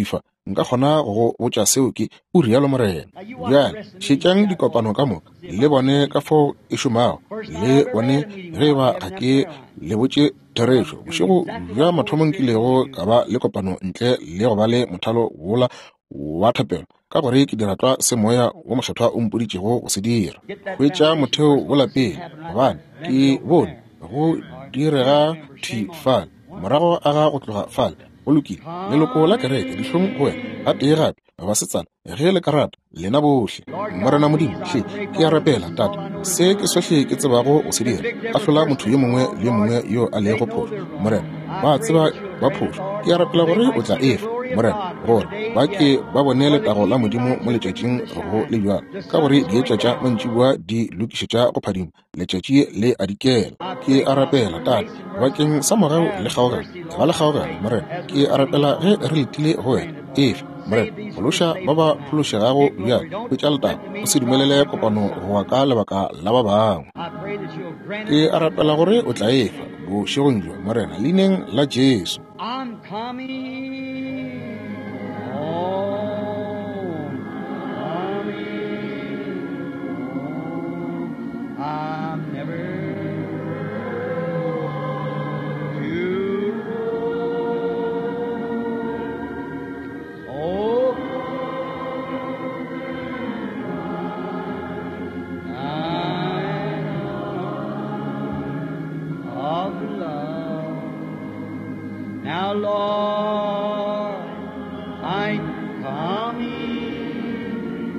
nka kgona go botša seo ke o rialo Morena. Bjale šetšang dikopano ka moka le bone ka fo e šomago le bone ge ba ga ke le botše Terešo bošego bja mathomong kilego ka ba le kopano ntle le go ba le mothalo wola wa thapelo ka gore ke diratwa semoya wa mošathwa o mpoditšego go se dira go etša motheo wo lapeng gobane ke bone go direga thi fale morago a ga go tloga fale go lokile leloko la kereke dihlong go wena ga tee gape basetsana ge le karata lena bohle Morena Modimo hle ke a rapela tata se ke sohle ke tsebago go se dira a hlola motho yo mongwe le mongwe yo a lego phošo Morena ba tseba ba phošo ke a rapela gore o tla efa Morena gore ba ke ba bone letago la Modimo mo letšatšing go le bjalo ka gore dietšatša mantšibua di lokišetša go phadima letšatši le a dikela ke a rapela tata bakeng sa morao le kgaogana ba le kgaogana Morena ke a rapela ge re letile go wena efa Morena phološa ba ba phološegago bjalo go tša letaba o se dumelele kopano goa ka lebaka la ba bangwe ke a rapela gore o tla efa bošegong jwa Morena leineng la Jesu. I'm coming home, coming home. I'm never Now, Lord, I'm coming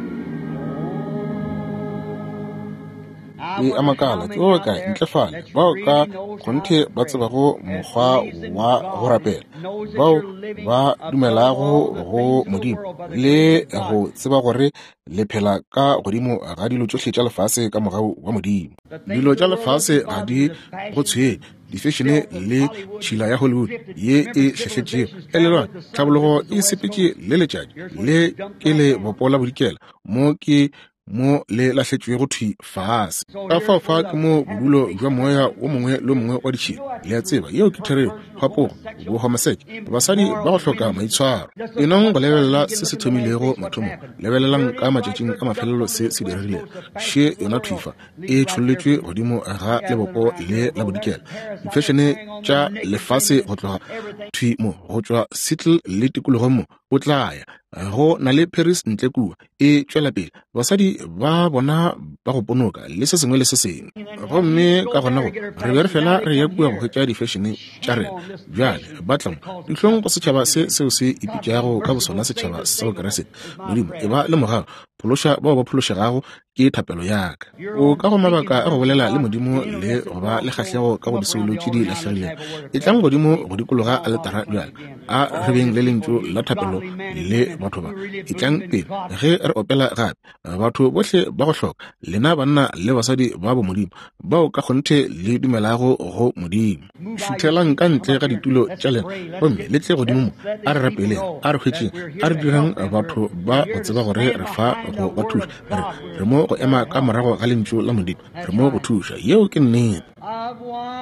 home. E amakala ke o ka ntlefala bao ka kgonthe ba tsebago mokgwa wa go rapela bao ba dumelago go Modimo le go tseba gore le phela ka godimo ga dilo tsohle tša lefase ka mogau wa Modimo. Dilo tša lefase ga di go tshwenye difešene le tšhila ya Hollywood ye e hlehletšego e le lona tlhabologo e sepetše le letšatši le ke le bopola bodikela mo ke mo le lahletšwe go thwi fase ka fafa ke mo bodulo jwa moya o mongwe le mongwe wa ditšhila le a tseba yeo ke thereo gapogo bo homoseke basadi ba go hloka maitshwaro enong go lebelela se se thomilego mathomo lebelelang ka matšatšing a mafelelo se se diregilego she yona thuifa e tšholletswe godimo ga lebopo le la bodikela difešene tša lefase go tloga thwi mo go tšwa Seattle le tikologong mo o tlaya go na le Paris ntle kua e tšwela pele basadi ba bona ba go ponoka le se sengwe le se sengwe gomme ka gona go re be re fela re ya kua go hwetša difešene tša rena bjale batlamo dihlong go setšhaba se seo se ipitšago ka bosona setšhaba sa bokeresete Modimo e ba le morago phološa bao ba phološegago ke thapelo yaka o ka go mabaka a go bolela le Modimo le go ba le kgahlego ka go disolo tše di lahlegilego e tlang godimo go dikologa a letara bjale a rebeng le lentšu la thapelo le batho ba e tlang pele ge re opela gape batho bohle ba go hloka lena banna le basadi ba bo Modimo bao ka kgonthe le dumelago go Modimo šuthelang ka ntle ga ditulo tša lena gomme le tle godimo mo a re rapeleng a re hwetšeng a re dirang batho ba go tseba gore re fa go ba thuša re mo go ema ka morago ga lentšu la Modimo re mo go thuša yeo ke nnete. I've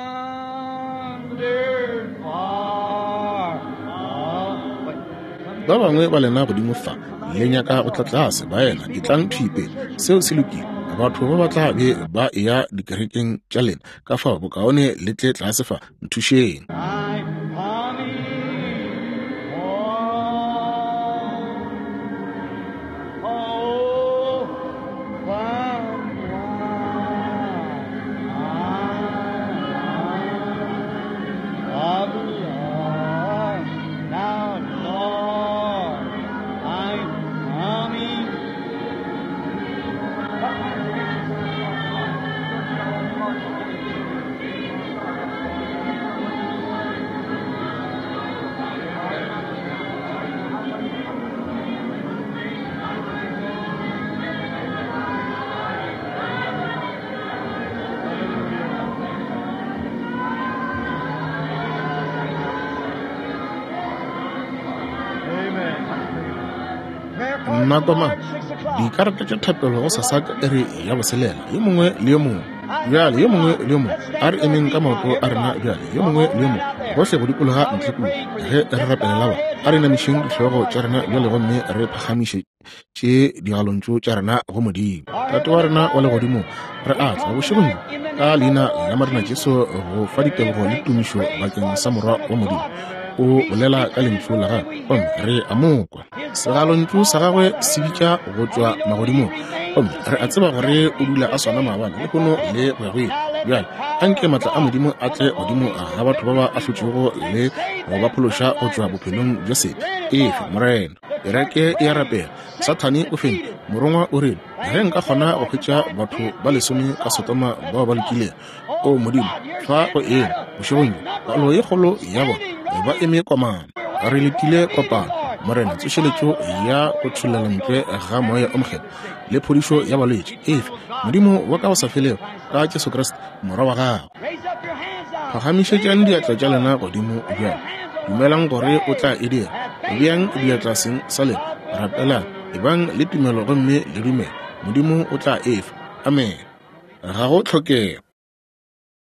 wandered far. Ba bangwe ba lena godimo fa le nyaka go tla tlase ba ena di tlang thipe seo se lokile batho ba ba tla be ba ya dikerekeng tša lena ka fa bokaone le tle tlase fa nthušeng. Nakoma di karata tša thapelo go sasaka e re ya boselela yo mongwe le yo mongwe bjale yo mongwe le yo mongwe a re emeng ka maoto a rena bjale yo mongwe le yo mongwe gohle go dikologa ntlhekulu ge re rapelela ba a re namišeng ditlhogo tša rena bjale gomme re phagamiše tše digalontšo tša rena go modimo. Tate wa rena wa legodimo re a tla bošegong ka leina la marena Jesu go fa ditebogo le tumišo bakeng sa morwa wa modimo. O bolela ka lentsho la gagwe gomme re a mokwa. Segalontšo sa gagwe se bitša go tšwa magodimong gomme re a tseba gore o dula a swana maabane le kono le gwegwe bjale a nke maatla a modimo a tle godimo ga batho ba ba a hlotšego le go ba phološa go tšwa bophelong bja sete. Efe morena kereke e a rapela Sathane o feng morongwa o reng ge nka kgona go hwetša batho ba lesome ka Sotoma bao ba lokileng o modimo fa go eng bošegong palo ye kgolo ya bona ba eme komana re letile kopano morena tsošeletšo ya go tsholela ntle ga moya o mogela le phodišo ya balwetši. Efe modimo wa ka go sa felego ka Jesu Kriste morwa wa gago. Phagamišetšang diatla tša lena godimo bjang dumelang gore o tla e dira bjang diatlaseng sa lena rapelang ebang le tumelo gomme le dumela modimo o tla efa. Amen. Ga go tlhokego.